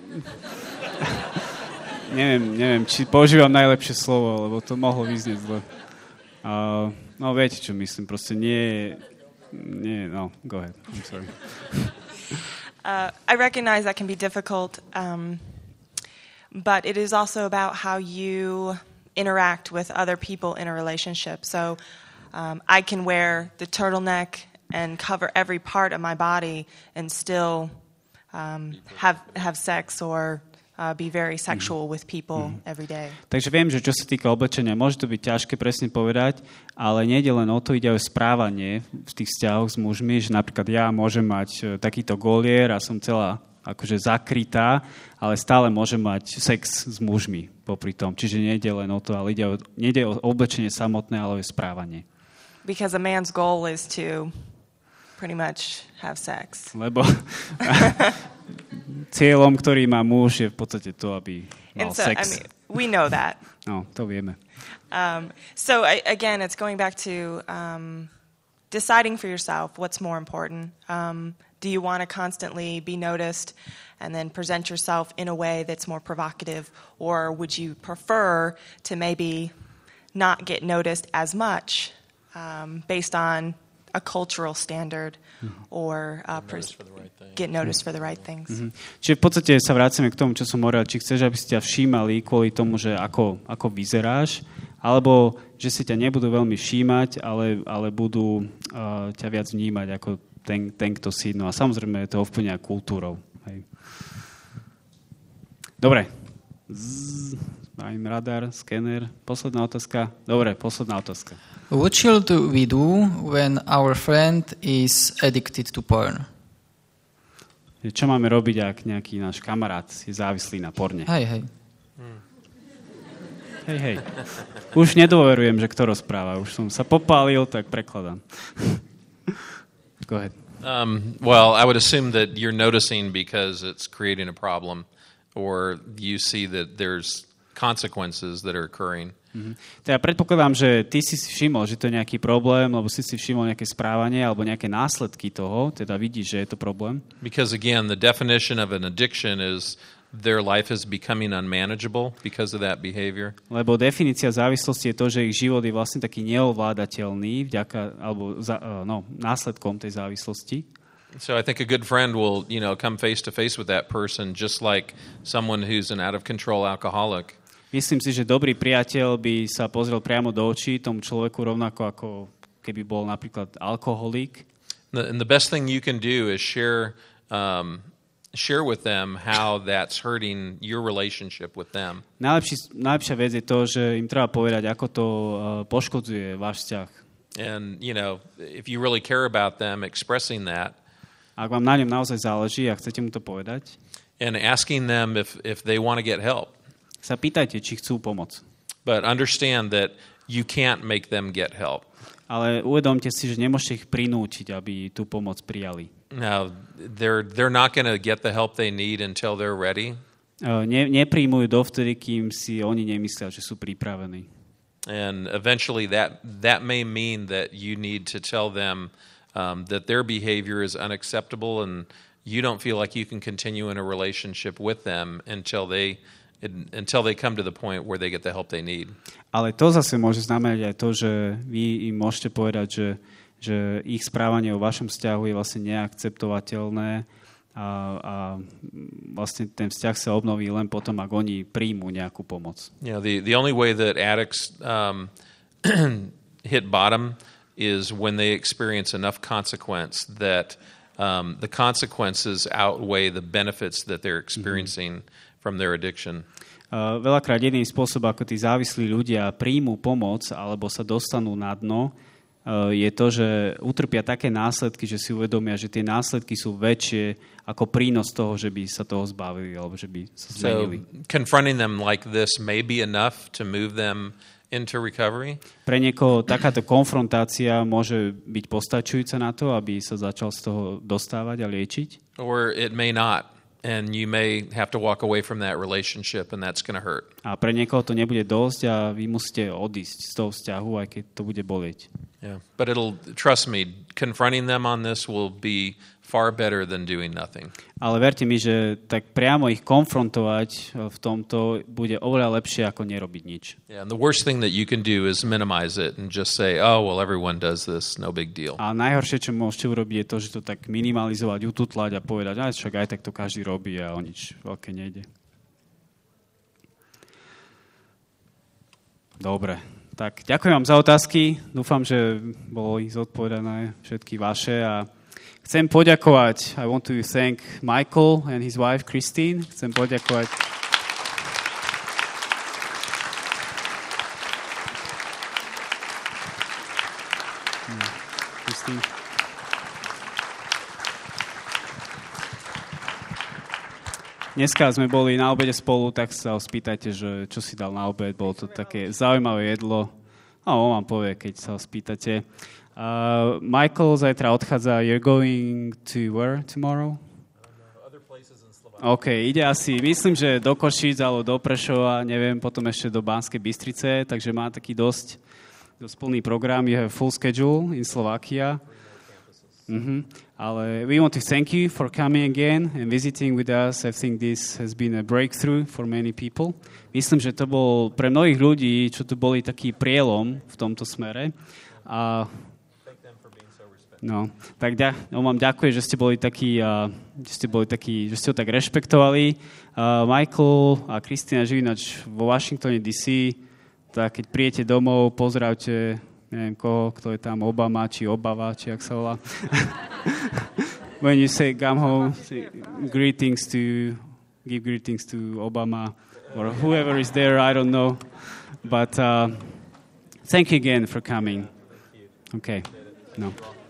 neviem, neviem, či používam najlepšie slovo, lebo to mohlo vyznieť zle. Uh, no viete, čo myslím, proste nie... nie no, go ahead, I'm sorry. uh, I recognize that can be difficult, um, but it is also about how you interact with other people in a relationship. So um, I can wear the turtleneck and cover every part of my body and still um, have have sex or uh, be very sexual with people mm-hmm. every day. Takže viem, že čo sa týka oblečenia, môže to byť ťažké presne povedať, ale nejde len o to, ide o správanie v tých vzťahoch s mužmi, že napríklad ja môžem mať takýto golier a som celá akože zakrytá, ale stále môže mať sex s mužmi popri tom. Čiže nejde len o to, ale ide o, nejde o oblečenie samotné, ale o správanie. Because a man's goal is to pretty much have sex. Lebo cieľom, ktorý má muž, je v podstate to, aby mal so, sex. I mean, we know that. No, to vieme. Um, so I, again, it's going back to um, deciding for yourself what's more important. Um, Do you want to constantly be noticed and then present yourself in a way that's more provocative? Or would you prefer to maybe not get noticed as much um, based on a cultural standard or uh, pres- right get noticed for the right things? Mm-hmm. Čiže v podstate sa vracame k tomu, čo som hovoril. Či chceš, aby si ťa všímali kvôli tomu, že ako, ako vyzeráš, alebo že si ťa nebudú veľmi všímať, ale, ale budú uh, ťa viac vnímať ako Ten, ten, kto si, no a samozrejme je to ovplyvnené kultúrou. Hej. Dobre. Zzz, mám radar, skener. Posledná otázka. Dobre, posledná otázka. What should we do when our friend is addicted to porn? Čo máme robiť, ak nejaký náš kamarát je závislý na porne? Hej, hej. Hej, hej. Už nedôverujem, že kto rozpráva. Už som sa popálil, tak prekladám. Go ahead. Um, well, I would assume that you're noticing because it's creating a problem, or you see that there's consequences that are occurring. Mm-hmm. Teda predpokladám, že ty si si všimol, že to je nejaký problém, lebo si si všimol nejaké správanie alebo nejaké následky toho, teda vidíš, že je to problém. Because again, the definition of an addiction is their life is becoming unmanageable because of that behavior. Lebo definícia závislosti je to, že ich život je vlastne taký neovládateľný vďaka alebo za, no, následkom tej závislosti. So I think a good friend will, you know, come face to face with that person just like someone who's an out of control alcoholic. Myslím si, že dobrý priateľ by sa pozrel priamo do očí tomu človeku rovnako ako keby bol napríklad alkoholík. And the best thing you can do is share um, share with them how that's hurting your relationship with them. Najlepší, najlepšia vec je to, že im treba povedať, ako to uh, poškodzuje váš vzťah. And, you know, if you really care about them, expressing that. Ak vám na ňom naozaj záleží a chcete mu to povedať. And asking them if, if they want to get help. Sa pýtajte, či chcú pomoc. But understand that you can't make them get help. Ale uvedomte si, že nemôžete ich prinútiť, aby tú pomoc prijali. Now, they're they're not going to get the help they need until they're ready. Ne, nepríjmujú dovtedy, kým si oni nemyslia, že sú pripravení. And eventually that that may mean that you need to tell them um, that their behavior is unacceptable and you don't feel like you can continue in a relationship with them until they until they come to the point where they get the help they need. Ale to zase môže znamenať aj to, že vy im môžete povedať, že, že ich správanie o vašom vzťahu je vlastne neakceptovateľné a, a vlastne ten vzťah sa obnoví len potom, ak oni príjmú nejakú pomoc. You know, the, the only way that addicts um, hit bottom is when they experience enough consequence that um, the consequences outweigh the benefits that they're experiencing mm-hmm. from their addiction. Uh, veľakrát jediný spôsob, ako tí závislí ľudia príjmú pomoc alebo sa dostanú na dno, uh, je to, že utrpia také následky, že si uvedomia, že tie následky sú väčšie ako prínos toho, že by sa toho zbavili alebo že by sa zmenili. So confronting them like this may be enough to move them into recovery. Pre niekoho takáto konfrontácia môže byť postačujúca na to, aby sa začal z toho dostávať a liečiť. Or it may not. And you may have to walk away from that relationship and that's going to hurt. A pre niekoho to nebude dosť a vy musíte odísť z toho vzťahu, aj keď to bude bolieť. Yeah, but it'll, trust me, confronting them on this will be far better than doing nothing. Ale verte mi, že tak priamo ich konfrontovať v tomto bude oveľa lepšie ako nerobiť nič. Yeah, and the worst thing that you can do is minimize it and just say, oh, well, everyone does this, no big deal. A najhoršie, čo môžete urobiť, je to, že to tak minimalizovať, ututlať a povedať, aj však aj tak to každý robí a o nič veľké nejde. Dobre. Tak ďakujem vám za otázky. Dúfam, že boli zodpovedané všetky vaše a chcem poďakovať, I want to thank Michael and his wife Christine. Chcem poďakovať hmm. Christine. Dneska sme boli na obede spolu, tak sa ho spýtajte, že čo si dal na obed. Bolo to také zaujímavé jedlo. A on vám povie, keď sa ho spýtate. Uh, Michael zajtra odchádza. You're going to where tomorrow? OK, ide asi, myslím, že do Košíc alebo do Prešova, neviem, potom ešte do Banskej Bystrice, takže má taký dosť, dosť plný program. You have full schedule in Slovakia. Mm-hmm. Ale we want to thank you for coming again and visiting with us. I think this has been a breakthrough for many people. Myslím, že to bol pre mnohých ľudí, čo tu boli taký prielom v tomto smere. A no, tak ďa, on vám ďakuje, že ste boli takí, uh, že ste boli takí, že ste ho tak rešpektovali. Uh, Michael a Kristina žijú ináč vo Washingtone dé cé, tak keď prijete domov, pozdravte neviem koho, kto je tam, Obama, či Obava, či jak sa volá. When you say come home, say greetings to, give greetings to Obama, or whoever is there, I don't know. But uh, thank you again for coming. Okay, no.